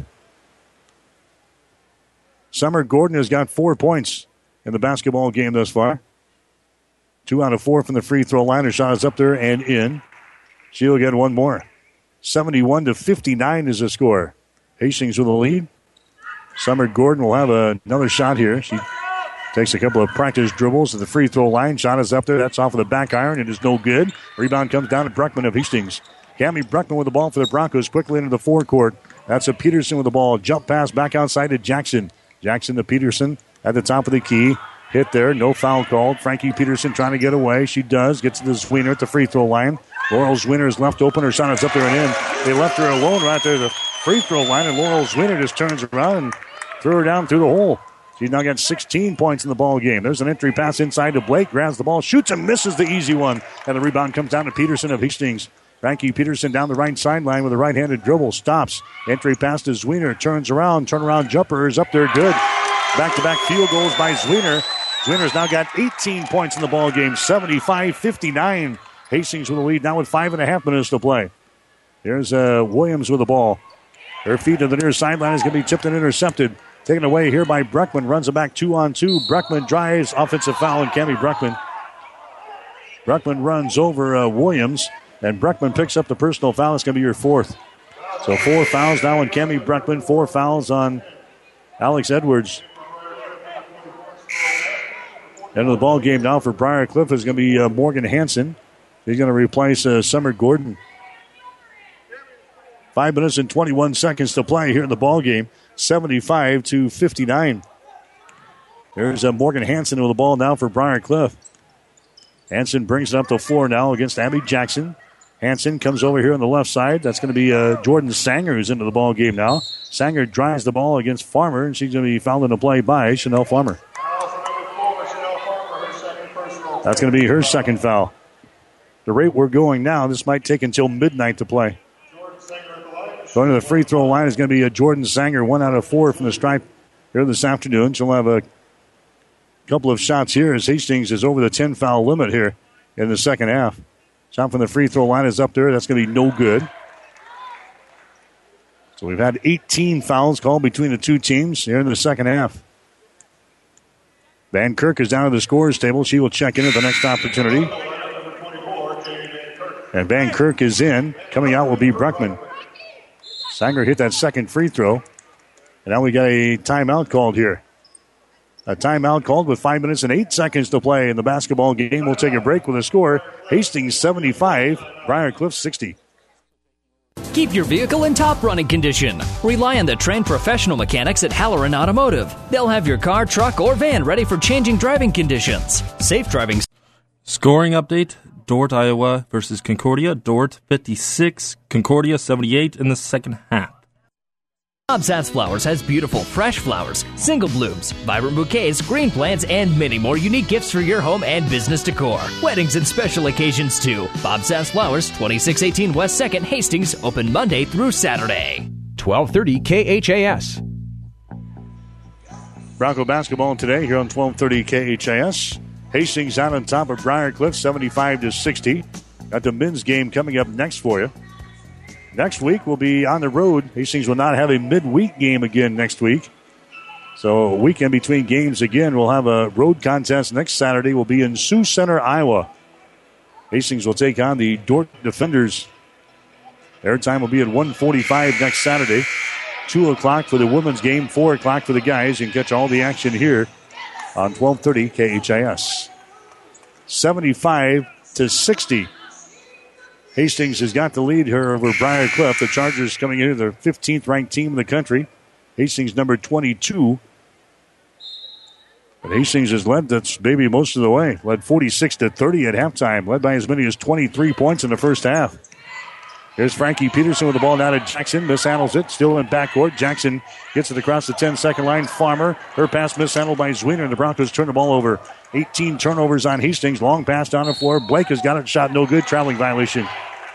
B: Summer Gordon has got 4 points in the basketball game thus far. 2 out of 4 from the free throw line. Her shot is up there and in. She'll get one more. 71-59 is the score. Hastings with the lead. Summer Gordon will have another shot here. She takes a couple of practice dribbles to the free throw line. Shot is up there. That's off of the back iron. It is no good. Rebound comes down to Breckman of Hastings. Cammie Breckman with the ball for the Broncos quickly into the forecourt. That's a Peterson with the ball. Jump pass back outside to Jackson. Jackson to Peterson at the top of the key. Hit there. No foul called. Frankie Peterson trying to get away. She does. Gets to the Zwiener at the free throw line. Laurel Zwiener is left open. Her shot is up there and in. They left her alone right there at the free throw line, and Laurel Zwiener just turns around and threw her down through the hole. She's now got 16 points in the ball game. There's an entry pass inside to Blake. Grabs the ball, shoots and misses the easy one. And the rebound comes down to Peterson of Hastings. Frankie Peterson down the right sideline with a right-handed dribble. Stops. Entry pass to Zwiener. Turns around. Turnaround jumper is up there. Good. Back-to-back field goals by Zwiener. Zwiener's now got 18 points in the ball game. 75-59. Hastings with the lead now with 5.5 minutes to play. Here's Williams with the ball. Her feed to the near sideline is going to be tipped and intercepted. Taken away here by Breckman. Runs it back 2-on-2. Breckman drives. Offensive foul on Cammie Breckman. Breckman runs over Williams. And Breckman picks up the personal foul. It's going to be your fourth. So 4 fouls now on Cammie Breckman. 4 fouls on Alex Edwards. End of the ball game now for Briar Cliff is going to be Morgan Hansen. He's going to replace Summer Gordon. 5 minutes and 21 seconds to play here in the ball game. 75-59. There's Morgan Hansen with the ball now for Briar Cliff. Hansen brings it up the floor now against Abby Jackson. Hansen comes over here on the left side. That's going to be Jordan Sanger who's into the ball game now. Sanger drives the ball against Farmer, and she's going to be fouled in the play by Chanel Farmer. That's going to be her second foul. The rate we're going now, this might take until midnight to play. Going to the free throw line is going to be Jordan Sanger, 1 out of 4 from the stripe here this afternoon. She'll have a couple of shots here as Hastings is over the 10 foul limit here in the second half. Shot from the free throw line is up there. That's going to be no good. So we've had 18 fouls called between the two teams here in the second half. Van Kirk is down at the scorer's table. She will check in at the next opportunity. And Van Kirk is in. Coming out will be Bruckman. Sanger hit that second free throw. And now we got a timeout called here. A timeout called with 5 minutes and 8 seconds to play in the basketball game. We'll take a break with a score. Hastings 75, Briar Cliff 60.
G: Keep your vehicle in top running condition. Rely on the trained professional mechanics at Halloran Automotive. They'll have your car, truck, or van ready for changing driving conditions. Safe driving.
H: Scoring update. Dordt, Iowa versus Concordia. Dordt 56, Concordia 78 in the second half.
G: Bob's Ass Flowers has beautiful fresh flowers, single blooms, vibrant bouquets, green plants, and many more unique gifts for your home and business decor. Weddings and special occasions too. Bob's Ass Flowers, 2618 West 2nd, Hastings, open Monday through Saturday.
I: 1230 KHAS.
B: Bronco basketball today here on 1230 KHAS. Hastings out on top of Briar Cliff, 75-60. Got the men's game coming up next for you. Next week, we'll be on the road. Hastings will not have a midweek game again next week. So a weekend between games again. We'll have a road contest next Saturday. We'll be in Sioux Center, Iowa. Hastings will take on the Dordt Defenders. Their time will be at 1:45 next Saturday. 2 o'clock for the women's game, 4 o'clock for the guys. You can catch all the action here on 1230 KHIS. 75-60. Hastings has got the lead here over Briar Cliff. The Chargers coming in, their 15th ranked team in the country. Hastings number 22. But Hastings has led this baby most of the way. Led 46-30 at halftime. Led by as many as 23 points in the first half. Here's Frankie Peterson with the ball down to Jackson. Mishandles it. Still in backcourt. Jackson gets it across the 10-second line. Farmer. Her pass mishandled by Zwiener. And the Broncos turn the ball over. 18 turnovers on Hastings. Long pass down the floor. Blake has got it. Shot no good. Traveling violation.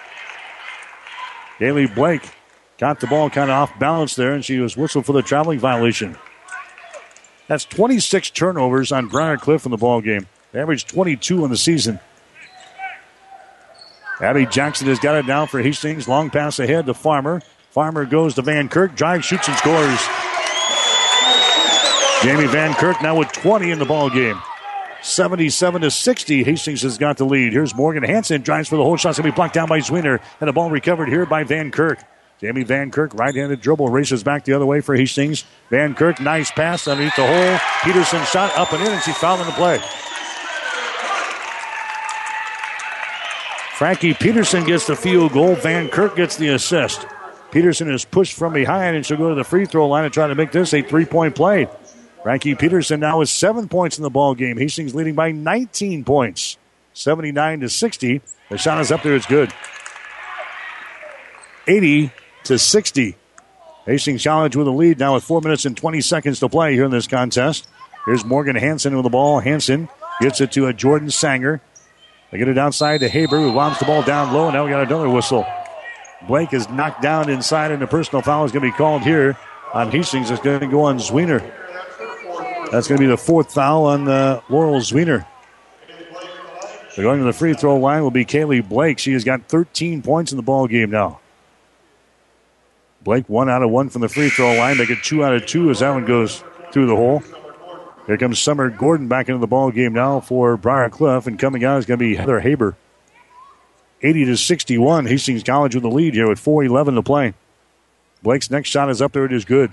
B: Kaylee Blake got the ball kind of off balance there, and she was whistled for the traveling violation. That's 26 turnovers on Briar Cliff in the ball game. They averaged 22 in the season. Abby Jackson has got it now for Hastings. Long pass ahead to Farmer. Farmer goes to Van Kirk. Drives, shoots, and scores. Jamie Van Kirk now with 20 in the ball game. 77-60. Hastings has got the lead. Here's Morgan Hansen. Drives for the hole. Shot's going to be blocked down by Zwiener. And the ball recovered here by Van Kirk. Jamie Van Kirk, right-handed dribble, races back the other way for Hastings. Van Kirk, nice pass underneath the hole. Peterson shot up and in, and she's fouled in the play. Frankie Peterson gets the field goal. Van Kirk gets the assist. Peterson is pushed from behind, and she'll go to the free throw line and try to make this a three-point play. Frankie Peterson now with 7 points in the ball game. Hastings leading by 19 points. 79-60. The shot is up there. It's good. 80-60. Hastings College with a lead now with 4 minutes and 20 seconds to play here in this contest. Here's Morgan Hansen with the ball. Hansen gets it to a Jordan Sanger. They get it outside to Haber, who lobs the ball down low, and now we got another whistle. Blake is knocked down inside, and the personal foul is going to be called here on Hastings. It's going to go on Zwiener. That's going to be the fourth foul on Laurel Zwiener. So going to the free throw line will be Kaylee Blake. She has got 13 points in the ball game now. Blake 1 out of 1 from the free throw line. Make it 2 out of 2 as that one goes through the hole. Here comes Summer Gordon back into the ball game now for Briar Cliff, and coming out is going to be Heather Haber. 80-61. Hastings College with the lead here with 4:11 to play. Blake's next shot is up there. It is good.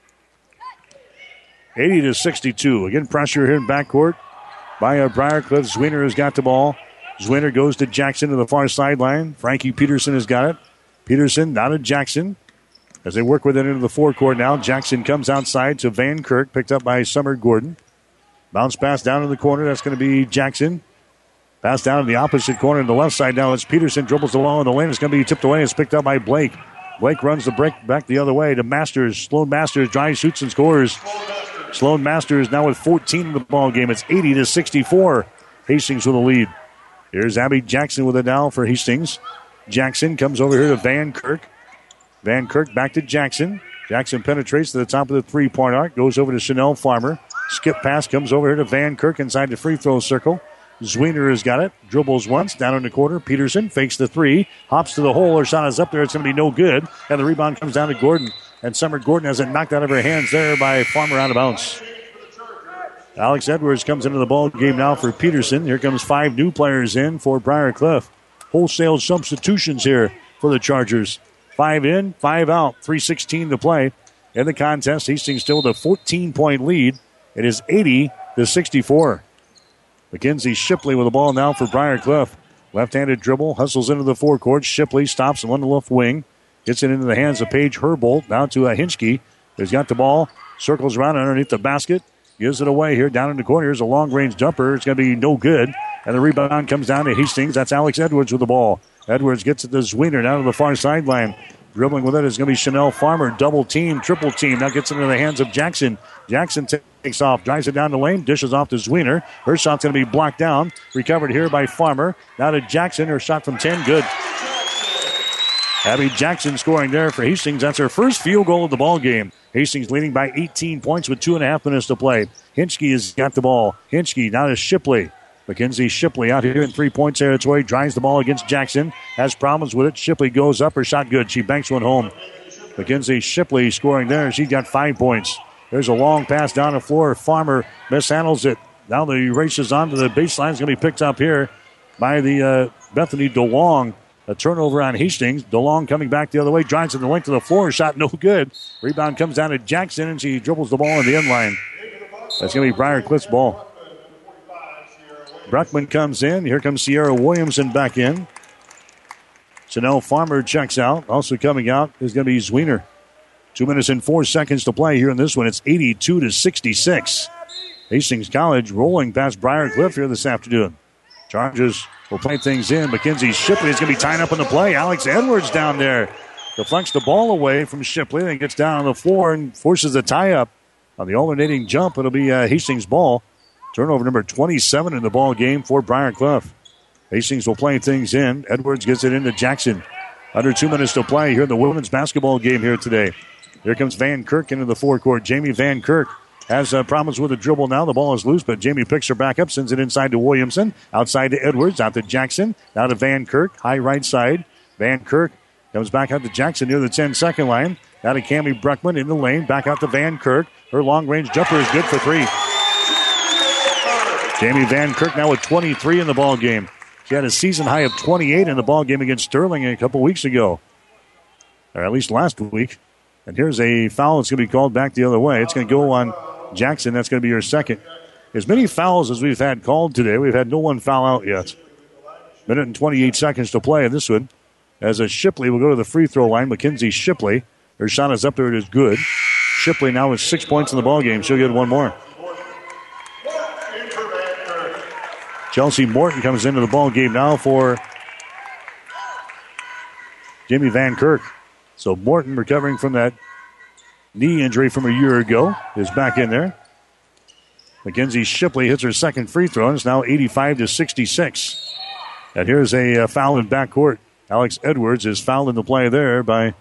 B: 80-62. Again, pressure here in backcourt by Briar Cliff. Zwiener has got the ball. Zwiener goes to Jackson to the far sideline. Frankie Peterson has got it. Peterson now to Jackson. As they work with it into the forecourt now, Jackson comes outside to Van Kirk, picked up by Summer Gordon. Bounce pass down in the corner. That's going to be Jackson. Pass down in the opposite corner on the left side now. It's Peterson, dribbles the ball in the lane. It's going to be tipped away. It's picked up by Blake. Blake runs the break back the other way to Masters. Sloan Masters drives, shoots, and scores. Sloan Masters now with 14 in the ball game. It's 80-64. Hastings with a lead. Here's Abby Jackson with it now for Hastings. Jackson comes over here to Van Kirk. Van Kirk back to Jackson. Jackson penetrates to the top of the three-point arc. Goes over to Chanel Farmer. Skip pass comes over here to Van Kirk inside the free throw circle. Zwiener has got it. Dribbles once down in the corner. Peterson fakes the three. Hops to the hole. Her shot is up there. It's going to be no good. And the rebound comes down to Gordon. And Summer Gordon has it knocked out of her hands there by Farmer out of bounds. Alex Edwards comes into the ball game now for Peterson. Here comes 5 new players in for Briar Cliff. Wholesale substitutions here for the Chargers. 5 in, 5 out. 3:16 to play in the contest. Hastings still with a 14-point lead. It is 80-64. Mackenzie Shipley with the ball now for Briar Cliff. Left-handed dribble, hustles into the forecourt. Shipley stops on the left wing. Gets it into the hands of Paige Herbold. Now to Hinchke. He's got the ball. Circles around underneath the basket. Gives it away here down in the corner. Here's a long-range jumper. It's going to be no good. And the rebound comes down to Hastings. That's Alex Edwards with the ball. Edwards gets it to Zwiener down to the far sideline. Dribbling with it is going to be Chanel Farmer. Double team, triple team. Now gets into the hands of Jackson. Jackson takes off, drives it down the lane, dishes off to Zwiener. Her shot's going to be blocked down. Recovered here by Farmer. Now to Jackson. Her shot from 10, good. Abby Jackson scoring there for Hastings. That's her first field goal of the ball game. Hastings leading by 18 points with 2.5 minutes to play. Hinchke has got the ball. Hinchke now to Shipley. Mackenzie Shipley out here in 3-point territory. Drives the ball against Jackson. Has problems with it. Shipley goes up. Her shot good. She banks one home. Mackenzie Shipley scoring there. She's got 5 points. There's a long pass down the floor. Farmer mishandles it. Now the races onto the baseline. It's going to be picked up here by the Bethany DeLong. A turnover on Hastings. DeLong coming back the other way. Drives in the length of the floor. Shot no good. Rebound comes down to Jackson, and she dribbles the ball in the end line. That's going to be Briar Cliff's ball. Bruckman comes in. Here comes Sierra Williamson back in. Chanel Farmer checks out. Also coming out is going to be Zwiener. 2 minutes and 4 seconds to play here in this one. It's 82-66. Hastings College rolling past Briar Cliff here this afternoon. Chargers will play things in. Mackenzie Shipley is going to be tying up in the play. Alex Edwards down there deflects the ball away from Shipley. Then gets down on the floor and forces a tie-up. On the alternating jump, it'll be Hastings' ball. Turnover number 27 in the ball game for Briar Cliff. Hastings will play things in. Edwards gets it into Jackson. Under 2 minutes to play here in the women's basketball game here today. Here comes Van Kirk into the forecourt. Jamie Van Kirk has problems with the dribble now. The ball is loose, but Jamie picks her back up, sends it inside to Williamson. Outside to Edwards, out to Jackson. Now to Van Kirk, high right side. Van Kirk comes back out to Jackson near the 10-second line. Now to Cammie Bruckman in the lane. Back out to Van Kirk. Her long-range jumper is good for 3. Jamie Van Kirk now with 23 in the ball game. She had a season high of 28 in the ball game against Sterling a couple weeks ago, or at least last week. And here's a foul that's going to be called back the other way. It's going to go on Jackson. That's going to be her second. As many fouls as we've had called today, we've had no one foul out yet. Minute and 28 seconds to play in this one. As a Shipley will go to the free throw line. Mackenzie Shipley. Her shot is up there. It is good. Shipley now with 6 points in the ball game. She'll get one more. Chelsea Morton comes into the ball game now for Jamie Van Kirk. So Morton, recovering from that knee injury from a year ago, is back in there. Mackenzie Shipley hits her second free throw, and it's now 85-66. And here's a foul in backcourt. Alex Edwards is fouled in the play there by,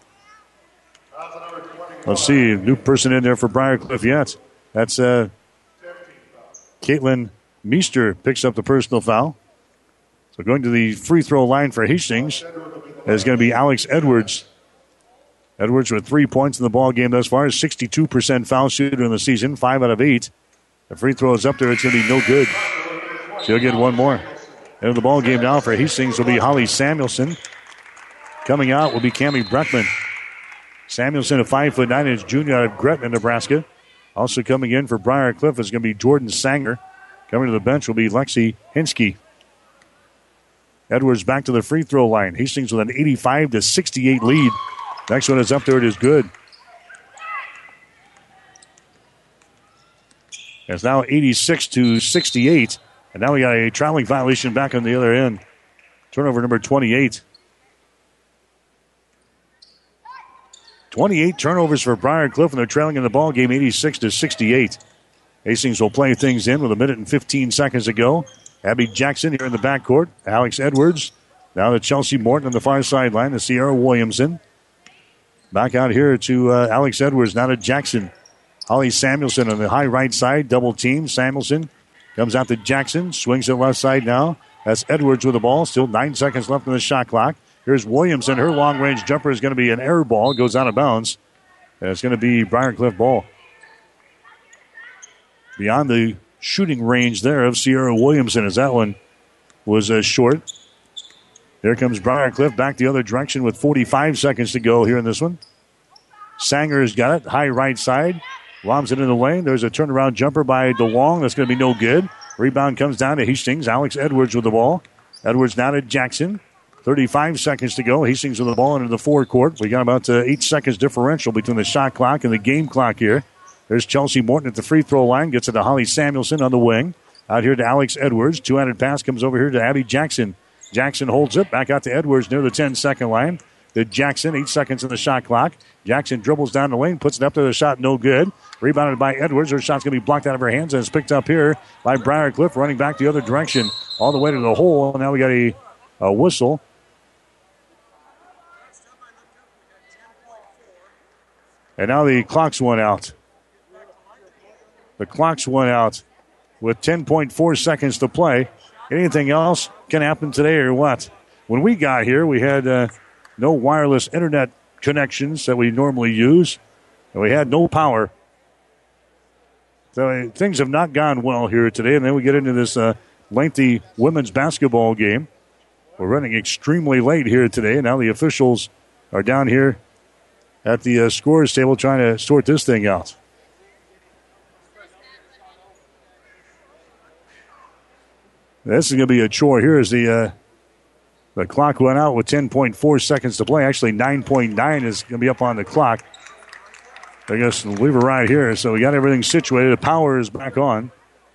B: let's see, new person in there for Briar Cliff yet. That's Caitlin Meester picks up the personal foul. So going to the free throw line for Hastings is going to be Alex Edwards. Edwards with 3 points in the ball game thus far. 62% foul shooter in the season, 5 out of 8. The free throw is up there. It's going to be no good. She'll get one more. And the ball game now for Hastings will be Holly Samuelson. Coming out will be Cammie Bruckman. Samuelson, a 5'9" junior out of Gretna, Nebraska. Also coming in for Briar Cliff is going to be Jordan Sanger. Coming to the bench will be Lexi Hinchke. Edwards back to the free throw line. Hastings with an 85-68 lead. Next one is up there. It is good. It's now 86-68. And now we got a traveling violation back on the other end. Turnover number 28. 28 turnovers for Briar Cliff, and they're trailing in the ball game 86-68. Hastings will play things in with 1 minute and 15 seconds to go. Abby Jackson here in the backcourt. Alex Edwards. Now to Chelsea Morton on the far sideline. To Sierra Williamson. Back out here to Alex Edwards. Now to Jackson. Holly Samuelson on the high right side. Double team. Samuelson comes out to Jackson. Swings it left side now. That's Edwards with the ball. Still 9 seconds left on the shot clock. Here's Williamson. Her long-range jumper is going to be an air ball. Goes out of bounds. And it's going to be Briar Cliff ball. Beyond the shooting range there of Sierra Williamson, as that one was short. Here comes Briar Cliff back the other direction with 45 seconds to go here in this one. Sanger's got it. High right side. Lobs it in the lane. There's a turnaround jumper by DeLong. That's going to be no good. Rebound comes down to Hastings. Alex Edwards with the ball. Edwards now to Jackson. 35 seconds to go. Hastings with the ball into the forecourt. We got about 8 seconds differential between the shot clock and the game clock here. There's Chelsea Morton at the free throw line. Gets it to Holly Samuelson on the wing. Out here to Alex Edwards. Two-handed pass comes over here to Abby Jackson. Jackson holds it. Back out to Edwards near the 10-second line. To Jackson. 8 seconds in the shot clock. Jackson dribbles down the lane. Puts it up to the shot. No good. Rebounded by Edwards. Her shot's going to be blocked out of her hands. And it's picked up here by Briar Cliff. Running back the other direction. All the way to the hole. Now we got a whistle. And now the clock's one out. The clock's one out with 10.4 seconds to play. Anything else can happen today or what? When we got here, we had no wireless internet connections that we normally use. And we had no power. So things have not gone well here today. And then we get into this lengthy women's basketball game. We're running extremely late here today. Now the officials are down here at the scorers table trying to sort this thing out. This is going to be a chore. Here is the clock went out with 10.4 seconds to play. Actually, 9.9 is going to be up on the clock. I guess we'll leave it right here. So we got everything situated. The power is back on.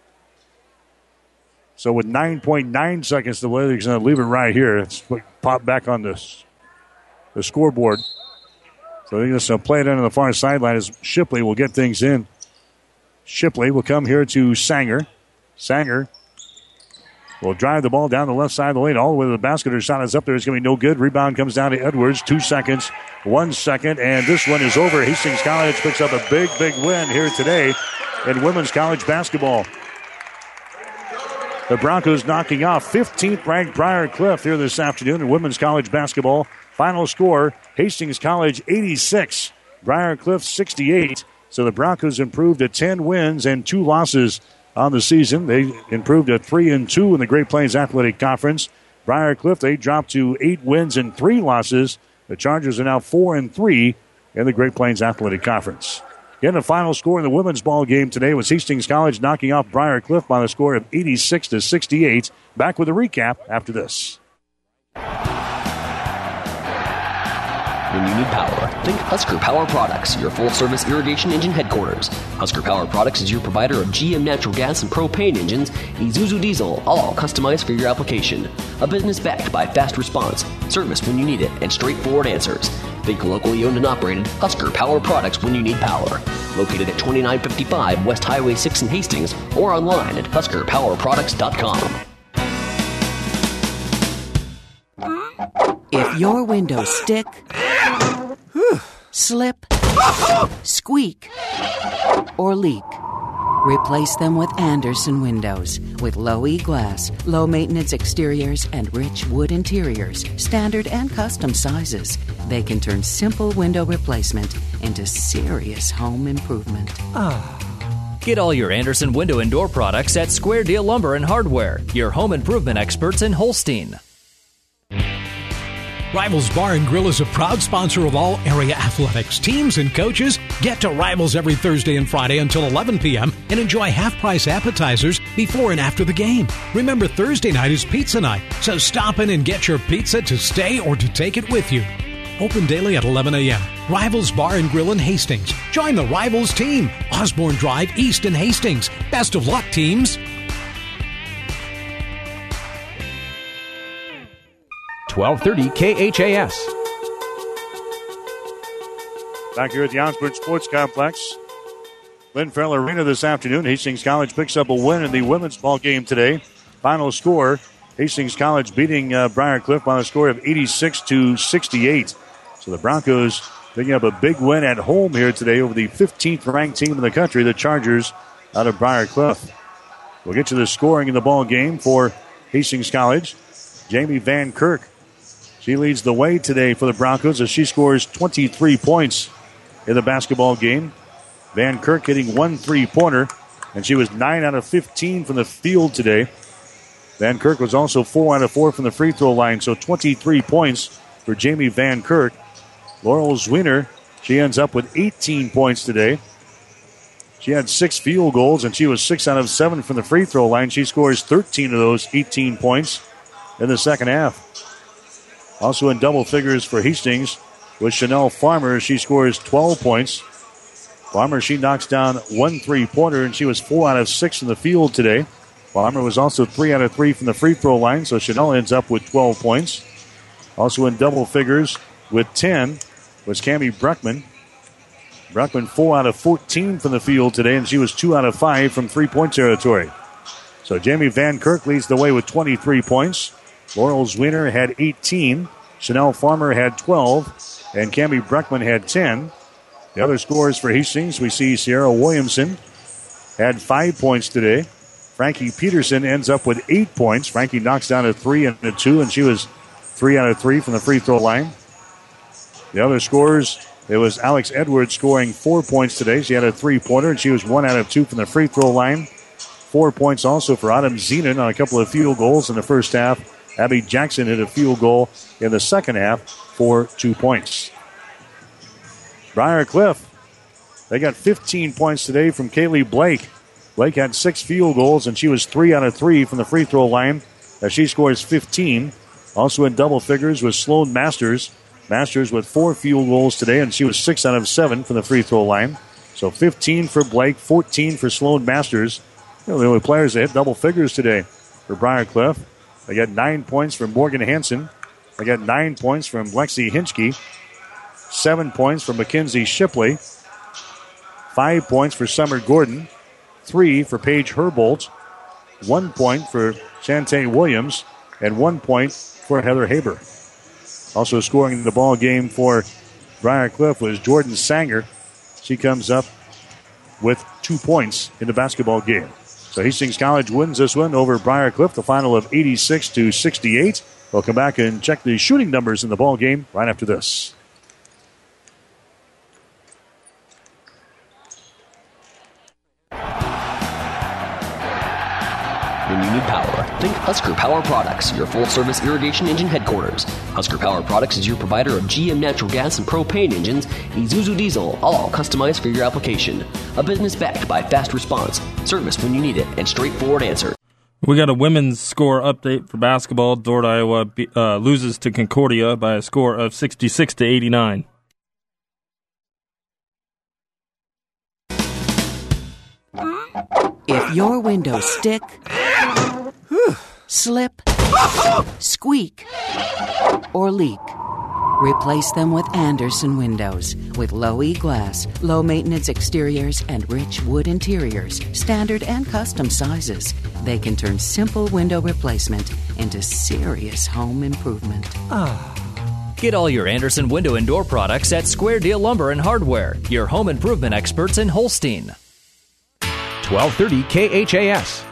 B: So with 9.9 seconds to play, they're going to leave it right here. It's pop back on the scoreboard. So they're just going to play it on the far sideline as Shipley will get things in. Shipley will come here to Sanger. Sanger will drive the ball down the left side of the lane all the way to the basket. Her shot is up there. It's going to be no good. Rebound comes down to Edwards. 2 seconds, 1 second, and this one is over. Hastings College picks up a big, big win here today in women's college basketball. The Broncos knocking off 15th ranked Briar Cliff here this afternoon in women's college basketball. Final score, Hastings College 86, Briar Cliff 68. So the Broncos improved to 10 wins and 2 losses on the season. They improved to 3-2 in the Great Plains Athletic Conference. Briar Cliff, they dropped to 8 wins and 3 losses. The Chargers are now 4-3 in the Great Plains Athletic Conference. Again, the final score in the women's ball game today was Hastings College knocking off Briar Cliff by the score of 86-68. Back with a recap after this.
P: When you need power, think Husker Power Products, your full-service irrigation engine headquarters. Husker Power Products is your provider of GM natural gas and propane engines, Isuzu diesel, all customized for your application. A business backed by fast response, service when you need it, and straightforward answers. Think locally owned and operated Husker Power Products when you need power. Located at 2955 West Highway 6 in Hastings, or online at HuskerPowerProducts.com.
J: If your windows stick, slip, squeak, or leak, replace them with Andersen windows. With low E-glass, low-maintenance exteriors, and rich wood interiors, standard and custom sizes, they can turn simple window replacement into serious home improvement.
G: Get all your Andersen window and door products at Square Deal Lumber and Hardware, your home improvement experts in Holstein.
D: Rivals Bar and Grill is a proud sponsor of all area athletics. Teams and coaches get to Rivals every Thursday and Friday until 11 p.m. and enjoy half-price appetizers before and after the game. Remember, Thursday night is pizza night, so stop in and get your pizza to stay or to take it with you. Open daily at 11 a.m. Rivals Bar and Grill in Hastings. Join the Rivals team. Osborne Drive East in Hastings. Best of luck, teams.
I: 1230 KHAS.
U: Back here at the Osborne Sports Complex. Lynn Farrell Arena this afternoon. Hastings College picks up a win in the women's ball game today. Final score, Hastings College beating Briarcliff by a score of 86-68. So the Broncos picking up a big win at home here today over the 15th ranked team in the country, the Chargers out of Briarcliff. We'll get to the scoring in the ball game for Hastings College. Jamie Van Kirk, she leads the way today for the Broncos as she scores 23 points in the basketball game. Van Kirk hitting 1 3-pointer, and she was 9 out of 15 from the field today. Van Kirk was also 4 out of 4 from the free throw line, so 23 points for Jamie Van Kirk. Laurel Zwiener, she ends up with 18 points today. She had 6 field goals, and she was 6 out of 7 from the free throw line. She scores 13 of those 18 points in the second half. Also in double figures for Hastings was Chanel Farmer. She scores 12 points. Farmer, she knocks down 1 3-pointer, and she was 4 out of 6 in the field today. Farmer was also 3 out of 3 from the free throw line, so Chanel ends up with 12 points. Also in double figures with 10 was Cammie Bruckman. Bruckman 4 out of 14 from the field today, and she was 2 out of 5 from three-point territory. So Jamie Van Kirk leads the way with 23 points. Laurel Zwiener had 18. Chanel Farmer had 12. And Cammie Bruckman had 10. The other scores for Hastings, we see Sierra Williamson had 5 points today. Frankie Peterson ends up with 8 points. Frankie knocks down a 3 and a 2, and she was 3 out of 3 from the free throw line. The other scores, it was Alex Edwards scoring 4 points today. She had a 3-pointer, and she was 1 out of 2 from the free throw line. 4 points also for Autumn Zenon on a couple of field goals in the first half. Abby Jackson hit a field goal in the second half for 2 points. Briarcliff, they got 15 points today from Kaylee Blake. Blake had 6 field goals, and she was 3 out of 3 from the free throw line as she scores 15. Also in double figures was Sloan Masters. Masters with 4 field goals today, and she was 6 out of 7 from the free throw line. So 15 for Blake, 14 for Sloan Masters. You know, the only players that hit double figures today for Briarcliff. They got 9 points from Morgan Hansen. They got 9 points from Lexi Hinchke. 7 points from Mackenzie Shipley. 5 points for Summer Gordon. 3 for Paige Herbolt. 1 point for Shantae Williams. And 1 point for Heather Haber. Also scoring the ball game for Briarcliff was Jordan Sanger. She comes up with 2 points in the basketball game. So Hastings College wins this one over Briarcliff, the final of 86-68. We'll come back and check the shooting numbers in the ball game right after this.
P: When you need power, think Husker Power Products, your full-service irrigation engine headquarters. Husker Power Products is your provider of GM natural gas and propane engines, Isuzu diesel, all customized for your application. A business backed by fast response, service when you need it, and straightforward answer.
H: We got a women's score update for basketball. Dordt, Iowa loses to Concordia by a score of 66-89.
J: If your windows stick, slip, squeak, or leak, replace them with Anderson windows. With low E-glass, low-maintenance exteriors, and rich wood interiors, standard and custom sizes, they can turn simple window replacement into serious home improvement.
G: Get all your Anderson window and door products at Square Deal Lumber and Hardware, your home improvement experts in Holstein.
I: 1230 KHAS.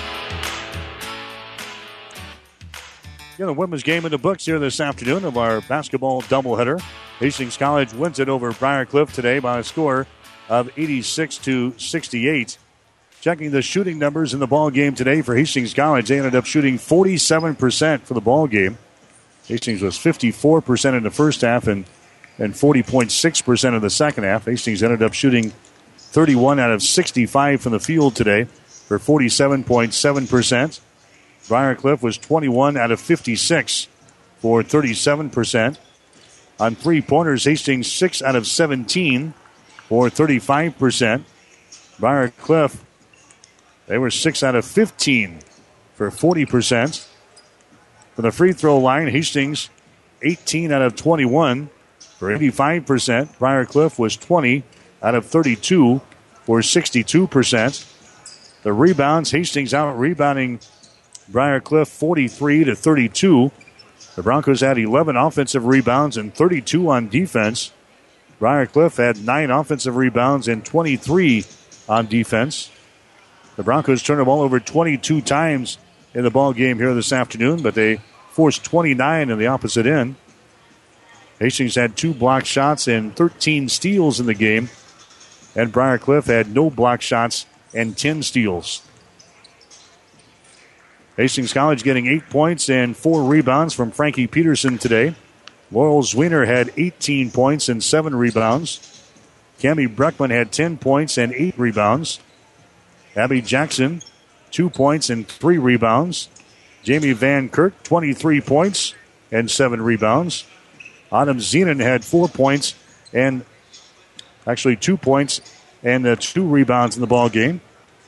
U: The women's game in the books here this afternoon of our basketball doubleheader. Hastings College wins it over Briarcliff today by a score of 86-68. Checking the shooting numbers in the ball game today for Hastings College, they ended up shooting 47% for the ball game. Hastings was 54% in the first half and 40.6% in the second half. Hastings ended up shooting 31 out of 65 from the field today for 47.7%. Briarcliff was 21 out of 56 for 37%. On three-pointers, Hastings 6 out of 17 for 35%. Briarcliff, they were 6 out of 15 for 40%. For the free throw line, Hastings 18 out of 21 for 85%. Briarcliff was 20 out of 32 for 62%. The rebounds, Hastings out rebounding Briarcliff 43 to 32. The Broncos had 11 offensive rebounds and 32 on defense. Briarcliff had 9 offensive rebounds and 23 on defense. The Broncos turned the ball over 22 times in the ball game here this afternoon, but they forced 29 in the opposite end. Hastings had 2 blocked shots and 13 steals in the game, and Briarcliff had no blocked shots and 10 steals. Hastings College getting 8 points and 4 rebounds from Frankie Peterson today. Laurel Zwiener had 18 points and 7 rebounds. Cammie Breckman had 10 points and 8 rebounds. Abby Jackson, 2 points and 3 rebounds. Jamie Van Kirk, 23 points and 7 rebounds. Autumn Zenon had 4 points and 2 points and 2 rebounds in the ball game.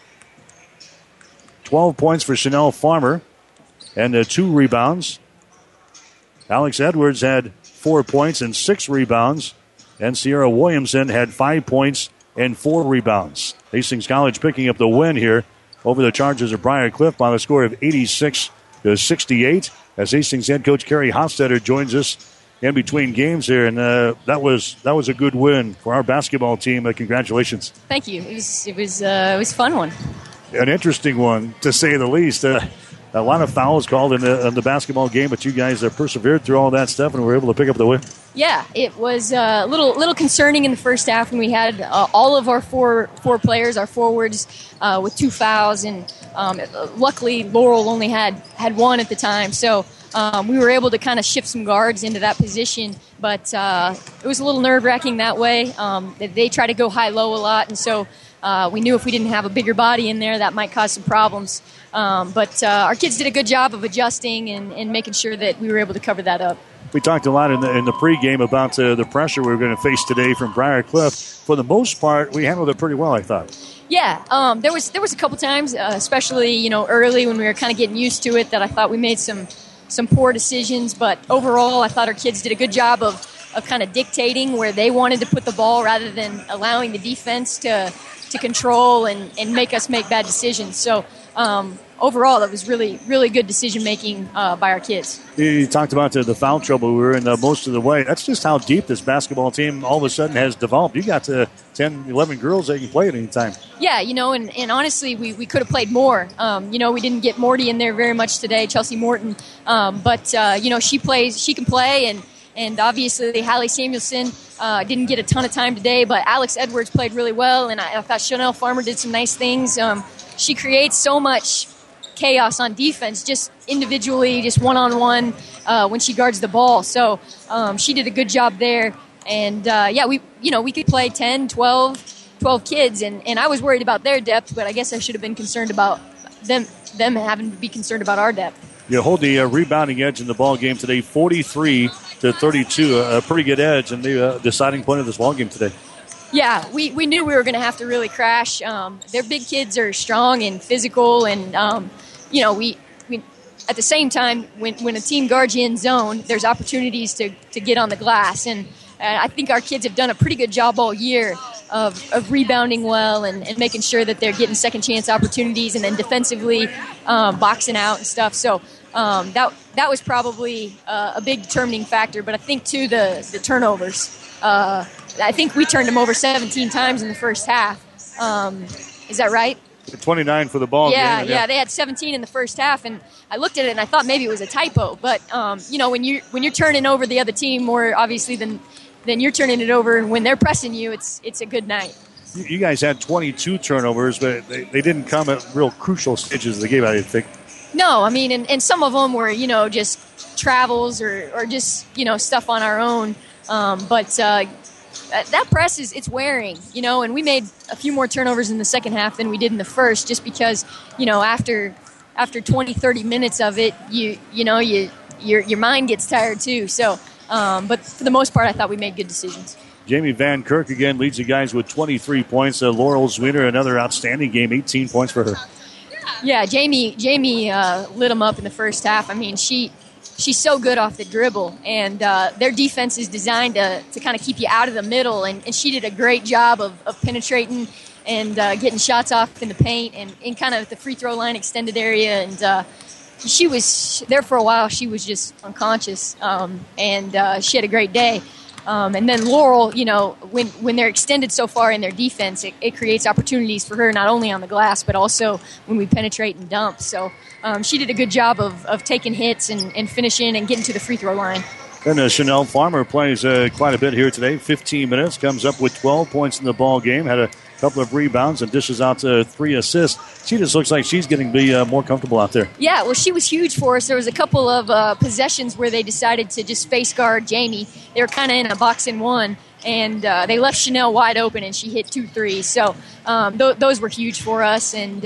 U: 12 points for Chanel Farmer and 2 rebounds. Alex Edwards had 4 points and 6 rebounds. And Sierra Williamson had 5 points and 4 rebounds. Hastings College picking up the win here over the Chargers of Briarcliff by the score of 86-68. As Hastings head coach Kerry Hofstetter joins us in between games here, and that was a good win for our basketball team. Congratulations!
K: Thank you. It was a fun one.
U: An interesting one, to say the least. A lot of fouls called in the basketball game, but you guys persevered through all that stuff and were able to pick up the win. Yeah,
K: it was a little concerning in the first half when we had all of our four players, our forwards, with 2 fouls, and luckily Laurel only had 1 at the time, so we were able to kind of shift some guards into that position, but it was a little nerve-wracking that way. They try to go high-low a lot, and so we knew if we didn't have a bigger body in there, that might cause some problems. But our kids did a good job of adjusting and making sure that we were able to cover that up.
U: We talked a lot in the pregame about the pressure we were going to face today from Briarcliff. For the most part, we handled it pretty well, I thought.
K: Yeah, there was a couple times, especially early when we were kind of getting used to it, that I thought we made some poor decisions. But overall, I thought our kids did a good job of kind of dictating where they wanted to put the ball rather than allowing the defense to control and make us make bad decisions. So overall, it was really, really good decision-making by our kids.
U: You talked about the foul trouble. We were in most of the way. That's just how deep this basketball team all of a sudden has developed. You got 10, 11 girls that can play at any time.
K: Yeah, and honestly, we could have played more. We didn't get Morty in there very much today, Chelsea Morton. But she can play, and obviously Hallie Samuelson didn't get a ton of time today, but Alex Edwards played really well, and I thought Chanel Farmer did some nice things. She creates so much chaos on defense, just individually, just one-on-one when she guards the ball. So she did a good job there. And, we could play 10, 12 kids, and I was worried about their depth, but I guess I should have been concerned about them having to be concerned about our depth.
U: You hold the rebounding edge in the ball game today, 43-32, a pretty good edge, and the deciding point of this ball game today.
K: Yeah, we knew we were going to have to really crash. Their big kids are strong and physical, and we at the same time, when a team guards you in zone, there's opportunities to get on the glass, and I think our kids have done a pretty good job all year of rebounding well and making sure that they're getting second chance opportunities, and then defensively boxing out and stuff. So that was probably a big determining factor. But I think too the turnovers. I think we turned them over 17 times in the first half. Is that right?
U: 29 for the ball game.
K: Yeah, they had 17 in the first half, and I looked at it and I thought maybe it was a typo. But when you're turning over the other team more obviously than you're turning it over when they're pressing you, it's a good night.
U: You guys had 22 turnovers, but they didn't come at real crucial stages of the game, I think.
K: No, I mean, and some of them were, just travels or just, stuff on our own. But that press it's wearing, and we made a few more turnovers in the second half than we did in the first, just because, after 20, 30 minutes of it, your mind gets tired too. So, but for the most part, I thought we made good decisions.
U: Jamie Van Kirk again leads the guys with 23 points. Laurel Zwiener, another outstanding game, 18 points for her.
K: Yeah, Jamie lit them up in the first half. I mean, she's so good off the dribble, and their defense is designed to kind of keep you out of the middle, and she did a great job of penetrating and getting shots off in the paint and in kind of the free throw line extended area, and she was there for a while. She was just unconscious, and she had a great day. And then Laurel, when they're extended so far in their defense, it creates opportunities for her not only on the glass, but also when we penetrate and dump. So she did a good job of taking hits and finishing and getting to the free throw line.
U: And Chanel Farmer plays quite a bit here today, 15 minutes, comes up with 12 points in the ball game, had a couple of rebounds and dishes out 3 assists. She just looks like she's getting to be more comfortable out there.
K: Yeah, well, she was huge for us. There was a couple of possessions where they decided to just face guard Jamie. They were kind of in a box and one, and they left Chanel wide open, and she hit 2 threes. So those were huge for us. And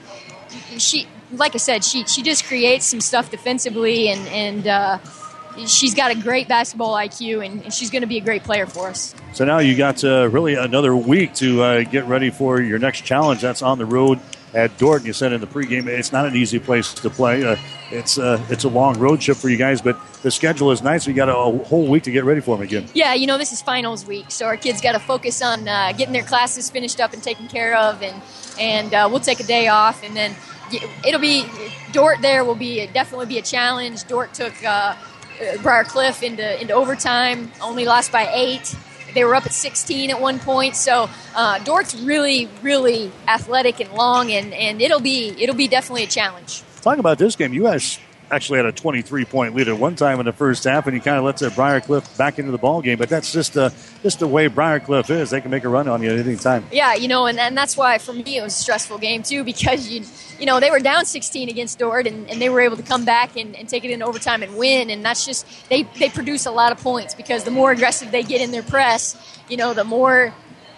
K: she, like I said, she just creates some stuff defensively, and she's got a great basketball IQ, and she's going to be a great player for us.
U: So now you got really another week to get ready for your next challenge. That's on the road at Dordt. You said in the pregame, it's not an easy place to play. It's a long road trip for you guys, but the schedule is nice. We got a whole week to get ready for them again.
K: Yeah, this is finals week, so our kids got to focus on getting their classes finished up and taken care of, and we'll take a day off, and then it'll be Dordt. There will definitely be a challenge. Dordt took Briar Cliff into overtime, only lost by 8. They were up at 16 at one point, so Dort's really, really athletic and long, and it'll be definitely a challenge.
U: Talking about this game, you guys actually had a 23-point lead at one time in the first half, and you kind of let Briar Cliff back into the ball game. But that's just the way Briar Cliff is. They can make a run on you at any time.
K: Yeah, and that's why for me it was a stressful game too, because they were down 16 against Dordt, and they were able to come back and take it in overtime and win. And that's just they produce a lot of points, because the more aggressive they get in their press, the more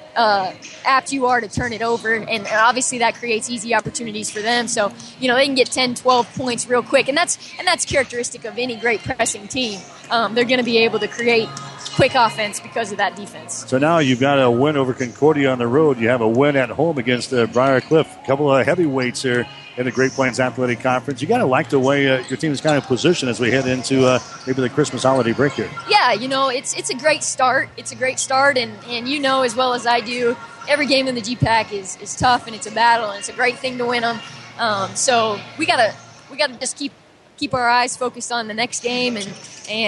K: apt you are to turn it over, and obviously that creates easy opportunities for them. So they can get 10, 12 points real quick, and that's characteristic of any great pressing team. They're going to be able to create quick offense because of that defense.
U: So now you've got a win over Concordia on the road. You have a win at home against Briar Cliff. A couple of heavyweights here in the Great Plains Athletic Conference. You got to like the way your team is kind of positioned as we head into maybe the Christmas holiday break here.
K: Yeah, it's a great start. It's a great start, and as well as I do, every game in the GPAC is tough, and it's a battle, and it's a great thing to win them. So we gotta just keep our eyes focused on the next game, and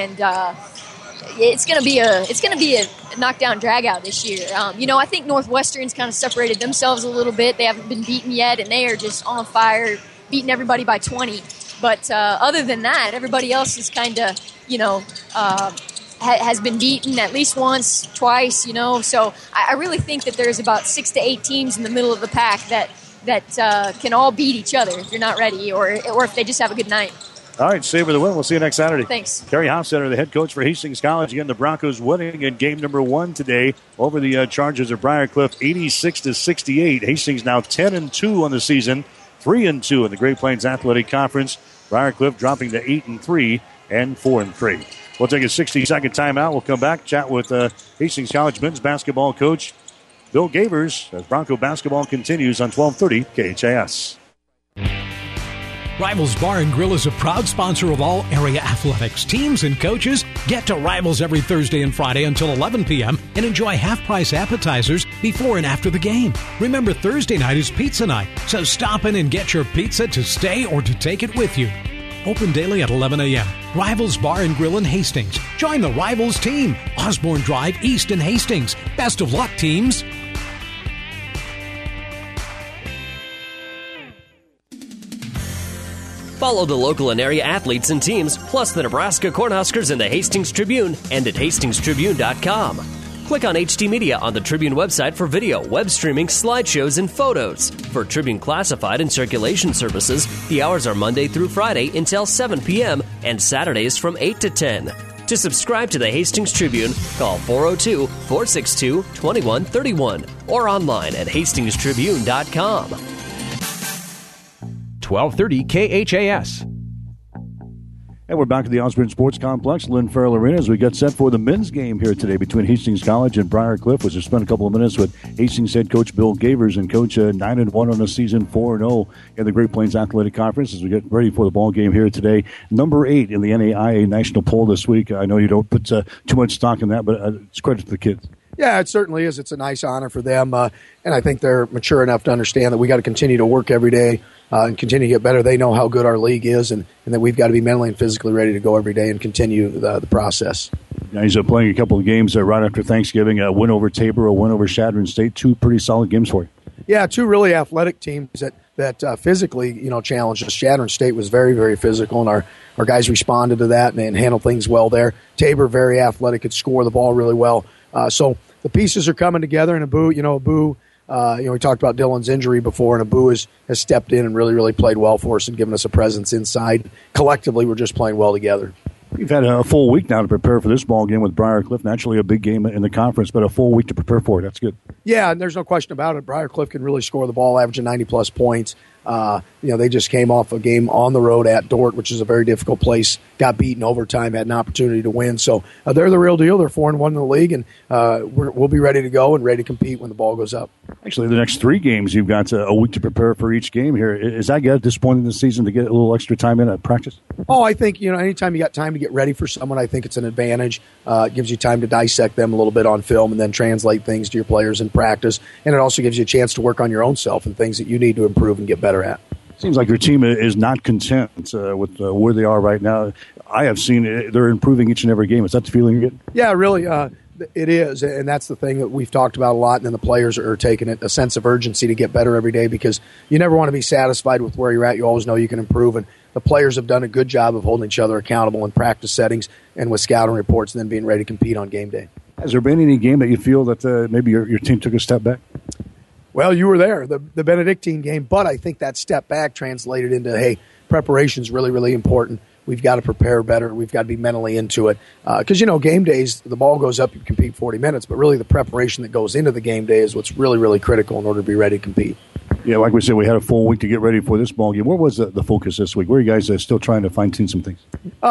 K: it's gonna be a knockdown dragout this year. I think Northwestern's kind of separated themselves a little bit. They haven't been beaten yet, and they are just on fire, beating everybody by 20. But other than that, everybody else is kind of has been beaten at least once, twice. So I really think that there's about 6 to 8 teams in the middle of the pack that can all beat each other if you're not ready, or if they just have a good night.
U: All right, savor the win. We'll see you next Saturday.
K: Thanks.
U: Kerry Hofstetter, the head coach for Hastings College. Again, the Broncos winning in game number 1 today over the Chargers of Briar Cliff, 86-68. Hastings now 10-2 on the season, 3-2 in the Great Plains Athletic Conference. Briar Cliff dropping to 8-3 and 4-3. We'll take a 60-second timeout. We'll come back, chat with Hastings College men's basketball coach Bill Gavers as Bronco basketball continues on 1230 KHAS.
D: Rivals Bar and Grill is a proud sponsor of all area athletics. Teams and coaches get to Rivals every Thursday and Friday until 11 p.m. and enjoy half-price appetizers before and after the game. Remember, Thursday night is pizza night, so stop in and get your pizza to stay or to take it with you. Open daily at 11 a.m. Rivals Bar and Grill in Hastings. Join the Rivals team. Osborne Drive East in Hastings. Best of luck, teams.
G: Follow the local and area athletes and teams, plus the Nebraska Cornhuskers in the Hastings Tribune and at hastingstribune.com. Click on HD Media on the Tribune website for video, web streaming, slideshows, and photos. For Tribune Classified and Circulation services, the hours are Monday through Friday until 7 p.m. and Saturdays from 8 to 10. To subscribe to the Hastings Tribune, call 402-462-2131 or online at hastingstribune.com.
I: 1230 KHAS.
B: And we're back at the Osborne Sports Complex, Lynn Farrell Arena, as we get set for the men's game here today between Hastings College and Briar Cliff. We'll spend a couple of minutes with Hastings head coach Bill Gavers, and coach 9-1 on the season, 4-0 in the Great Plains Athletic Conference as we get ready for the ball game here today. Number 8 in the NAIA national poll this week. I know you don't put too much stock in that, but it's credit to the kids.
L: Yeah, it certainly is. It's a nice honor for them, and I think they're mature enough to understand that we got to continue to work every day and continue to get better. They know how good our league is, and that we've got to be mentally and physically ready to go every day and continue the process.
B: Yeah, he's playing a couple of games right after Thanksgiving, a win over Tabor, a win over Chadron State, 2 pretty solid games for you.
L: Yeah, 2 really athletic teams that physically, challenged us. Chadron State was very, very physical, and our guys responded to that and handled things well there. Tabor, very athletic, could score the ball really well. So the pieces are coming together, and Abu, we talked about Dylan's injury before, and Abu has stepped in and really, really played well for us and given us a presence inside. Collectively, we're just playing well together.
B: You've had a full week now to prepare for this ball game with Briar Cliff. Naturally a big game in the conference, but a full week to prepare for it. That's good.
L: Yeah, and there's no question about it. Briar Cliff can really score the ball, averaging 90-plus points. They just came off a game on the road at Dordt, which is a very difficult place. Got beaten overtime, had an opportunity to win. So they're the real deal. They're 4-1 in the league, and we'll be ready to go and ready to compete when the ball goes up.
B: Actually, the next 3 games, you've got a week to prepare for each game here. Is that good at this point in the season to get a little extra time in at practice?
L: Oh, I think, anytime you got time to get ready for someone, I think it's an advantage. It gives you time to dissect them a little bit on film and then translate things to your players in practice. And it also gives you a chance to work on your own self and things that you need to improve and get better at.
B: Seems like your team is not content with where they are right now. I have seen they're improving each and every game. Is that the feeling you get?
L: Yeah, really. It is, and that's the thing that we've talked about a lot, and then the players are taking it, a sense of urgency to get better every day, because you never want to be satisfied with where you're at. You always know you can improve, and the players have done a good job of holding each other accountable in practice settings and with scouting reports and then being ready to compete on game day.
B: Has there been any game that you feel that maybe your team took a step back?
L: Well, you were there, the Benedictine game, but I think that step back translated into, hey, preparation is really, really important. We've got to prepare better. We've got to be mentally into it. Because, game days, the ball goes up, you compete 40 minutes, but really the preparation that goes into the game day is what's really, really critical in order to be ready to compete.
B: Yeah, like we said, we had a full week to get ready for this ball game. Where was the focus this week? Where are you guys still trying to fine-tune some things?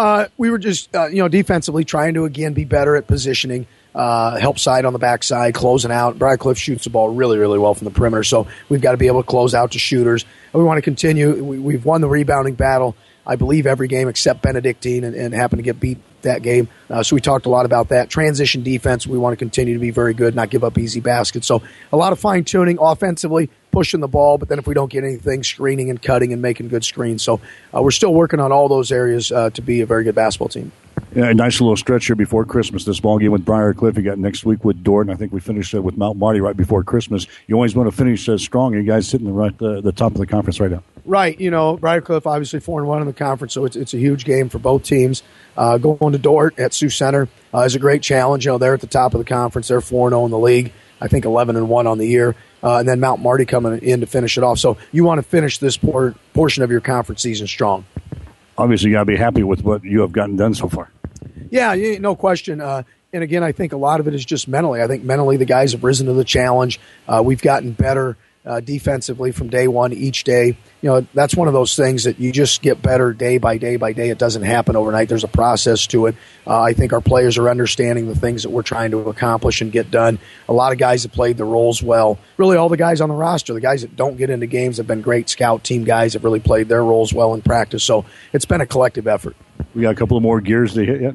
L: We were just, defensively trying to, again, be better at positioning. Help side on the backside, closing out. Briar Cliff shoots the ball really, really well from the perimeter, so we've got to be able to close out to shooters. And we want to continue. We've won the rebounding battle, I believe, every game except Benedictine, and happened to get beat that game. So we talked a lot about that. Transition defense, we want to continue to be very good, not give up easy baskets. So a lot of fine-tuning offensively, pushing the ball, but then if we don't get anything, screening and cutting and making good screens. So we're still working on all those areas to be a very good basketball team.
B: Yeah, a nice little stretch here before Christmas. This ball game with Briar Cliff. You got next week with Dordt, and I think we finished with Mount Marty right before Christmas. You always want to finish strong. You guys sitting the top of the conference right now.
L: Right. Briar Cliff obviously 4-1 in the conference, so it's a huge game for both teams. Going to Dordt at Sioux Center is a great challenge. They're at the top of the conference. They're 4-0 in the league. I think 11-1 on the year. And then Mount Marty coming in to finish it off. So you want to finish this portion of your conference season strong.
B: Obviously, you got to be happy with what you have gotten done so far.
L: Yeah, no question. And again, I think a lot of it is just mentally. I think mentally the guys have risen to the challenge. We've gotten better defensively from day one each day. That's one of those things that you just get better day by day by day. It doesn't happen overnight. There's a process to it. I think our players are understanding the things that we're trying to accomplish and get done. A lot of guys have played the roles well. Really, all the guys on the roster, the guys that don't get into games have been great scout team guys, have really played their roles well in practice. So it's been a collective effort.
B: We got a couple of more gears to hit yet?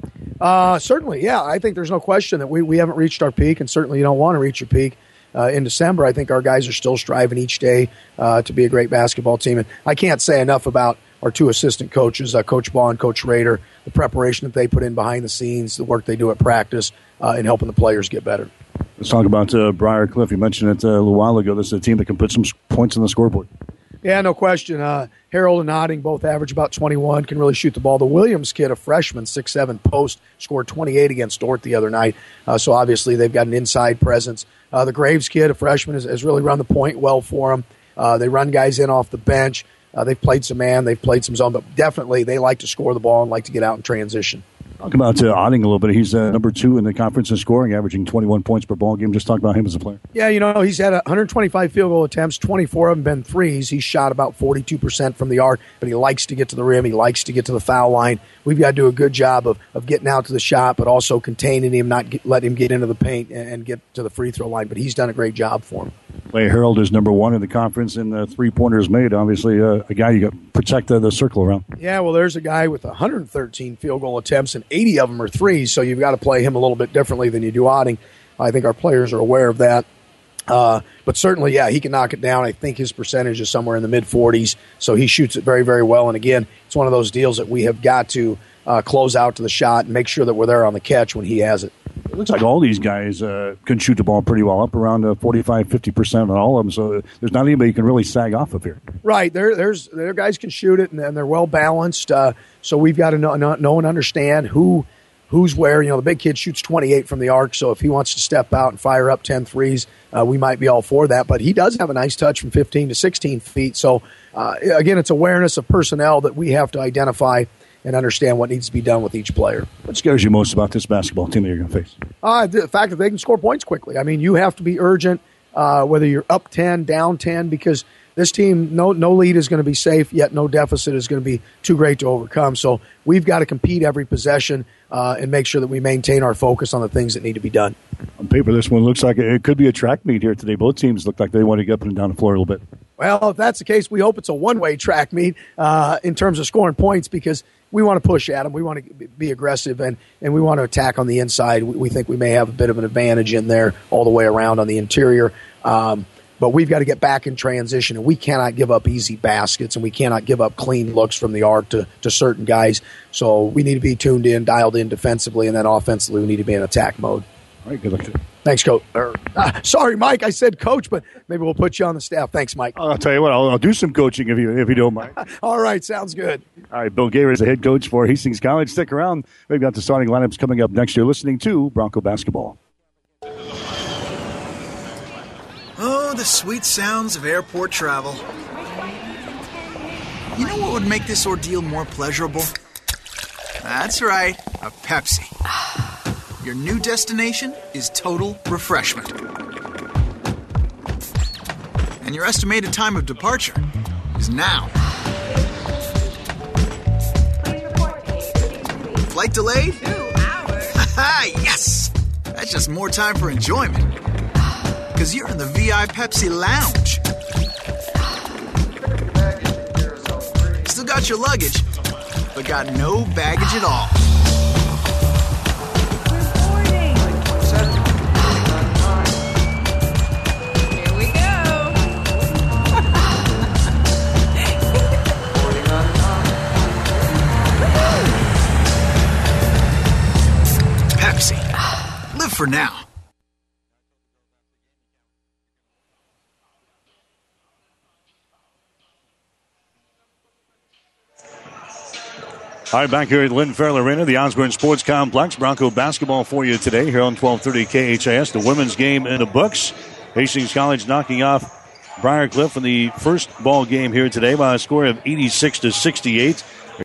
L: Certainly, yeah. I think there's no question that we haven't reached our peak, and certainly you don't want to reach your peak. In December, I think our guys are still striving each day to be a great basketball team. And I can't say enough about our 2 assistant coaches, Coach Baugh and Coach Rader, the preparation that they put in behind the scenes, the work they do at practice, and helping the players get better.
B: Let's talk about Briar Cliff. You mentioned it a little while ago. This is a team that can put some points on the scoreboard.
L: Yeah, no question. Harold and Otting both average about 21, can really shoot the ball. The Williams kid, a freshman, 6'7", post, scored 28 against Dordt the other night. So obviously they've got an inside presence. The Graves kid, a freshman, has really run the point well for them. They run guys in off the bench. They've played some man, they've played some zone, but definitely they like to score the ball and like to get out in transition.
B: Talk about Otting a little bit. He's number 2 in the conference in scoring, averaging 21 points per ball game. Just talk about him as a player.
L: Yeah, he's had 125 field goal attempts, 24 of them been threes. He's shot about 42% from the arc, but he likes to get to the rim. He likes to get to the foul line. We've got to do a good job of getting out to the shot, but also containing him, not let him get into the paint and get to the free throw line. But he's done a great job for him.
B: Clay Harold is number 1 in the conference in three-pointers made. Obviously, a guy you got to protect the circle around.
L: Yeah, well, there's a guy with 113 field goal attempts, and 80 of them are threes, so you've got to play him a little bit differently than you do Otting. I think our players are aware of that. But certainly, yeah, he can knock it down. I think his percentage is somewhere in the mid-40s, so he shoots it very, very well. And again, it's one of those deals that we have got to close out to the shot and make sure that we're there on the catch when he has it.
B: It looks like all these guys can shoot the ball pretty well, up around 45-50% on all of them. So there's not anybody you can really sag off of here.
L: Right. Their guys can shoot it, and they're well balanced. So we've got to know and understand who's where. The big kid shoots 28 from the arc, so if he wants to step out and fire up 10 threes, we might be all for that. But he does have a nice touch from 15 to 16 feet. So, again, it's awareness of personnel that we have to identify and understand what needs to be done with each player.
B: What scares you most about this basketball team that you're going to face?
L: The fact that they can score points quickly. I mean, you have to be urgent, whether you're up 10, down 10, because this team, no lead is going to be safe, yet no deficit is going to be too great to overcome. So we've got to compete every possession and make sure that we maintain our focus on the things that need to be done.
B: On paper, this one looks like it could be a track meet here today. Both teams look like they want to get up and down the floor a little bit.
L: Well, if that's the case, we hope it's a one-way track meet in terms of scoring points, because we want to push at them. We want to be aggressive, and we want to attack on the inside. We think we may have a bit of an advantage in there all the way around on the interior. But we've got to get back in transition, and we cannot give up easy baskets, and we cannot give up clean looks from the arc to certain guys. So we need to be tuned in, dialed in defensively, and then offensively we need to be in attack mode.
B: All right, good luck to you.
L: Thanks, Coach. Sorry, Mike, I said coach, but maybe we'll put you on the staff. Thanks, Mike.
B: I'll tell you what, I'll do some coaching if you don't mind.
L: All right, sounds good.
B: All right, Bill Gayer is the head coach for Hastings College. Stick around. We've got the starting lineups coming up next. You're listening to Bronco Basketball.
M: Oh, the sweet sounds of airport travel. You know what would make this ordeal more pleasurable? That's right, a Pepsi. Your new destination is Total Refreshment. And your estimated time of departure is now. Flight delayed? 2 hours. Yes! That's just more time for enjoyment. Because you're in the VI Pepsi Lounge. Still got your luggage, but got no baggage at all.
N: Here we go.
M: Pepsi. Live for now.
U: All right, back here at Lynn Farrell Arena, the Osborne Sports Complex. Bronco basketball for you today here on 1230 KHAS. The women's game in the books. Hastings College knocking off Briarcliff in the first ball game here today by a score of 86-68.